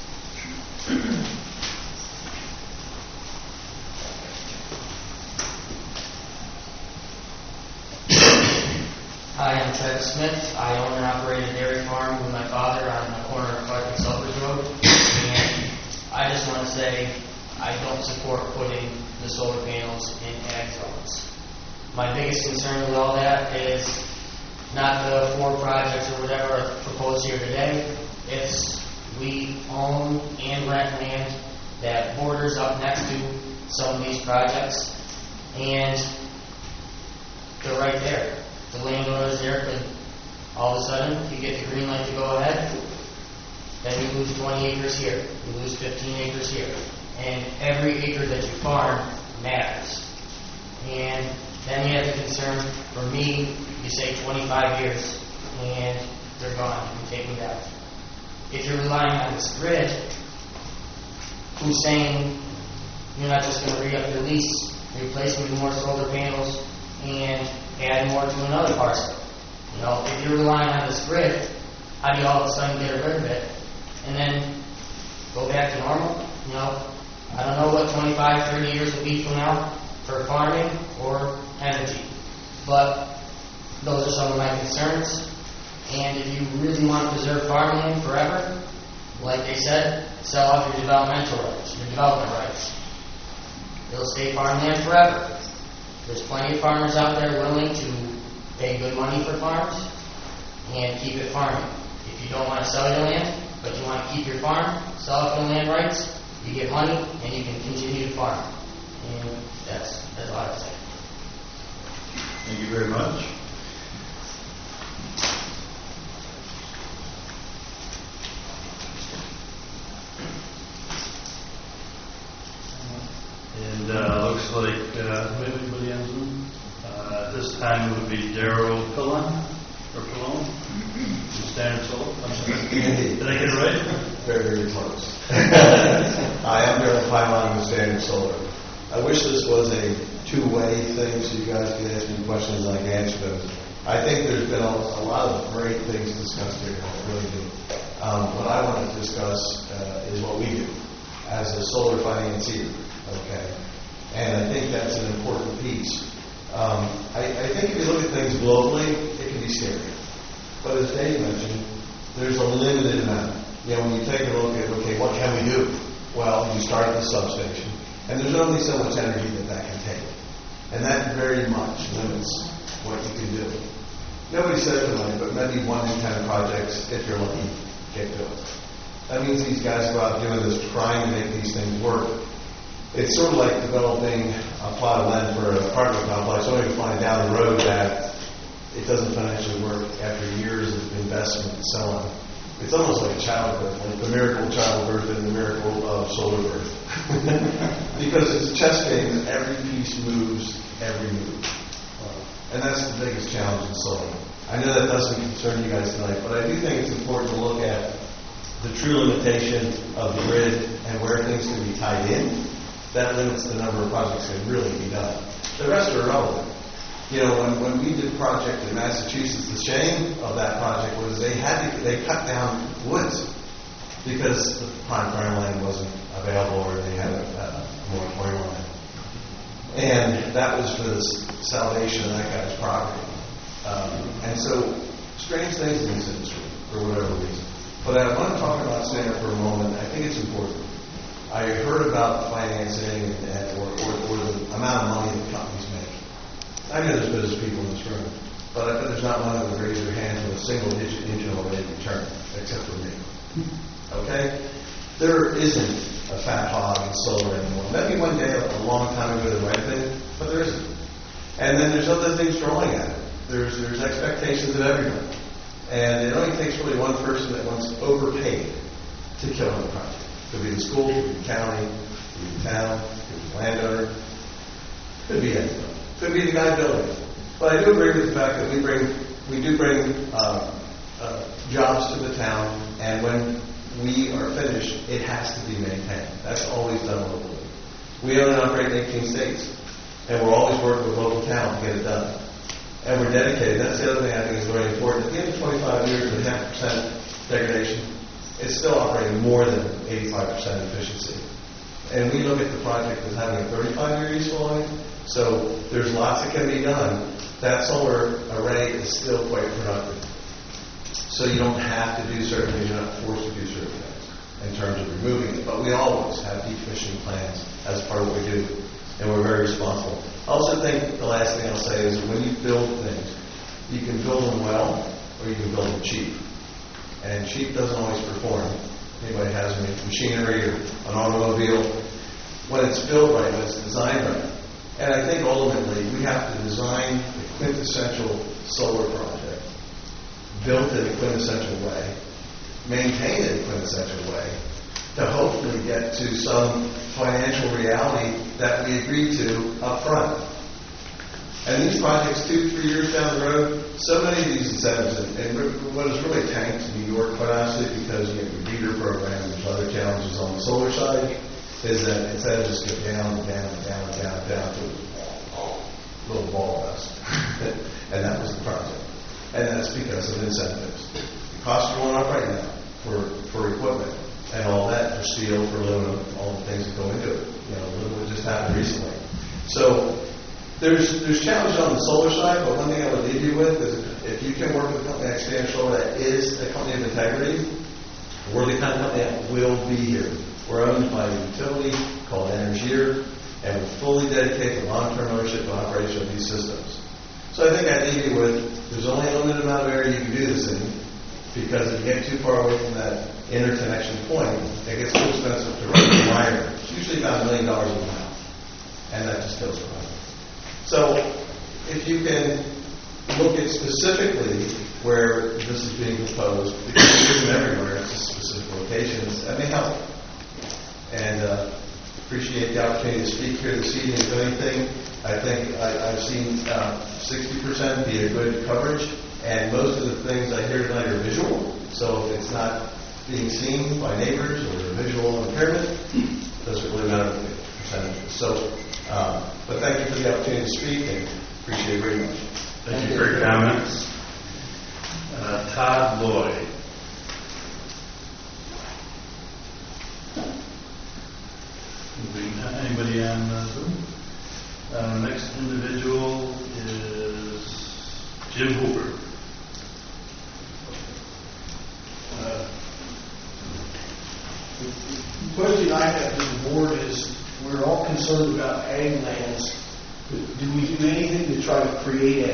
Hi, I'm Travis Smith. I own and operate a dairy farm with my father on the corner of Clark and Selfridge Road. And I just want to say I don't support putting the solar panels in ag zones. My biggest concern with all that is not the four projects or whatever are proposed here today. It's we own and rent land that borders up next to some of these projects, and they're right there. The landowners there could all of a sudden, if you get the green light to go ahead, then you lose twenty acres here, you lose fifteen acres here, and every acre that you farm matters. And then you have the concern, for me, you say twenty-five years, and they're gone, you take them down. If you're relying on this grid, who's saying you're not just going to re-up your lease, replace them with more solar panels, and add more to another parcel? You know, if you're relying on this grid, how do you all of a sudden get rid of it and then go back to normal? You know, I don't know what twenty-five, thirty years will be from now for farming or energy, but those are some of my concerns. And if you really want to preserve farmland forever, like they said, sell off your developmental rights, your development rights. It'll stay farmland forever. There's plenty of farmers out there willing to pay good money for farms and keep it farming. If you don't want to sell your land, but you want to keep your farm, sell off your land rights, you get money and you can continue to farm. And that's, that's all I have to say. Thank you very much. And uh, looks like uh, do we have anybody on Zoom? Uh, this time it would be Daryl Pillon or Pillon, from Standard Solar. I'm sorry. Did I get it right? Very, very close. Hi, I'm Daryl Pillon with Standard Solar. I wish this was a two-way thing so you guys could ask me questions and I can answer those. I think there's been a, a lot of great things discussed here. I really do. Um, what I want to discuss uh, is what we do as a solar financier. Okay, and I think that's an important piece. Um, I, I think if you look at things globally, it can be scary. But as Dave mentioned, there's a limited amount. You know, when you take a look at, okay, what can we do? Well, you start at the substation, and there's only so much energy that that can take. And that very much limits what you can do. Nobody said the money, but maybe one in ten projects, if you're lucky, get to it. That means these guys go out doing this, trying to make these things work. It's sort of like developing a plot of land for an apartment complex, only to find down the road that it doesn't financially work after years of investment and so on. It's almost like childbirth, like the miracle of childbirth and the miracle of solar birth. Because it's a chess game that every piece moves every move. And that's the biggest challenge in solar. I know that doesn't concern you guys tonight, but I do think it's important to look at the true limitation of the grid and where things can be tied in. That limits the number of projects that can really be done. The rest are irrelevant. You know, when, when we did a project in Massachusetts, the shame of that project was they had to, they cut down woods because the prime farmland wasn't available or they had a, a moratorium on it. And that was for the salvation of that guy's property. Um, and so, strange things in this industry, for whatever reason. But I want to talk about Santa for a moment. I think it's important. I heard about financing and, or, or, or the amount of money that companies make. I know there's business people in this room, but I bet there's not one that would raise their hand with a single-digit internal rate of return, except for me. Okay? There isn't a fat hog in solar anymore. Maybe one day, a long time ago, there might have been, but there isn't. And then there's other things drawing at it. There's there's expectations of everyone. And it only takes really one person that wants overpaid to kill the project. Could be the school, could be the county, could be the town, could be the landowner, could be anyone. Could be the guy building it. But I do agree with the fact that we bring, we do bring uh, uh, jobs to the town, and when we are finished, it has to be maintained. That's always done locally. We own and operate in eighteen states, and we're always working with local talent to get it done. And we're dedicated. That's the other thing I think is very important. At the end of twenty-five years with half percent degradation, it's still operating more than eighty-five percent efficiency. And we look at the project as having a thirty-five year useful life, so there's lots that can be done. That solar array is still quite productive. So you don't have to do certain things, you're not forced to do certain things in terms of removing it. But we always have decommissioning plans as part of what we do, and we're very responsible. I also think the last thing I'll say is that when you build things, you can build them well or you can build them cheap. And cheap doesn't always perform. Anybody has machinery or an automobile, when it's built right, when it's designed right. And I think ultimately we have to design the quintessential solar project, built in a quintessential way, maintain it in a quintessential way, to hopefully get to some financial reality that we agreed to up front. And these projects, two, three years down the road, so many of these incentives, and, and what has really tanked New York, quite honestly, because you have your meter program and there's other challenges on the solar side, is that incentives just go down and down and down and down and down to a little ball dust. And that was the project. And that's because of incentives. The costs are going up right now for, for equipment and all that, for steel, for aluminum, all the things that go into it. You know, look what just happened recently. So there's there's challenges on the solar side, but one thing I would leave you with is if you can work with a company like Standard Solar that is a company of integrity, we're the kind of company that will be here. We're owned by a utility called Energier, and we're fully dedicated to long-term ownership and operation of these systems. So I think I'd leave you with, there's only a limited amount of area you can do this in, because if you get too far away from that interconnection point, it gets too expensive to run the wire. It's usually about a million dollars a mile, and that just kills the project. So if you can look at specifically where this is being proposed, because it isn't everywhere, it's just specific locations, that may help. And uh, appreciate the opportunity to speak here this evening. If anything, I think I, I've seen uh, sixty percent be a good coverage, and most of the things I hear tonight are visual. So if it's not being seen by neighbors or a visual impairment, it doesn't really matter the percentage. So, um, but thank you for the opportunity to speak, and appreciate it very much. Thank, thank you for your comments. Uh, Todd Lloyd. Anybody on uh, Zoom? Uh, next individual is Jim Hoover. Uh, the question I have to the board is, we're all concerned about ag lands. Do we do anything to try to create ag lands?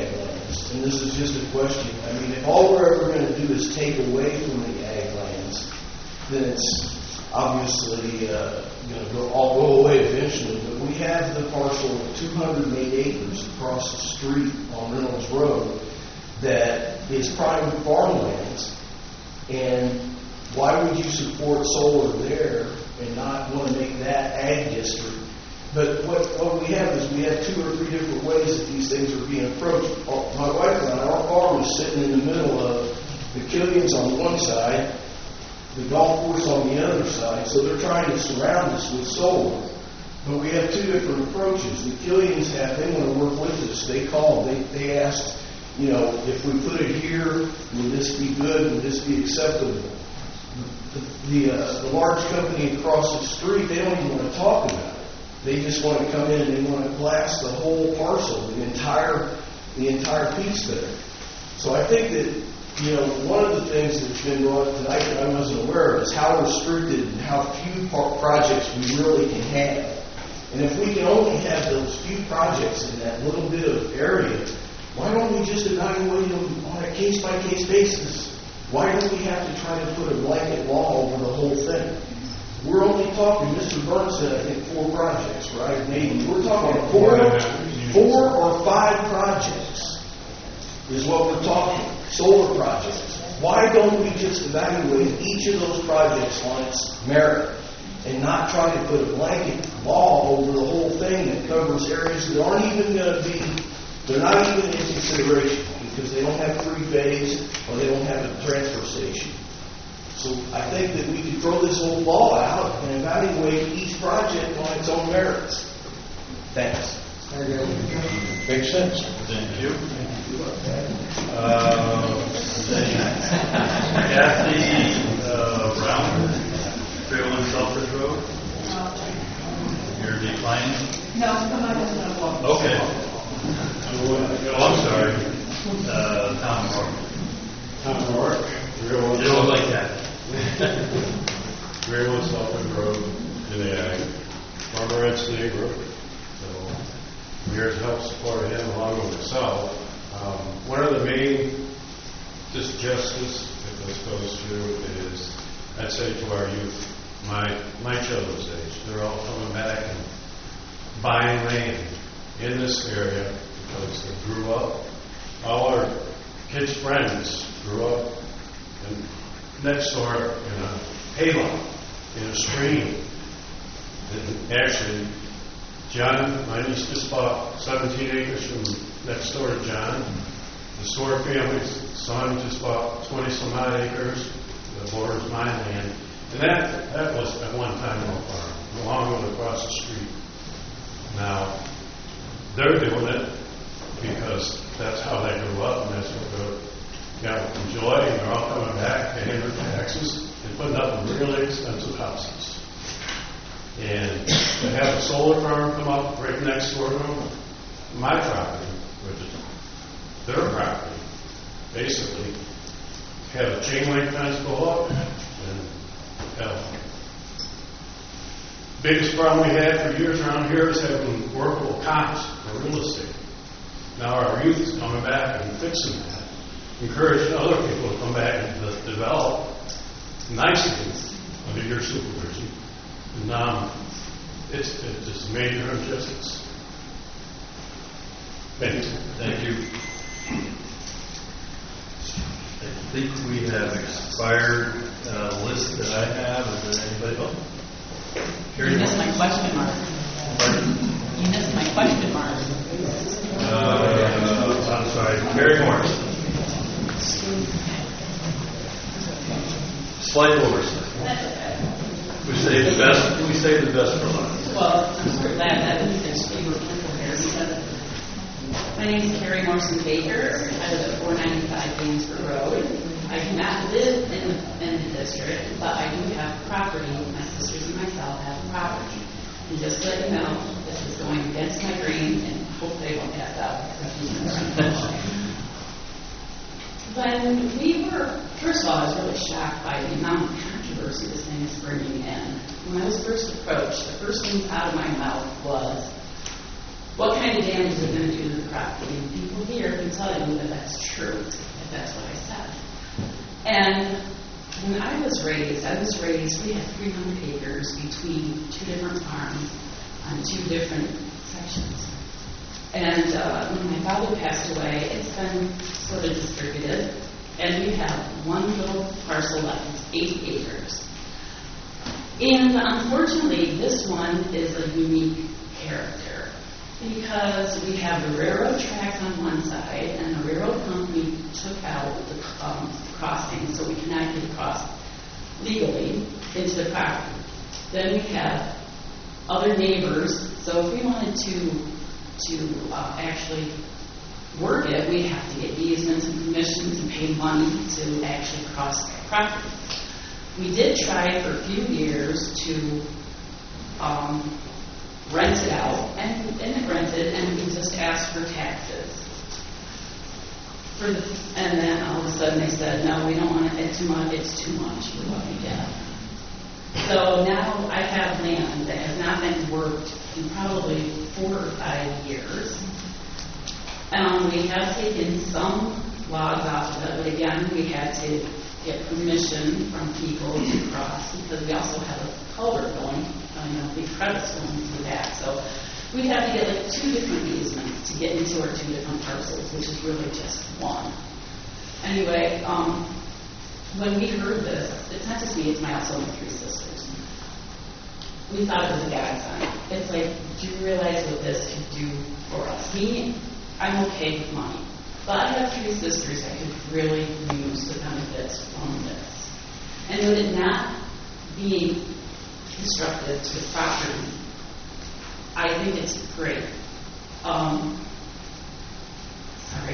against, and this is just a question, I mean, if all we're ever going to do is take away from the ag lands, then it's obviously uh, going to go, all go away eventually. But we have the parcel of two hundred eight acres across the street on Reynolds Road that is private farmlands, and why would you support solar there and not want to make that ag district? But what, what we have is we have two or three different ways that these things are being approached. My wife and I, our farm is sitting in the middle of the Killians on one side, the golf course on the other side, so they're trying to surround us with solar. But we have two different approaches. The Killians have, they want to work with us. They called, they, they asked, you know, if we put it here, would this be good? Would this be acceptable? The, the, uh, the large company across the street, they don't even want to talk about it. They just want to come in and they want to blast the whole parcel, the entire, the entire piece there. So I think that, you know, one of the things that's been brought up tonight that I wasn't aware of is how restricted and how few par- projects we really can have. And if we can only have those few projects in that little bit of area, why don't we just evaluate them on a case-by-case basis? Why do we have to try to put a blanket law over the whole thing? We're only talking, Mister Burns said, I think, four projects, right? Maybe. We're talking four, four or five projects is what we're talking, solar projects. Why don't we just evaluate each of those projects on its merit and not try to put a blanket law over the whole thing that covers areas that aren't even going to be, they're not even in consideration because they don't have free phase or they don't have a transfer station. So I think that we could throw this whole law out and evaluate each project on its own merits. Thanks. Makes sense. Thank you. Uh, Kathy uh, Brown, three oh one Selfridge Road. You're declining? No, come on. Okay. Oh, I'm sorry. Uh, Tom Moore. Tom Moore. You don't like that. three oh one Selfridge Road in the ag. Farmer Ed's neighbor. So I'm here to help support him along with myself. Um, one of the main disjustice that this goes through is, I'd say to our youth, my my children's age, they're all coming back and buying land in this area because they grew up. All our kids' friends grew up in, next door in a hayloft, in a stream. And actually, John, my niece just bought seventeen acres from next door to John. The Store family's son just bought twenty some odd acres. The borders mine land. And that, that was at one time a farm, along with across the street. Now, they're doing it because that's how they grew up and that's what they got to enjoy. And they're all coming back, paying their taxes, and putting up really expensive houses. And to have a solar farm come up right next door to them, my property, which is their property, basically, have a chain link fence go up, and have biggest problem we had for years around here is having workable comps for real estate. Now our youth is coming back and fixing that, encouraging other people to come back and to develop nicely under your supervision. And um, it's, it's just a major injustice. Thank you. Thank you. I think we have expired uh, list that I have. Is there anybody else? You missed my question mark. Pardon? You missed my question mark. Uh, I'm sorry. Mary Morris. Slight oversight. We save the best. We save the best for last. Well, I'm sort of glad that there's fewer people here because my name is Carrie Morrison Baker. I live at four ninety-five Gainsborough Road. I do not live in the, in the district, but I do have property. My sisters and myself have property. And just to let you know, this is going against my grain, and hopefully it won't pass out. When we were, first of all, I was really shocked by the amount of controversy this thing is bringing in. When I was first approached, the first thing out of my mouth was, what kind of damage is it going to do to the property? And people here can tell you that that's true, if that's what I said. And when I was raised, I was raised, we had three hundred acres between two different farms on two different sections. And uh, when my father passed away, it's been sort of distributed. And we have one little parcel left, it's eighty acres. And unfortunately, this one is a unique character because we have the railroad tracks on one side, and the railroad company took out the um, crossing so we cannot get across legally into the property. Then we have other neighbors, so if we wanted to to uh, actually work it, we have to get easements and permissions and pay money to actually cross the property. We did try for a few years to um, rent it out, and, and it rented, and we just asked for taxes. For the, and then all of a sudden they said, no, we don't want it, it's too much, it's too much for what we get. So now I have land that has not been worked in probably four or five years. Um, we have taken some logs off of it, but again, we had to get permission from people to cross because we also have a culvert going, you know, big crevice going through that. So we have to get like two different easements to get into our two different parcels, which is really just one. Anyway, um, when we heard this, it's not just me, it's my also my three sisters. We thought it was a godsend. It's like, do you realize what this could do for us? Me, I'm okay with money. But I have three sisters that could really use the benefits from this. And with it not being constructive to the property, I think it's great. Um, sorry.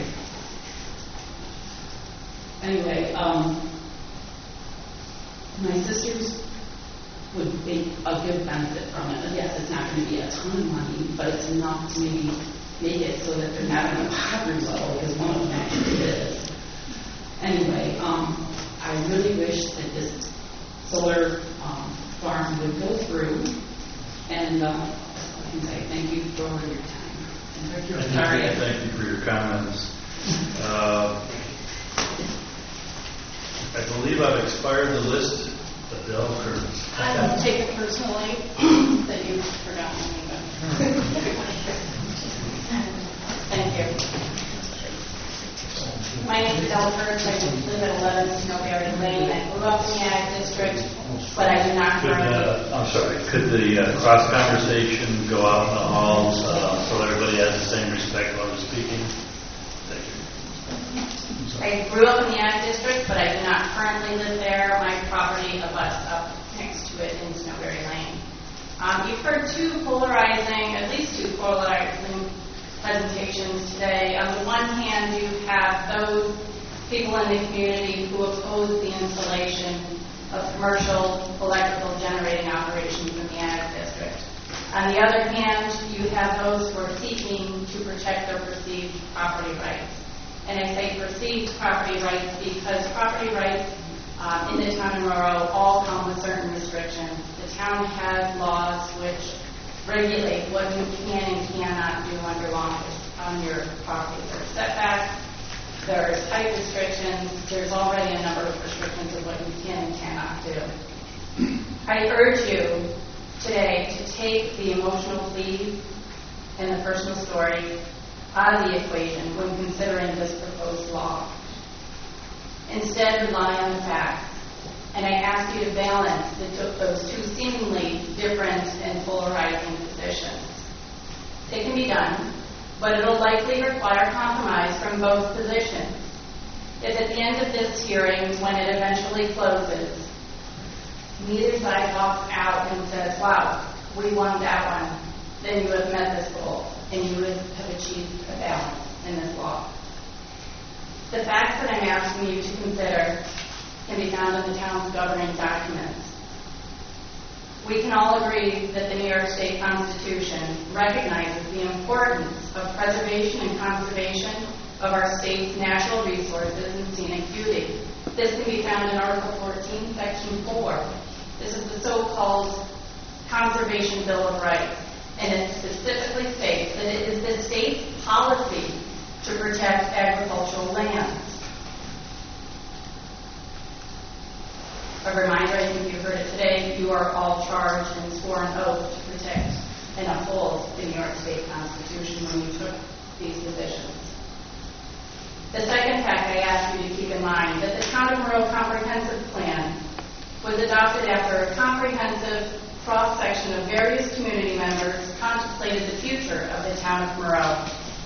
Anyway, um, my sisters would make a good benefit from it. Yes, it's not going to be a ton of money, but it's enough to maybe make it so that they're not on a poverty level, because one of them actually is. Anyway, um, I really wish that this solar um, farm would go through, and uh, I can say thank you for your time. And thank you, thank you, thank you for your comments. Uh, I believe I've expired the list. Adele Curtis. I don't take it personally that you've forgotten me. Thank you. My name is Adele Curtis. I live at eleven Snowberry Lane. I grew up in the Ag District, but I do not Could, currently. uh, I'm sorry, could the uh, cross conversation go out in the halls uh, so everybody has the same respect while we're speaking? Thank you. I grew up in the Ag District, but I do not currently live there. My property abuts up next to it in Snowberry Lane. Um, you've heard two polarizing, at least two polarizing presentations today. On the one hand, you have those people in the community who oppose the installation of commercial electrical generating operations in the Ag District. On the other hand, you have those who are seeking to protect their perceived property rights. And I say perceived property rights because property rights um, in the town of Monroe all come with certain restrictions. The town has laws which regulate what you can and cannot do under law on your property. There's setbacks, there's height restrictions, there's already a number of restrictions of what you can and cannot do. I urge you today to take the emotional pleas and the personal stories out of the equation when considering this proposed law. Instead, rely on the facts. And I ask you to balance the, those two seemingly different and polarizing positions. It can be done, but it'll likely require compromise from both positions. If at the end of this hearing, when it eventually closes, neither side walks out and says, wow, we won that one, then you have met this goal, and you would have achieved a balance in this law. The facts that I'm asking you to consider can be found in the town's governing documents. We can all agree that the New York State Constitution recognizes the importance of preservation and conservation of our state's natural resources and scenic beauty. This can be found in Article fourteen, Section four. This is the so-called Conservation Bill of Rights. and it specifically states that it is the state's policy to protect agricultural lands. A reminder, I think you heard it today, you are all charged and swore an oath to protect and uphold the New York State Constitution when you took these positions. The second fact I ask you to keep in mind, that the Town of Monroe Comprehensive Plan was adopted after a comprehensive cross-section of various community members contemplated the future of the Town of Monroe.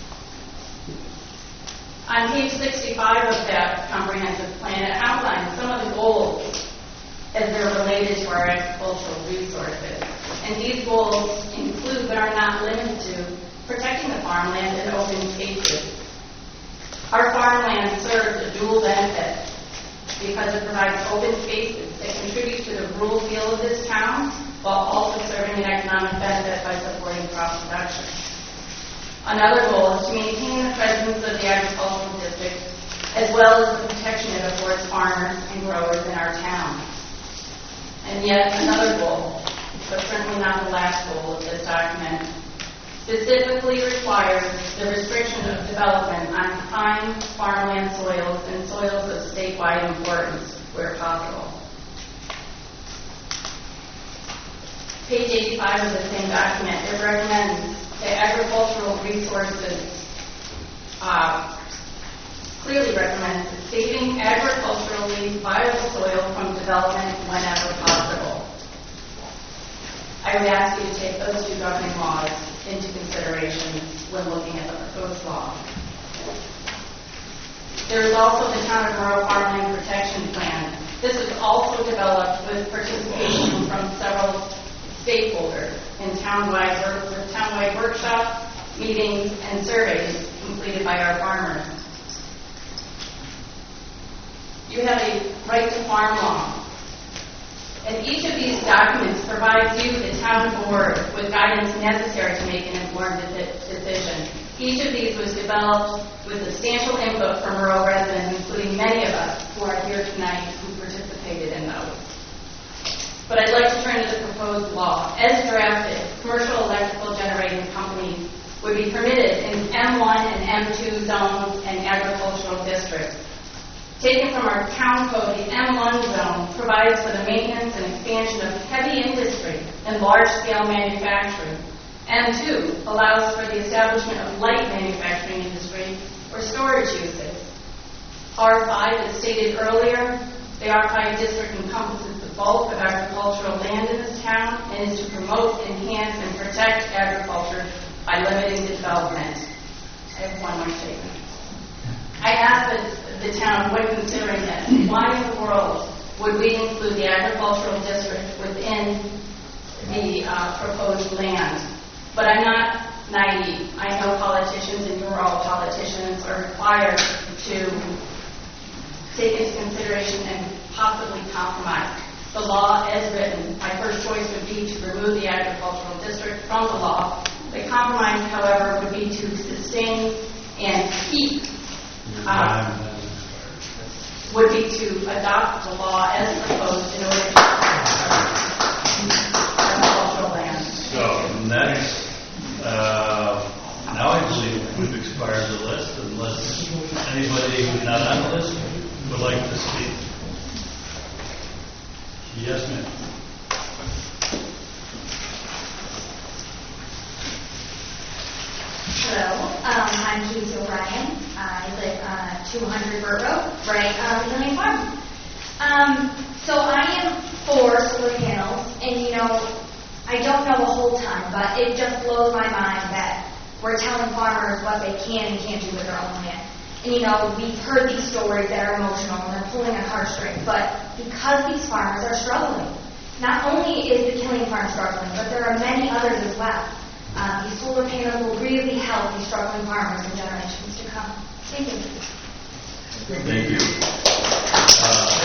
On page sixty-five of that comprehensive plan, it outlines some of the goals as they're related to our agricultural resources. And these goals include, but are not limited to, protecting the farmland and open spaces. Our farmland serves a dual benefit because it provides open spaces that contribute to the rural feel of this town while also serving an economic benefit by supporting crop production. Another goal is to maintain the presence of the agricultural district as well as the protection it affords farmers and growers in our town. And yet another goal, but certainly not the last goal of this document, specifically requires the restriction of development on prime farmland soils and soils of statewide importance where possible. Page eighty-five of the same document, it recommends that agricultural resources uh, clearly recommends saving agriculturally viable soil from development whenever possible. I would ask you to take those two governing laws into consideration when looking at the proposed law. There is also the Town of Monroe Farmland Protection Plan. This was also developed with participation from several stakeholders in townwide, with townwide workshops, meetings, and surveys completed by our farmers. You have a right to farm law. And each of these documents provides you, the town board, with guidance necessary to make an informed decision. Each of these was developed with substantial input from rural residents, including many of us who are here tonight who participated in those. But I'd like to turn to the proposed law. As drafted, commercial electrical generating companies would be permitted in M one and M two zones and agricultural districts. Taken from our town code, the M one zone provides for the maintenance and expansion of heavy industry and large-scale manufacturing. M two allows for the establishment of light manufacturing industry or storage uses. R five, as stated earlier, the R five district encompasses the bulk of agricultural land in this town and is to promote, enhance, and protect agriculture by limiting the development. I have one more statement. I ask that the town, when considering this, why in the world would we include the agricultural district within the uh, proposed land? But I'm not naive. I know politicians, and you're all politicians, are required to take into consideration and possibly compromise. The law as written, my first choice would be to remove the agricultural district from the law. The compromise, however, would be to sustain and keep uh, would be to adopt the law as proposed in order to agricultural land. So next, uh, now I believe we've expired the list unless anybody who's not on the list would like to speak. Yes, ma'am. Hello, um, I'm Casey O'Brien. I live on two hundred Burt Road, right on the Lane Farm. Um, so I am for solar panels, and you know, I don't know a whole ton, but it just blows my mind that we're telling farmers what they can and can't do with their own land. And you know, we've heard these stories that are emotional and they're pulling on heartstrings, but because these farmers are struggling, not only is the Killing Farm struggling, but there are many others as well. Uh, these solar panels will really help these struggling farmers in generations to come. Thank you. Thank you. Uh,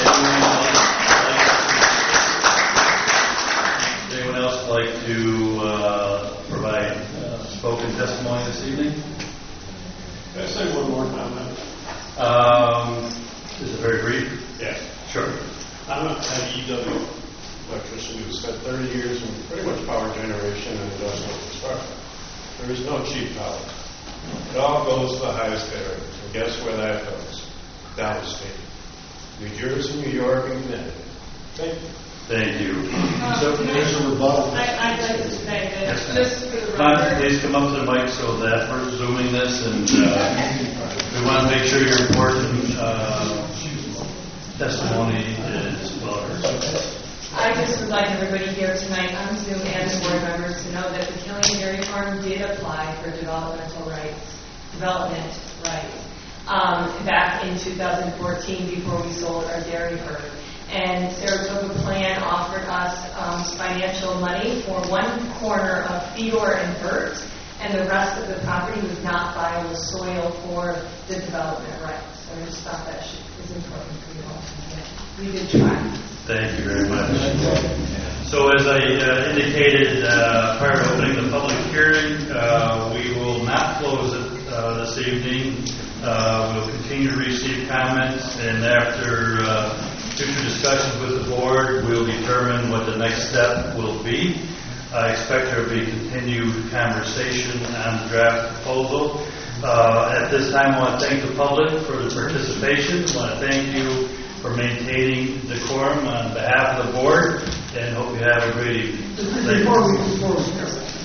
anyone else like to uh, provide uh, spoken testimony this evening? Can I say one more comment? Um, is it very brief? Yes. Sure. I'm at E W. electrician who spent thirty years in pretty much power generation and industrial construction. There is no cheap power. It all goes to the highest bidder. And guess where that goes? Downstate. New Jersey, New York, and Connecticut. Thank you. Thank you. Uh, So, there's a rebuttal. I- I'd like to say that, Yes, ma'am. just for the Come on, record. please come up to the mic so that we're zooming this, and uh, we want to make sure your important uh, testimony is well heard. I just would like everybody here tonight on Zoom and the board members to know that the Killian Dairy Farm did apply for developmental rights, development rights, um, back in two thousand fourteen before we sold our dairy herd. And Saratoga Plan offered us um, financial money for one corner of Theodore and Burt, and the rest of the property was not viable soil for the development rights. So I just thought that should, is important for you all to know. We did try. Thank you very much. So as I uh, indicated uh, prior to opening the public hearing, uh, we will not close it uh, this evening. Uh, we'll continue to receive comments, and after uh, future discussions with the board, we'll determine what the next step will be. I expect there will be continued conversation on the draft proposal. Uh, at this time, I want to thank the public for the participation. I want to thank you for maintaining decorum on behalf of the board, and hope you have a great evening. Thank Before we, you. before we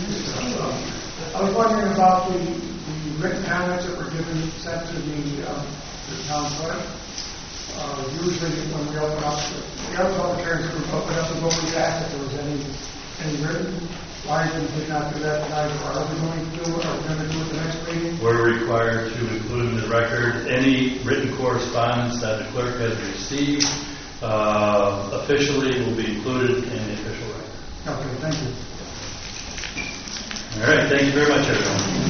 uh, I was wondering about the, the written comments that were given, sent to the, um, the town clerk. Uh, usually when we open up, the other public hearings, we open up the vote, we ask if there was any, any written. Why did we not do that tonight? Or are we going to do it? Are we going to do it the next meeting? We're required to include in the record any written correspondence that the clerk has received. Uh, officially will be included in the official record. Okay, thank you. All right, thank you very much, everyone.